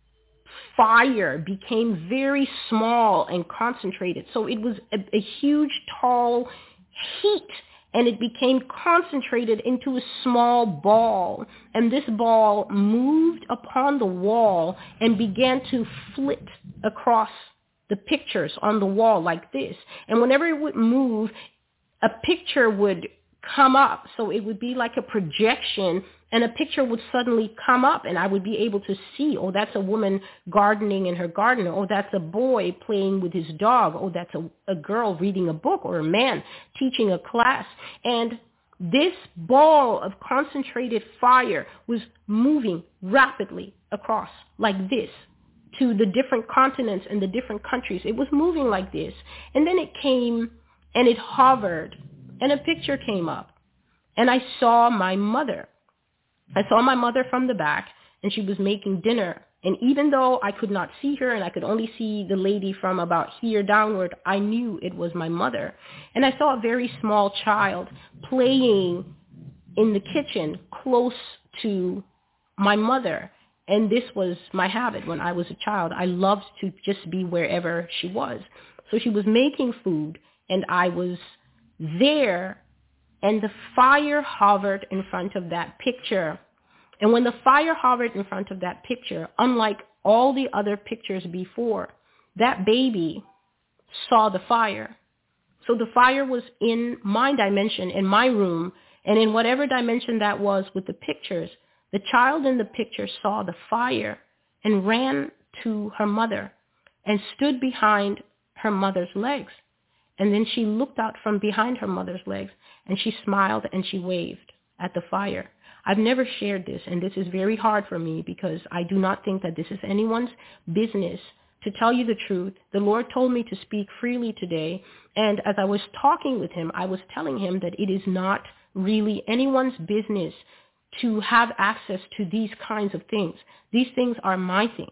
fire became very small and concentrated. So it was a, a huge, tall heat, and it became concentrated into a small ball. And this ball moved upon the wall and began to flit across the pictures on the wall like this. And whenever it would move, a picture would come up. So it would be like a projection, and a picture would suddenly come up, and I would be able to see, oh, that's a woman gardening in her garden. Oh, that's a boy playing with his dog. Oh, that's a, a girl reading a book, or a man teaching a class. And this ball of concentrated fire was moving rapidly across like this to the different continents and the different countries. It was moving like this. And then it came and it hovered, and a picture came up, and I saw my mother. I saw my mother from the back, and she was making dinner. And even though I could not see her and I could only see the lady from about here downward, I knew it was my mother. And I saw a very small child playing in the kitchen close to my mother. And this was my habit when I was a child. I loved to just be wherever she was. So she was making food, and I was there, and the fire hovered in front of that picture. And when the fire hovered in front of that picture, unlike all the other pictures before, that baby saw the fire. So the fire was in my dimension, in my room, and in whatever dimension that was with the pictures, the child in the picture saw the fire and ran to her mother and stood behind her mother's legs. And then she looked out from behind her mother's legs, and she smiled and she waved at the fire. I've never shared this, and this is very hard for me because I do not think that this is anyone's business. To tell you the truth, the Lord told me to speak freely today, and as I was talking with him, I was telling him that it is not really anyone's business to have access to these kinds of things. These things are my things.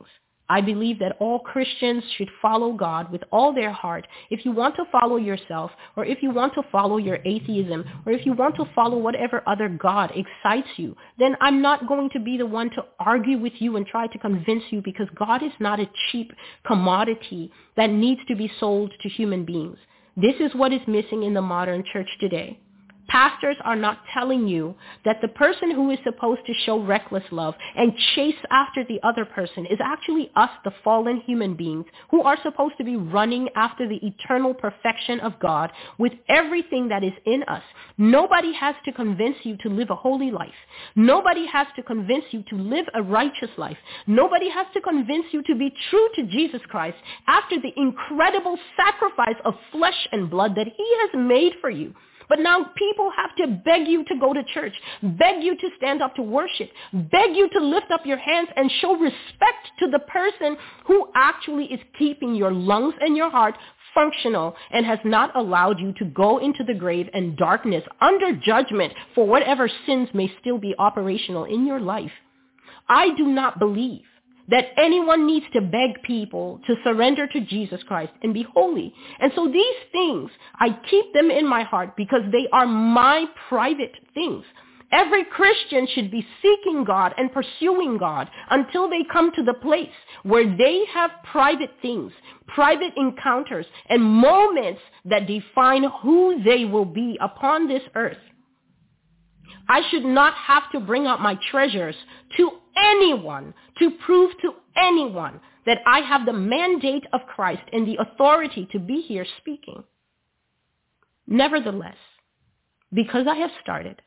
I believe that all Christians should follow God with all their heart. If you want to follow yourself, or if you want to follow your atheism, or if you want to follow whatever other God excites you, then I'm not going to be the one to argue with you and try to convince you, because God is not a cheap commodity that needs to be sold to human beings. This is what is missing in the modern church today. Pastors are not telling you that the person who is supposed to show reckless love and chase after the other person is actually us, the fallen human beings, who are supposed to be running after the eternal perfection of God with everything that is in us. Nobody has to convince you to live a holy life. Nobody has to convince you to live a righteous life. Nobody has to convince you to be true to Jesus Christ after the incredible sacrifice of flesh and blood that he has made for you. But now people have to beg you to go to church, beg you to stand up to worship, beg you to lift up your hands and show respect to the person who actually is keeping your lungs and your heart functional and has not allowed you to go into the grave and darkness under judgment for whatever sins may still be operational in your life. I do not believe that anyone needs to beg people to surrender to Jesus Christ and be holy. And so these things, I keep them in my heart because they are my private things. Every Christian should be seeking God and pursuing God until they come to the place where they have private things, private encounters, and moments that define who they will be upon this earth. I should not have to bring out my treasures to anyone to prove to anyone that I have the mandate of Christ and the authority to be here speaking. Nevertheless, because I have started,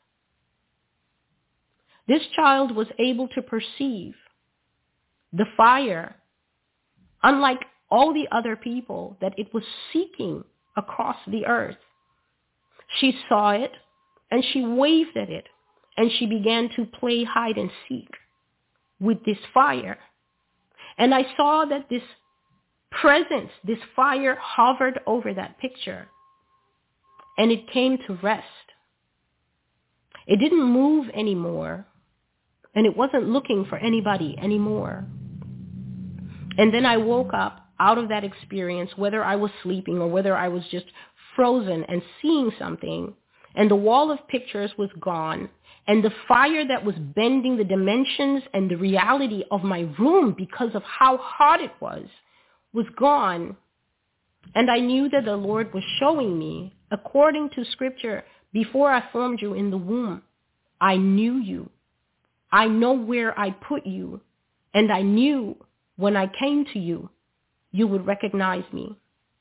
this child was able to perceive the fire, unlike all the other people that it was seeking across the earth. She saw it, and she waved at it, and she began to play hide and seek with this fire. And I saw that this presence, this fire hovered over that picture, and it came to rest. It didn't move anymore, and it wasn't looking for anybody anymore. And then I woke up out of that experience, whether I was sleeping or whether I was just frozen and seeing something, and the wall of pictures was gone, and the fire that was bending the dimensions and the reality of my room because of how hot it was, was gone. And I knew that the Lord was showing me, according to Scripture, before I formed you in the womb, I knew you. I know where I put you, and I knew when I came to you, you would recognize me.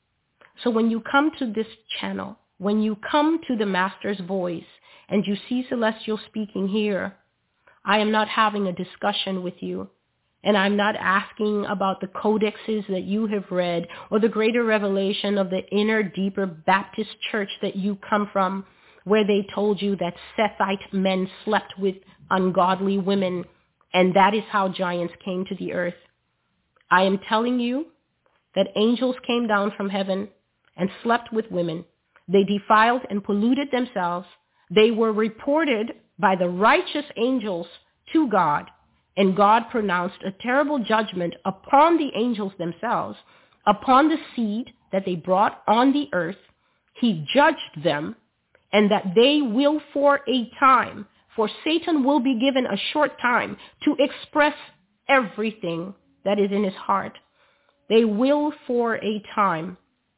So when you come to this channel, when you come to the Master's Voice and you see Celestial speaking here, I am not having a discussion with you, and I'm not asking about the codexes that you have read or the greater revelation of the inner, deeper Baptist church that you come from, where they told you that Sethite men slept with ungodly women, and that is how giants came to the earth. I am telling you that angels came down from heaven and slept with women. They defiled and polluted themselves. They were reported by the righteous angels to God, and God pronounced a terrible judgment upon the angels themselves, upon the seed that they brought on the earth. He judged them, and that they will for a time, for Satan will be given a short time to express everything that is in his heart. They will for a time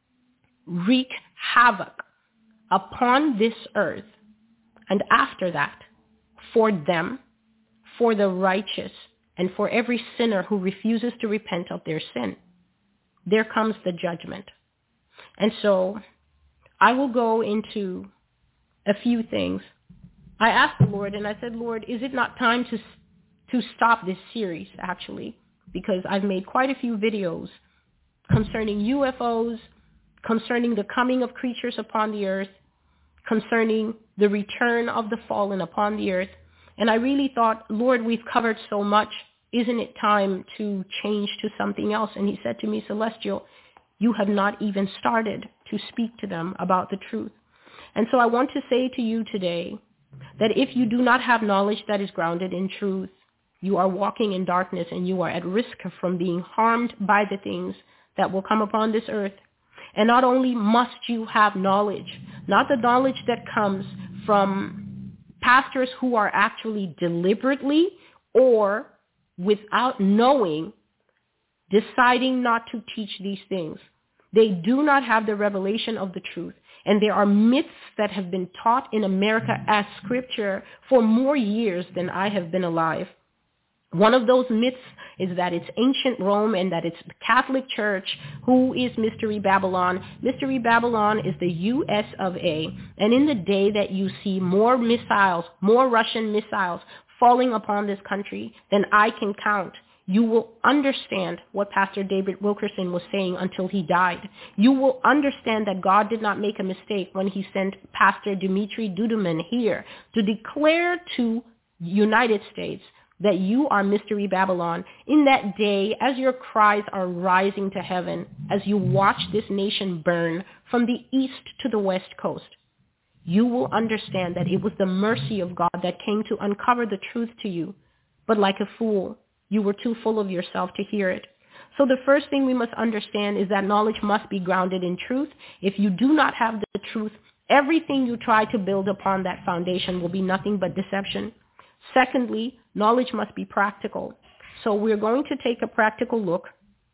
wreak havoc upon this earth. And after that, for them, for the righteous, and for every sinner who refuses to repent of their sin, there comes the judgment. And so I will go into a few things. I asked the Lord, and I said, Lord, is it not time to to stop this series, actually? Because I've made quite a few videos concerning U F Os, concerning the coming of creatures upon the earth, concerning the return of the fallen upon the earth. And I really thought, Lord, we've covered so much. Isn't it time to change to something else? And he said to me, Celestial, you have not even started to speak to them about the truth. And so I want to say to you today that if you do not have knowledge that is grounded in truth, You are walking in darkness and you are at risk from being harmed by the things that will come upon this earth. And not only must you have knowledge, not the knowledge that comes from pastors who are actually deliberately or without knowing, deciding not to teach these things. They do not have the revelation of the truth. And there are myths that have been taught in America as scripture for more years than I have been alive. One of those myths is that it's ancient Rome and that it's the Catholic Church who is Mystery Babylon. Mystery Babylon is the U S of A. And in the day that you see more missiles, more Russian missiles falling upon this country than I can count, you will understand what Pastor David Wilkerson was saying until he died. You will understand that God did not make a mistake when he sent Pastor Dimitri Duduman here to declare to United States that you are Mystery Babylon. In that day, as your cries are rising to heaven, as you watch this nation burn from the east to the west coast, you will understand that it was the mercy of God that came to uncover the truth to you. But like a fool, you were too full of yourself to hear it. So the first thing we must understand is that knowledge must be grounded in truth. If you do not have the truth, everything you try to build upon that foundation will be nothing but deception. Secondly, knowledge must be practical. So we're going to take a practical look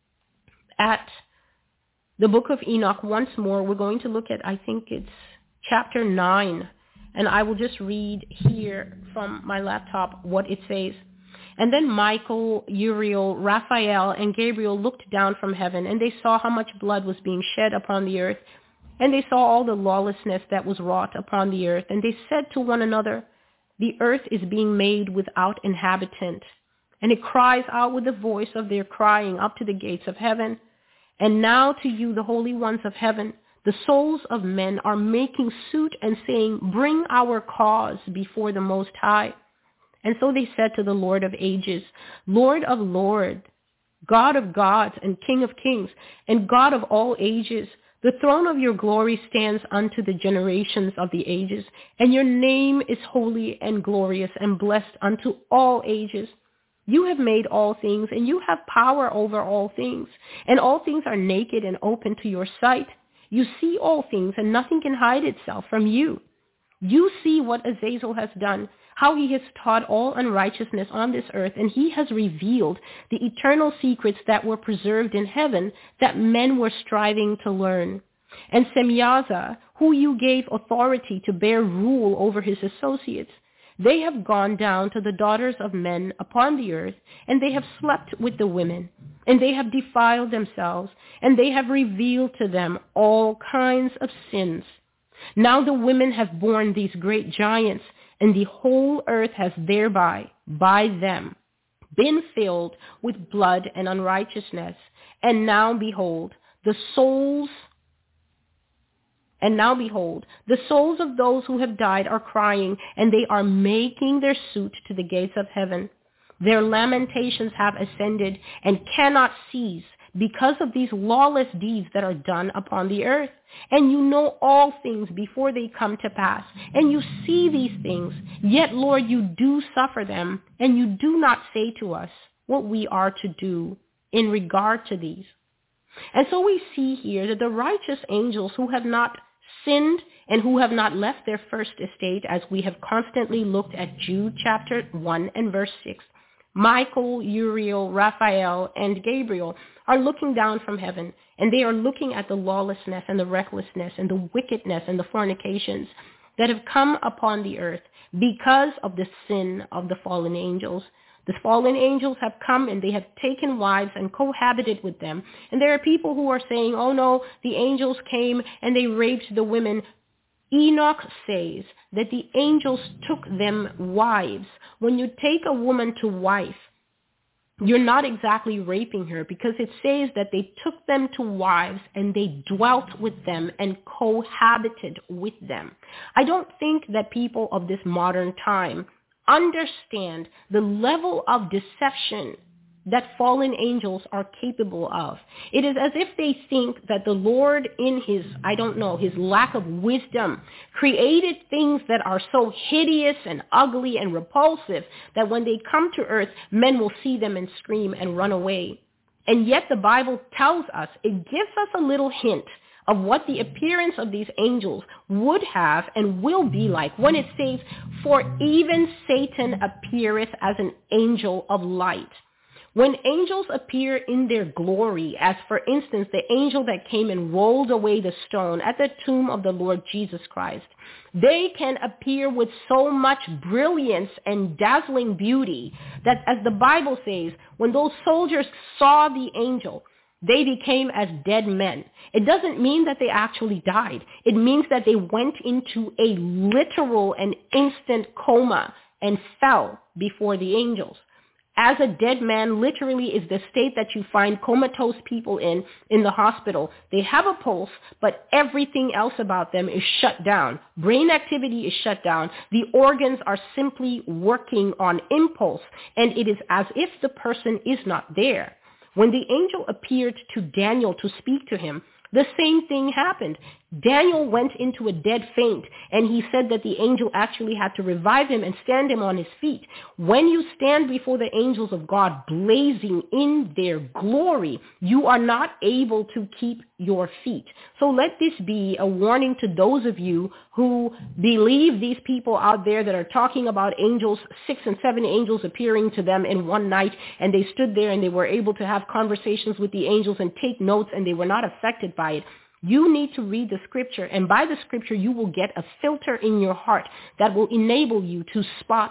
at the book of Enoch once more. We're going to look at, I think it's chapter nine. And I will just read here from my laptop what it says. And then Michael, Uriel, Raphael, and Gabriel looked down from heaven, and they saw how much blood was being shed upon the earth. And they saw all the lawlessness that was wrought upon the earth. And they said to one another, the earth is being made without inhabitant. And it cries out with the voice of their crying up to the gates of heaven. And now to you, the holy ones of heaven, the souls of men are making suit and saying, bring our cause before the Most High. And so they said to the Lord of ages, Lord of lords, God of gods and King of kings, and God of all ages, the throne of your glory stands unto the generations of the ages, and your name is holy and glorious and blessed unto all ages. You have made all things, and you have power over all things, and all things are naked and open to your sight. You see all things, and nothing can hide itself from you. You see what Azazel has done, how he has taught all unrighteousness on this earth, and he has revealed the eternal secrets that were preserved in heaven that men were striving to learn. And Semyaza, who you gave authority to bear rule over his associates, they have gone down to the daughters of men upon the earth, and they have slept with the women, and they have defiled themselves, and they have revealed to them all kinds of sins. Now the women have borne these great giants, and the whole earth has thereby, by them, been filled with blood and unrighteousness. And now behold, the souls, and now behold, the souls of those who have died are crying, and they are making their suit to the gates of heaven. Their lamentations have ascended and cannot cease because of these lawless deeds that are done upon the earth. And you know all things before they come to pass, and you see these things, yet, Lord, you do suffer them, and you do not say to us what we are to do in regard to these. And so we see here that the righteous angels who have not sinned and who have not left their first estate, as we have constantly looked at Jude chapter one and verse six, Michael, Uriel, Raphael, and Gabriel are looking down from heaven, and they are looking at the lawlessness and the recklessness and the wickedness and the fornications that have come upon the earth because of the sin of the fallen angels. The fallen angels have come and they have taken wives and cohabited with them. And there are people who are saying, oh no, the angels came and they raped the women. Enoch says that the angels took them wives. When you take a woman to wife, you're not exactly raping her, because it says that they took them to wives and they dwelt with them and cohabited with them. I don't think that people of this modern time understand the level of deception that fallen angels are capable of. It is as if they think that the Lord, in his, I don't know, his lack of wisdom, created things that are so hideous and ugly and repulsive that when they come to earth, men will see them and scream and run away. And yet the Bible tells us, it gives us a little hint of what the appearance of these angels would have and will be like when it says, for even Satan appeareth as an angel of light. When angels appear in their glory, as for instance, the angel that came and rolled away the stone at the tomb of the Lord Jesus Christ, they can appear with so much brilliance and dazzling beauty that, as the Bible says, when those soldiers saw the angel, they became as dead men. It doesn't mean that they actually died. It means that they went into a literal and instant coma and fell before the angels. As a dead man literally is the state that you find comatose people in in the hospital. They have a pulse, but everything else about them is shut down. Brain activity is shut down. The organs are simply working on impulse, and it is as if the person is not there. When the angel appeared to Daniel to speak to him, the same thing happened. Daniel went into a dead faint, and he said that the angel actually had to revive him and stand him on his feet. When you stand before the angels of God blazing in their glory, you are not able to keep your feet. So let this be a warning to those of you who believe these people out there that are talking about angels, six and seven angels appearing to them in one night, and they stood there and they were able to have conversations with the angels and take notes, and they were not affected by it. You need to read the scripture, and by the scripture you will get a filter in your heart that will enable you to spot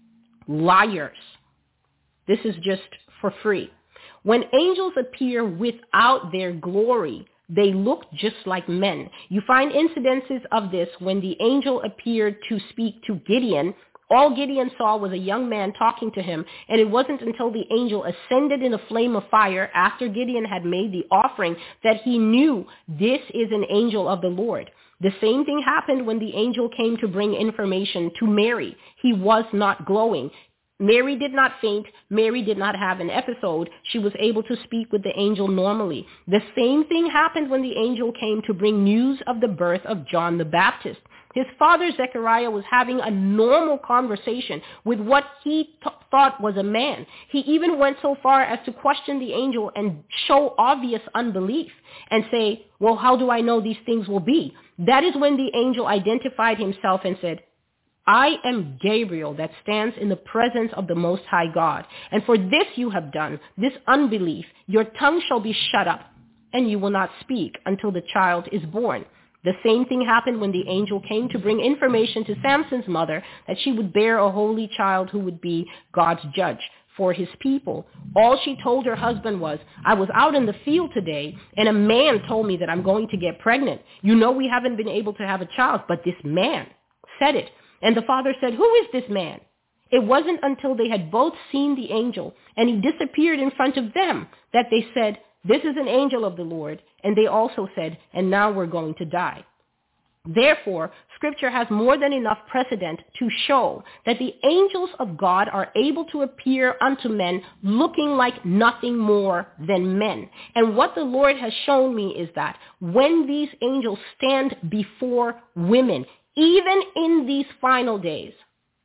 liars. This is just for free. When angels appear without their glory, they look just like men. You find incidences of this when the angel appeared to speak to Gideon. All Gideon saw was a young man talking to him, and it wasn't until the angel ascended in a flame of fire after Gideon had made the offering that he knew this is an angel of the Lord. The same thing happened when the angel came to bring information to Mary. He was not glowing. Mary did not faint. Mary did not have an episode. She was able to speak with the angel normally. The same thing happened when the angel came to bring news of the birth of John the Baptist. His father, Zechariah, was having a normal conversation with what he t- thought was a man. He even went so far as to question the angel and show obvious unbelief and say, well, how do I know these things will be? That is when the angel identified himself and said, I am Gabriel that stands in the presence of the Most High God. And for this you have done, this unbelief, your tongue shall be shut up, and you will not speak until the child is born. The same thing happened when the angel came to bring information to Samson's mother that she would bear a holy child who would be God's judge for his people. All she told her husband was, I was out in the field today, and a man told me that I'm going to get pregnant. You know we haven't been able to have a child, but this man said it. And the father said, who is this man? It wasn't until they had both seen the angel, and he disappeared in front of them, that they said, this is an angel of the Lord. And they also said, and now we're going to die. Therefore, Scripture has more than enough precedent to show that the angels of God are able to appear unto men looking like nothing more than men. And what the Lord has shown me is that when these angels stand before women, even in these final days,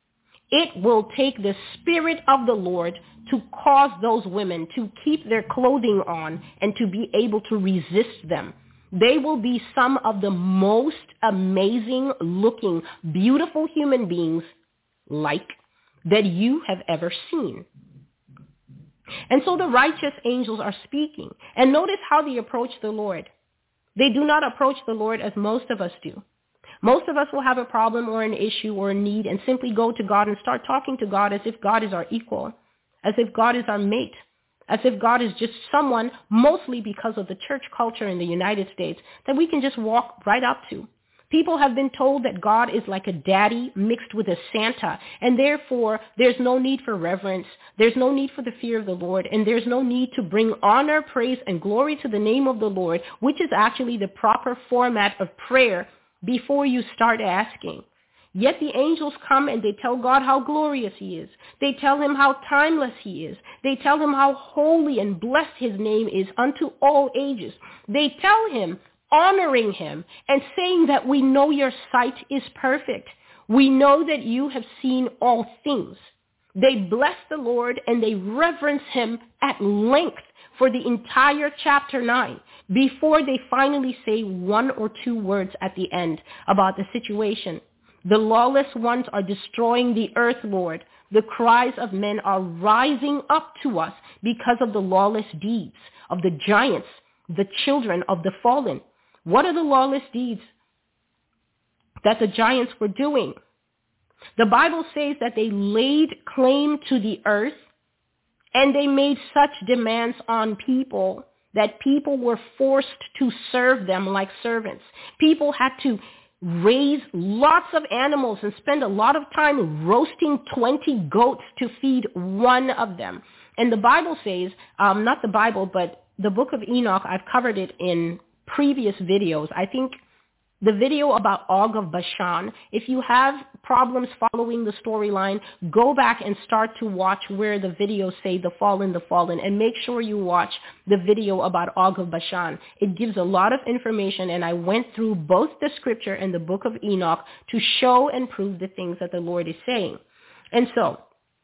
it will take the Spirit of the Lord to cause those women to keep their clothing on and to be able to resist them. They will be some of the most amazing looking, beautiful human beings like that you have ever seen. And so the righteous angels are speaking. And notice how they approach the Lord. They do not approach the Lord as most of us do. Most of us will have a problem or an issue or a need and simply go to God and start talking to God as if God is our equal, as if God is our mate, as if God is just someone, mostly because of the church culture in the United States, that we can just walk right up to. People have been told that God is like a daddy mixed with a Santa, and therefore there's no need for reverence, there's no need for the fear of the Lord, and there's no need to bring honor, praise, and glory to the name of the Lord, which is actually the proper format of prayer before you start asking. Yet the angels come and they tell God how glorious he is. They tell him how timeless he is. They tell him how holy and blessed his name is unto all ages. They tell him, honoring him and saying that we know your sight is perfect. We know that you have seen all things. They bless the Lord and they reverence him at length for the entire chapter nine before they finally say one or two words at the end about the situation. The lawless ones are destroying the earth, Lord. The cries of men are rising up to us because of the lawless deeds of the giants, the children of the fallen. What are the lawless deeds that the giants were doing? The Bible says that they laid claim to the earth and they made such demands on people that people were forced to serve them like servants. People had to raise lots of animals and spend a lot of time roasting twenty goats to feed one of them. And the Bible says, um, not the Bible, but the book of Enoch, I've covered it in previous videos. I think the video about Og of Bashan, if you have problems following the storyline, go back and start to watch where the videos say the fallen, the fallen, and make sure you watch the video about Og of Bashan. It gives a lot of information, and I went through both the scripture and the book of Enoch to show and prove the things that the Lord is saying. And so,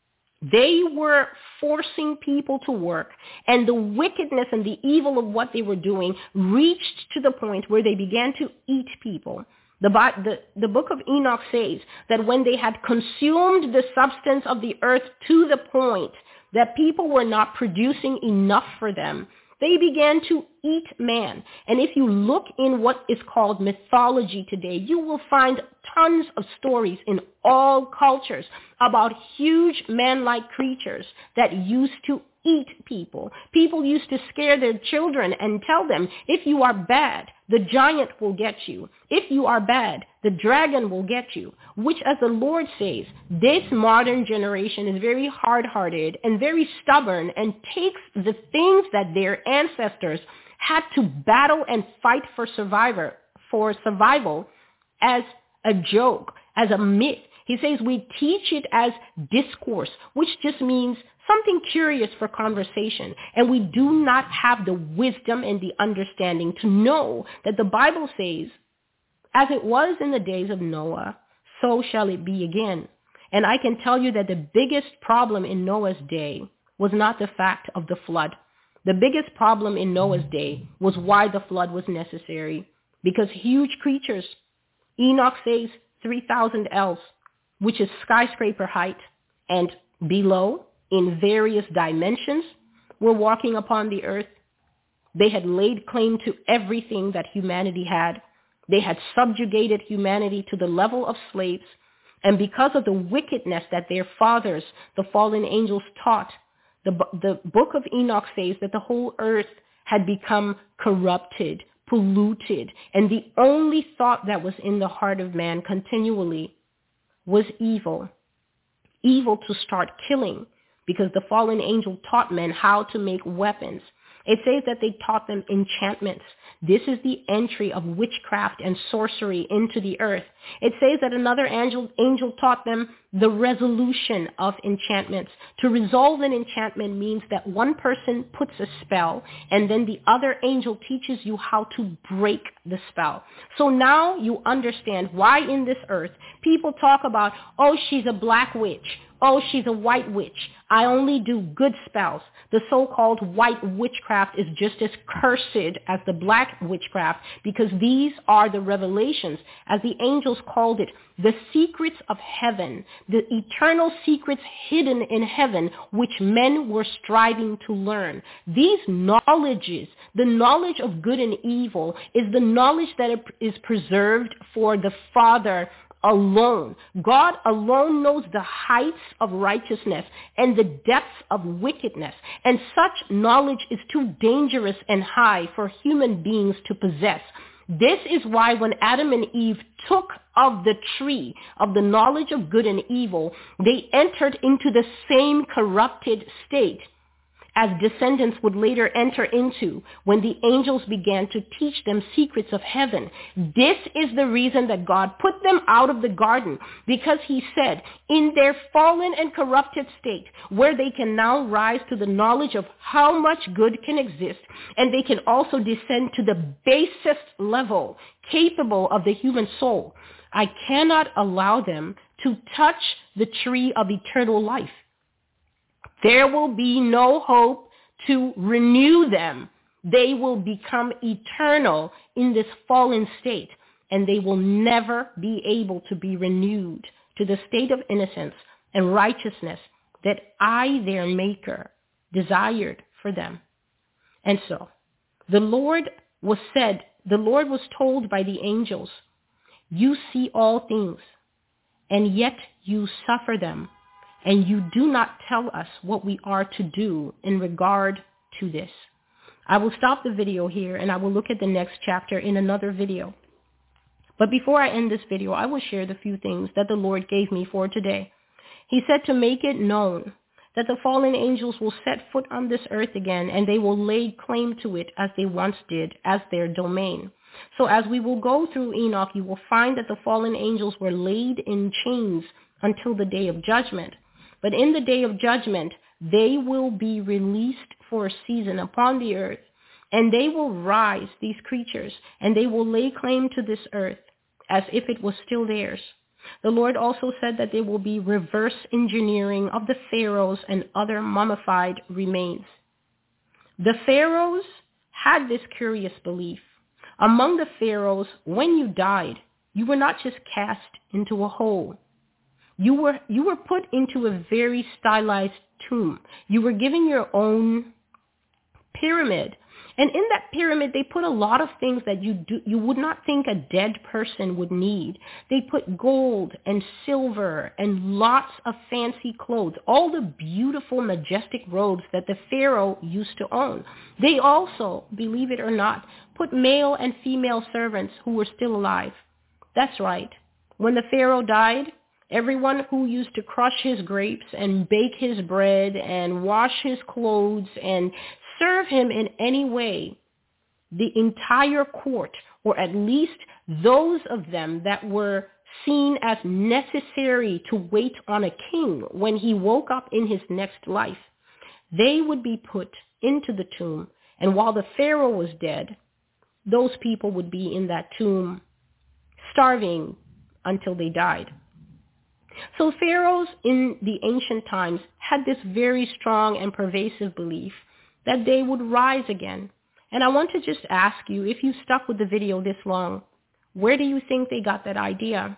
they were forcing people to work, and the wickedness and the evil of what they were doing reached to the point where they began to eat people. The, the, the book of Enoch says that when they had consumed the substance of the earth to the point that people were not producing enough for them, they began to eat man. And if you look in what is called mythology today, you will find tons of stories in all cultures about huge man-like creatures that used to eat people. People used to scare their children and tell them, if you are bad, the giant will get you. If you are bad, the dragon will get you. Which, as the Lord says, this modern generation is very hard-hearted and very stubborn and takes the things that their ancestors had to battle and fight for survivor, for survival as a joke, as a myth. He says we teach it as discourse, which just means something curious for conversation. And we do not have the wisdom and the understanding to know that the Bible says, as it was in the days of Noah, so shall it be again. And I can tell you that the biggest problem in Noah's day was not the fact of the flood. The biggest problem in Noah's day was why the flood was necessary. Because huge creatures, Enoch says three thousand ells, which is skyscraper height, and below, in various dimensions, were walking upon the earth. They had laid claim to everything that humanity had. They had subjugated humanity to the level of slaves. And because of the wickedness that their fathers, the fallen angels, taught, the, the book of Enoch says that the whole earth had become corrupted, polluted, and the only thought that was in the heart of man continually was evil. Evil to start killing, because the fallen angel taught men how to make weapons. It says that they taught them enchantments. This is the entry of witchcraft and sorcery into the earth. It says that another angel, angel taught them the resolution of enchantments. To resolve an enchantment means that one person puts a spell and then the other angel teaches you how to break the spell. So now you understand why in this earth people talk about, oh, she's a black witch. Oh, she's a white witch. I only do good spells. The so-called white witchcraft is just as cursed as the black witchcraft, because these are the revelations, as the angels called it, the secrets of heaven, the eternal secrets hidden in heaven, which men were striving to learn. These knowledges, the knowledge of good and evil, is the knowledge that is preserved for the Father alone. God alone knows the heights of righteousness and the depths of wickedness, and such knowledge is too dangerous and high for human beings to possess. This is why when Adam and Eve took of the tree of the knowledge of good and evil, they entered into the same corrupted state. as descendants would later enter into when the angels began to teach them secrets of heaven. This is the reason that God put them out of the garden, because he said, in their fallen and corrupted state, where they can now rise to the knowledge of how much good can exist, and they can also descend to the basest level capable of the human soul, I cannot allow them to touch the tree of eternal life. There will be no hope to renew them. They will become eternal in this fallen state, and they will never be able to be renewed to the state of innocence and righteousness that I, their Maker, desired for them. And so the Lord was said, the Lord was told by the angels, you see all things, and yet you suffer them, and you do not tell us what we are to do in regard to this. I will stop the video here, and I will look at the next chapter in another video. But before I end this video, I will share the few things that the Lord gave me for today. He said to make it known that the fallen angels will set foot on this earth again, and they will lay claim to it as they once did, as their domain. So as we will go through Enoch, you will find that the fallen angels were laid in chains until the day of judgment. But in the day of judgment, they will be released for a season upon the earth, and they will rise, these creatures, and they will lay claim to this earth as if it was still theirs. The Lord also said that there will be reverse engineering of the pharaohs and other mummified remains. The pharaohs had this curious belief. Among the pharaohs, when you died, you were not just cast into a hole. You were, you were put into a very stylized tomb. You were given your own pyramid. And in that pyramid, they put a lot of things that you do, you would not think a dead person would need. They put gold and silver and lots of fancy clothes, all the beautiful, majestic robes that the Pharaoh used to own. They also, believe it or not, put male and female servants who were still alive. That's right. When the Pharaoh died, everyone who used to crush his grapes and bake his bread and wash his clothes and serve him in any way, the entire court, or at least those of them that were seen as necessary to wait on a king when he woke up in his next life, they would be put into the tomb. And while the Pharaoh was dead, those people would be in that tomb starving until they died. So pharaohs in the ancient times had this very strong and pervasive belief that they would rise again. And I want to just ask you, if you stuck with the video this long, where do you think they got that idea?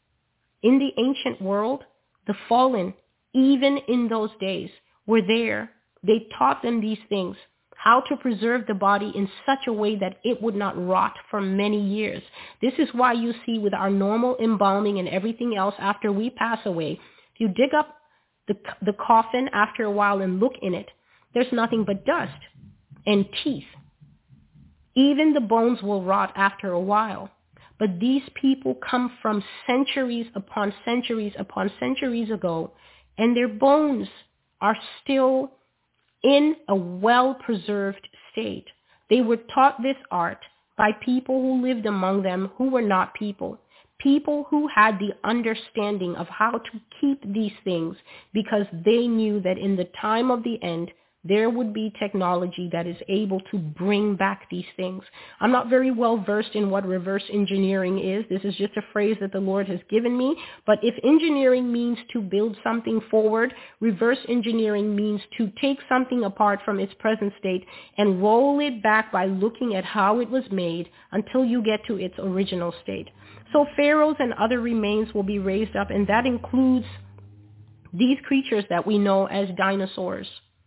In the ancient world, the fallen, even in those days, were there. They taught them these things, how to preserve the body in such a way that it would not rot for many years. This is why you see with our normal embalming and everything else after we pass away, if you dig up the, the coffin after a while and look in it, there's nothing but dust and teeth. Even the bones will rot after a while. But these people come from centuries upon centuries upon centuries ago, and their bones are still in a well-preserved state. They were taught this art by people who lived among them who were not people. People who had the understanding of how to keep these things because they knew that in the time of the end, there would be technology that is able to bring back these things. I'm not very well versed in what reverse engineering is. This is just a phrase that the Lord has given me. But if engineering means to build something forward, reverse engineering means to take something apart from its present state and roll it back by looking at how it was made until you get to its original state. So pharaohs and other remains will be raised up, and that includes these creatures that we know as dinosaurs.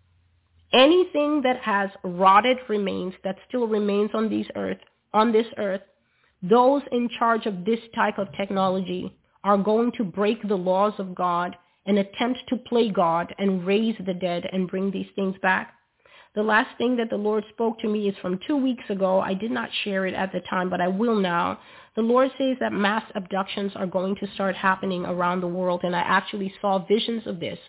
Anything that has rotted remains, that still remains on these earth, on this earth, those in charge of this type of technology are going to break the laws of God and attempt to play God and raise the dead and bring these things back. The last thing that the Lord spoke to me is from two weeks ago. I did not share it at the time, but I will now. The Lord says that mass abductions are going to start happening around the world, and I actually saw visions of this.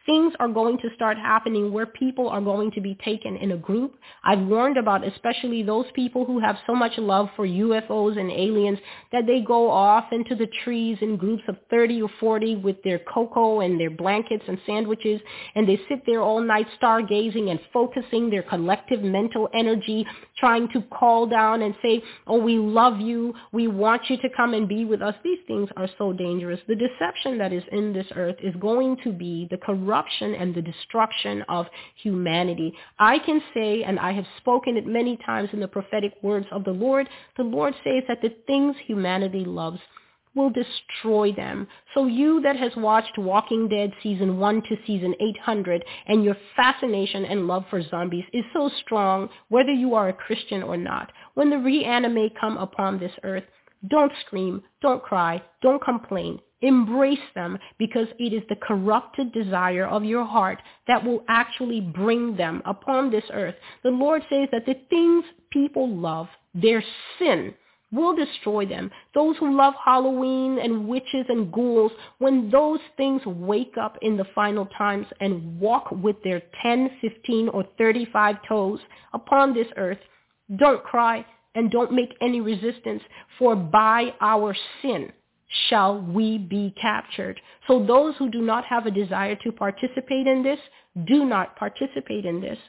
Things are going to start happening where people are going to be taken in a group. I've warned about especially those people who have so much love for U F Os and aliens that they go off into the trees in groups of thirty or forty with their cocoa and their blankets and sandwiches, and they sit there all night stargazing and focusing their collective mental energy, trying to call down and say, oh, we love you, we want you to come and be with us. These things are so dangerous. The deception that is in this earth is going to be the corruption and the destruction of humanity. I can say, and I have spoken it many times in the prophetic words of the Lord, the Lord says that the things humanity loves will destroy them. So you that has watched Walking Dead season one to season eight hundred, and your fascination and love for zombies is so strong, whether you are a Christian or not, when the reanimate come upon this earth, don't scream, don't cry, don't complain. Embrace them, because it is the corrupted desire of your heart that will actually bring them upon this earth. The Lord says that the things people love, their sin, will destroy them. Those who love Halloween and witches and ghouls, when those things wake up in the final times and walk with their ten, fifteen, or thirty-five toes upon this earth, don't cry and don't make any resistance, for by our sin shall we be captured. So those who do not have a desire to participate in this, do not participate in this.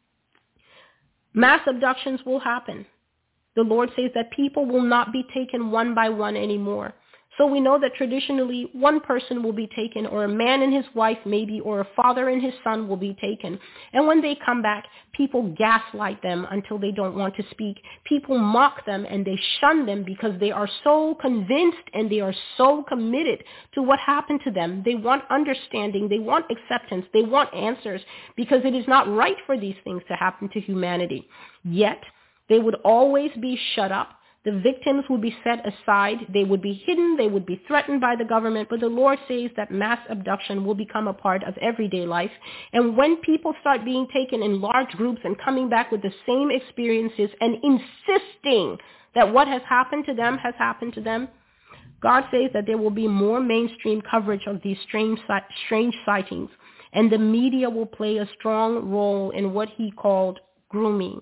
Mass abductions will happen. The Lord says that people will not be taken one by one anymore. So we know that traditionally one person will be taken, or a man and his wife maybe, or a father and his son will be taken. And when they come back, people gaslight them until they don't want to speak. People mock them and they shun them because they are so convinced and they are so committed to what happened to them. They want understanding. They want acceptance. They want answers, because it is not right for these things to happen to humanity. Yet they would always be shut up. The victims would be set aside. They would be hidden. They would be threatened by the government. But the Lord says that mass abduction will become a part of everyday life. And when people start being taken in large groups and coming back with the same experiences and insisting that what has happened to them has happened to them, God says that there will be more mainstream coverage of these strange, strange sightings. And the media will play a strong role in what he called grooming.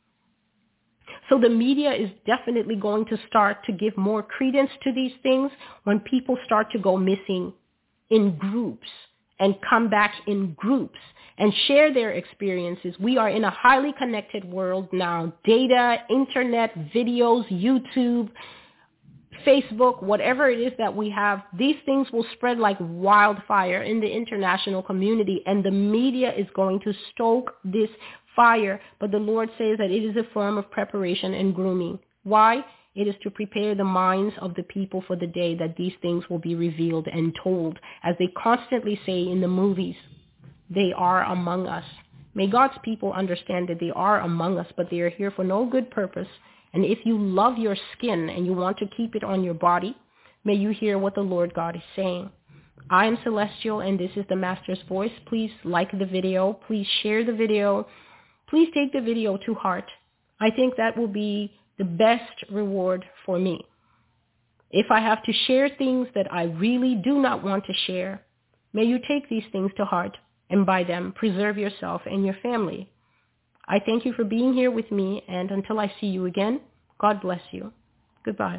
So the media is definitely going to start to give more credence to these things when people start to go missing in groups and come back in groups and share their experiences. We are in a highly connected world now. Data, internet, videos, YouTube, Facebook, whatever it is that we have, these things will spread like wildfire in the international community, and the media is going to stoke this fire. But the Lord says that it is a form of preparation and grooming. Why? It is to prepare the minds of the people for the day that these things will be revealed and told. As they constantly say in the movies, they are among us. May God's people understand that they are among us, but they are here for no good purpose. And if you love your skin and you want to keep it on your body, may you hear what the Lord God is saying. I am Celestial, and this is the Master's Voice. Please like the video. Please share the video. Please take the video to heart. I think that will be the best reward for me. If I have to share things that I really do not want to share, may you take these things to heart, and by them preserve yourself and your family. I thank you for being here with me, and until I see you again, God bless you. Goodbye.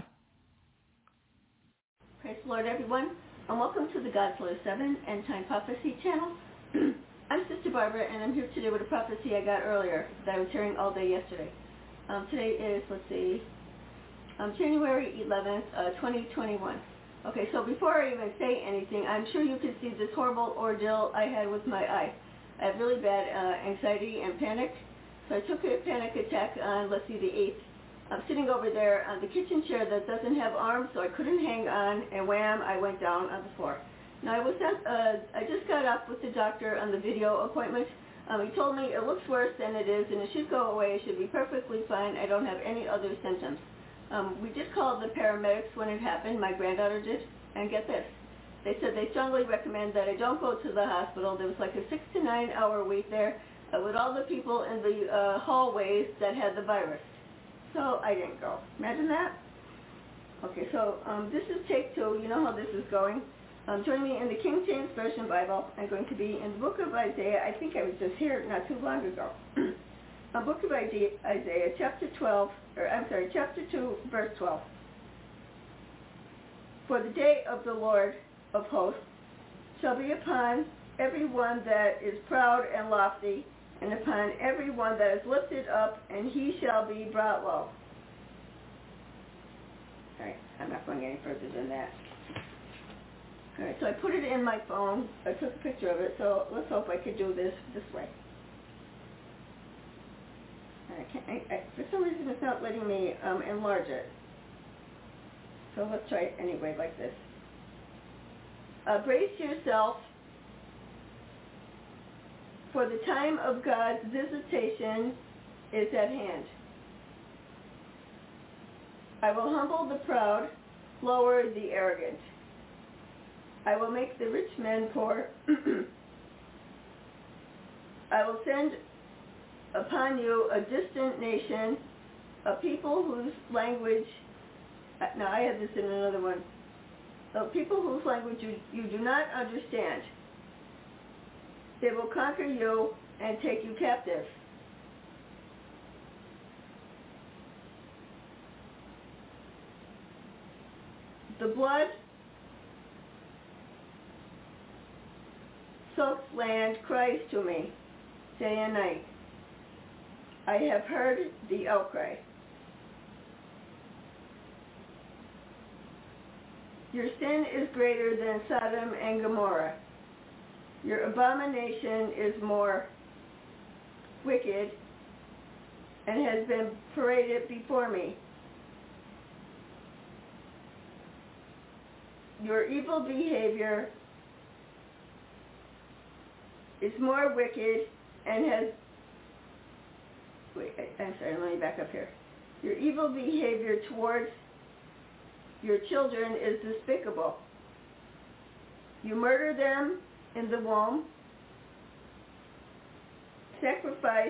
Praise the Lord, everyone, and welcome to the God's Law seven End Time Prophecy channel. I'm Sister Barbara, and I'm here today with a prophecy I got earlier that I was hearing all day yesterday. Um, today is, let's see, um, January eleventh, uh, twenty twenty-one. Okay, so before I even say anything, I'm sure you can see this horrible ordeal I had with my eye. I have really bad uh, anxiety and panic. So I took a panic attack on, let's see, the eighth. I'm sitting over there on the kitchen chair that doesn't have arms, so I couldn't hang on, and wham, I went down on the floor. Now, I was sent, uh, I just got off with the doctor on the video appointment. Um, he told me it looks worse than it is, and it should go away. It should be perfectly fine. I don't have any other symptoms. Um, we just called the paramedics when it happened. My granddaughter did, and get this. They said they strongly recommend that I don't go to the hospital. There was like a six to nine hour wait there uh, with all the people in the uh, hallways that had the virus. So I didn't go. Imagine that. Okay, so um, this is take two. You know how this is going. Um, join me in the King James Version Bible. I'm going to be in the book of Isaiah. I think I was just here not too long ago. A book of Isaiah, Isaiah, chapter twelve, or I'm sorry, chapter two, verse twelve. For the day of the Lord of hosts shall be upon everyone that is proud and lofty, and upon everyone that is lifted up, and he shall be brought low. All right, I'm not going any further than that. All right, so I put it in my phone. I took a picture of it, so let's hope I could do this this way. I can't, I, I, for some reason, it's not letting me um, enlarge it. So let's try it anyway, like this. Uh, brace yourself, for the time of God's visitation is at hand. I will humble the proud, lower the arrogant. I will make the rich men poor. I will send upon you a distant nation, a people whose language, now I had this in another one, a people whose language you, you do not understand. They will conquer you and take you captive. The blood soaked land cries to me day and night. I have heard the outcry. Your sin is greater than Sodom and Gomorrah. Your abomination is more wicked and has been paraded before me. Your evil behavior is more wicked and has, wait, I'm sorry, let me back up here. Your evil behavior towards your children is despicable. You murder them in the womb, sacrifice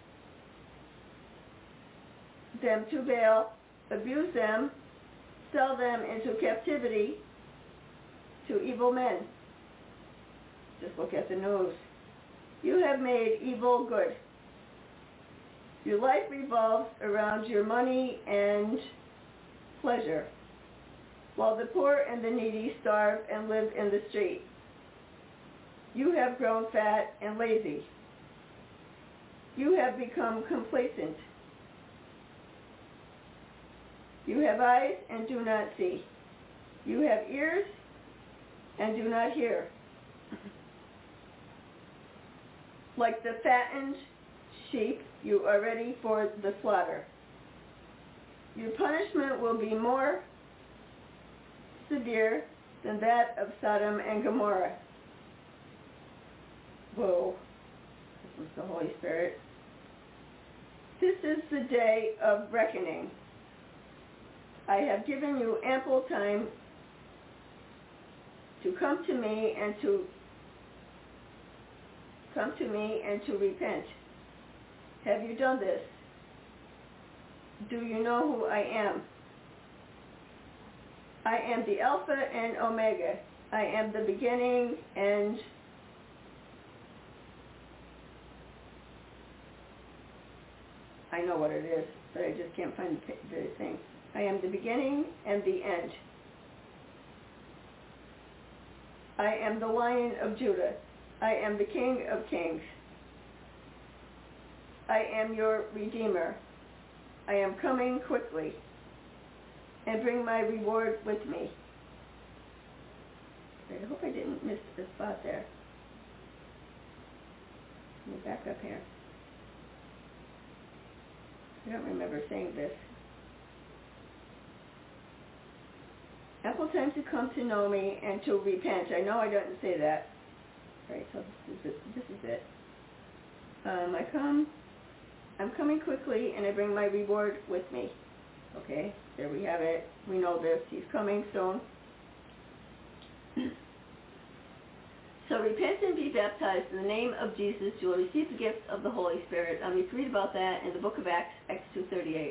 them to Baal, abuse them, sell them into captivity to evil men. Just look at the news. You have made evil good. Your life revolves around your money and pleasure, while the poor and the needy starve and live in the street. You have grown fat and lazy. You have become complacent. You have eyes and do not see. You have ears and do not hear. Like the fattened sheep, you are ready for the slaughter. Your punishment will be more severe than that of Sodom and Gomorrah. Whoa, this is the Holy Spirit. This is the day of reckoning. I have given you ample time to come to me and to come to me and to repent. Have you done this? Do you know who I am? I am the Alpha and Omega. I am the beginning and I know what it is, but I just can't find the thing. I am the beginning and the end. I am the Lion of Judah. I am the King of Kings. I am your Redeemer. I am coming quickly, and bring my reward with me. I hope I didn't miss the spot there. Let me back up here. I don't remember saying this. Ample time to come to know me and to repent. I know I didn't say that. Right, so this is it. This is it. Um, I come, I'm coming quickly, and I bring my reward with me. Okay, there we have it. We know this. He's coming soon. So repent and be baptized in the name of Jesus. You will receive the gift of the Holy Spirit. Um, you can read about that in the book of Acts, Acts two thirty-eight.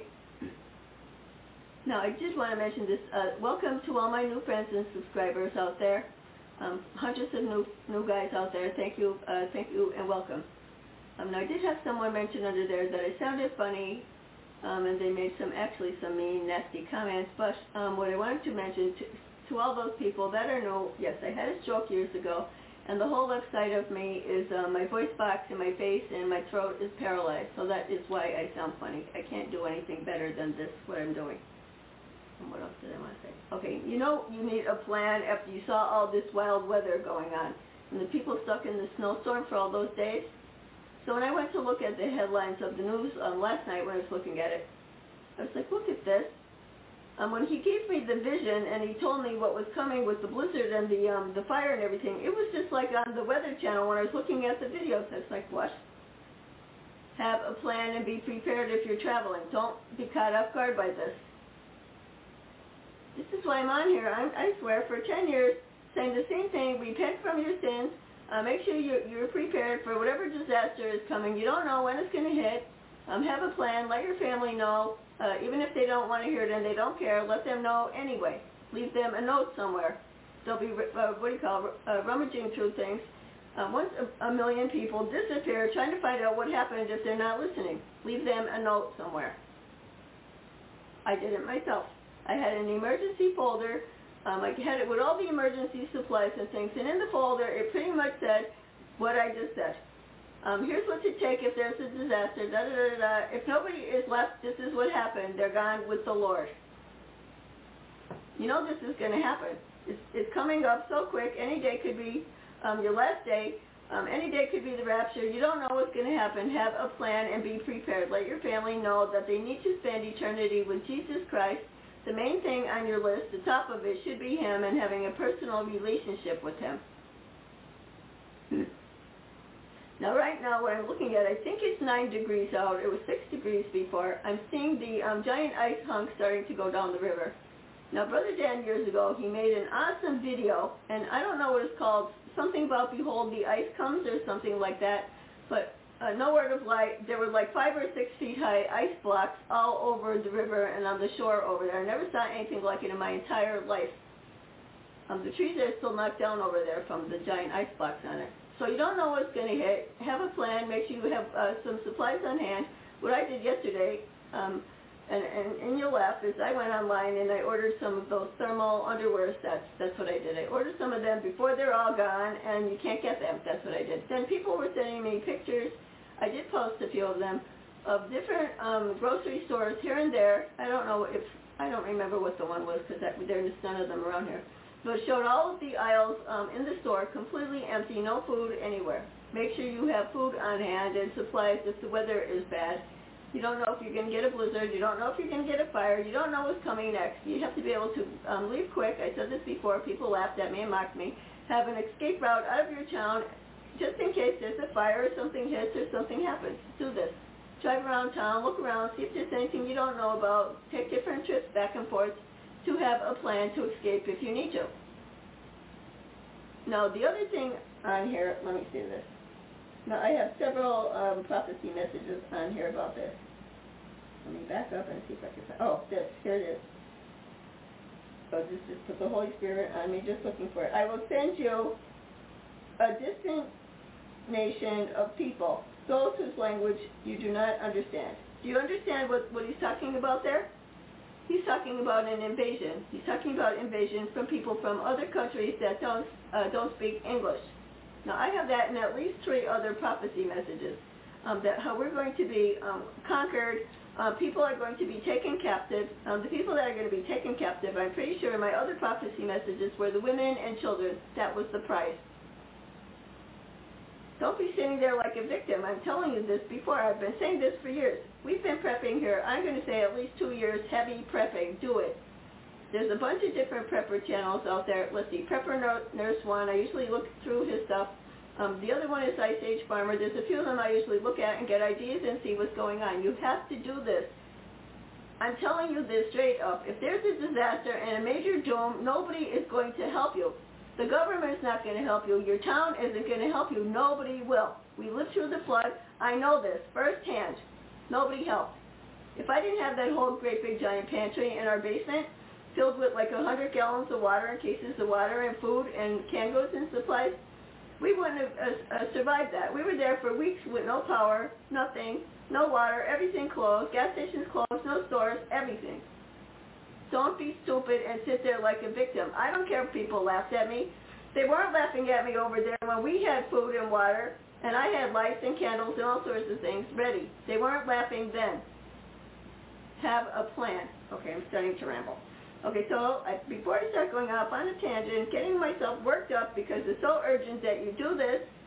Now, I did want to mention this. Uh, welcome to all my new friends and subscribers out there. Um, hundreds of new new guys out there. Thank you, uh, thank you, and welcome. Um, now I did have someone mention under there that I sounded funny, um, and they made some actually some mean, nasty comments. But um, what I wanted to mention to, to all those people that are new, yes, I had a stroke years ago, and the whole left side of me is uh, my voice box and my face and my throat is paralyzed. So that is why I sound funny. I can't do anything better than this, what I'm doing. And what else did I want to say? Okay, you know you need a plan after you saw all this wild weather going on and the people stuck in the snowstorm for all those days. So when I went to look at the headlines of the news um, last night when I was looking at it, I was like, look at this. Um, when he gave me the vision and he told me what was coming with the blizzard and the um, the fire and everything, it was just like on the Weather Channel when I was looking at the videos. I was like, what? Have a plan and be prepared if you're traveling. Don't be caught off guard by this. This is why I'm on here. I'm, I swear, for ten years, saying the same thing. Repent from your sins. Uh, make sure you're, you're prepared for whatever disaster is coming. You don't know when it's going to hit. Um, have a plan. Let your family know. Uh, even if they don't want to hear it and they don't care, let them know anyway. Leave them a note somewhere. They'll be, uh, what do you call it, uh, rummaging through things. Uh, once a, a million people disappear trying to find out what happened if they're not listening. Leave them a note somewhere. I did it myself. I had an emergency folder. Um, I had it with all the emergency supplies and things. And in the folder, it pretty much said what I just said. Um, here's what to take if there's a disaster. Da, da, da, da, da. If nobody is left, this is what happened. They're gone with the Lord. You know this is going to happen. It's, it's coming up so quick. Any day could be um, your last day. Um, any day could be the rapture. You don't know what's going to happen. Have a plan and be prepared. Let your family know that they need to spend eternity with Jesus Christ. The main thing on your list, the top of it, should be Him and having a personal relationship with Him. Now, right now, what I'm looking at, I think it's nine degrees out. It was six degrees before. I'm seeing the um, giant ice hunk starting to go down the river. Now, Brother Dan, years ago, he made an awesome video, and I don't know what it's called, something about Behold the Ice Comes or something like that, but uh, no word of light. There were like five or six feet high ice blocks all over the river and on the shore over there. I never saw anything like it in my entire life. Um, the trees are still knocked down over there from the giant ice blocks on it. So you don't know what's going to hit. Have a plan. Make sure you have uh, some supplies on hand. What I did yesterday, um, and, and in your lap, is I went online and I ordered some of those thermal underwear sets. That's what I did. I ordered some of them before they're all gone, and you can't get them. That's what I did. Then people were sending me pictures. I did post a few of them of different um, grocery stores here and there. I don't know if, I don't remember what the one was because there's none of them around here. So it showed all of the aisles um, in the store completely empty, no food anywhere. Make sure you have food on hand and supplies if the weather is bad. You don't know if you're going to get a blizzard. You don't know if you're going to get a fire. You don't know what's coming next. You have to be able to um, leave quick. I said this before. People laughed at me and mocked me. Have an escape route out of your town just in case there's a fire or something hits or something happens. Do this. Drive around town, look around, see if there's anything you don't know about. Take different trips back and forth to have a plan to escape if you need to. Now, the other thing on here, let me see this. Now, I have several um, prophecy messages on here about this. Let me back up and see if I can find, oh, this, here it is. So this just put the Holy Spirit on me, just looking for it. I will send you a distant nation of people, those whose language you do not understand. Do you understand what, what he's talking about there? He's talking about an invasion. He's talking about invasion from people from other countries that don't uh, don't speak English. Now, I have that in at least three other prophecy messages, um, that how we're going to be um, conquered. Uh, people are going to be taken captive. Um, the people that are going to be taken captive, I'm pretty sure my other prophecy messages were the women and children. That was the price. Don't be sitting there like a victim. I'm telling you this before. I've been saying this for years. We've been prepping here. I'm going to say at least two years, heavy prepping. Do it. There's a bunch of different prepper channels out there. Let's see, Prepper Nurse One. I usually look through his stuff. Um, the other one is Ice Age Farmer. There's a few of them I usually look at and get ideas and see what's going on. You have to do this. I'm telling you this straight up. If there's a disaster and a major doom, nobody is going to help you. The government's not going to help you. Your town isn't going to help you. Nobody will. We lived through the flood. I know this firsthand. Nobody helped. If I didn't have that whole great big giant pantry in our basement, filled with like one hundred gallons of water and cases of water and food and canned goods and supplies, we wouldn't have uh, uh, survived that. We were there for weeks with no power, nothing, no water, everything closed, gas stations closed, no stores, everything. Don't be stupid and sit there like a victim. I don't care if people laughed at me. They weren't laughing at me over there when we had food and water, and I had lights and candles and all sorts of things ready. They weren't laughing then. Have a plan. Okay, I'm starting to ramble. Okay, so I, before I start going off on a tangent, getting myself worked up because it's so urgent that you do this,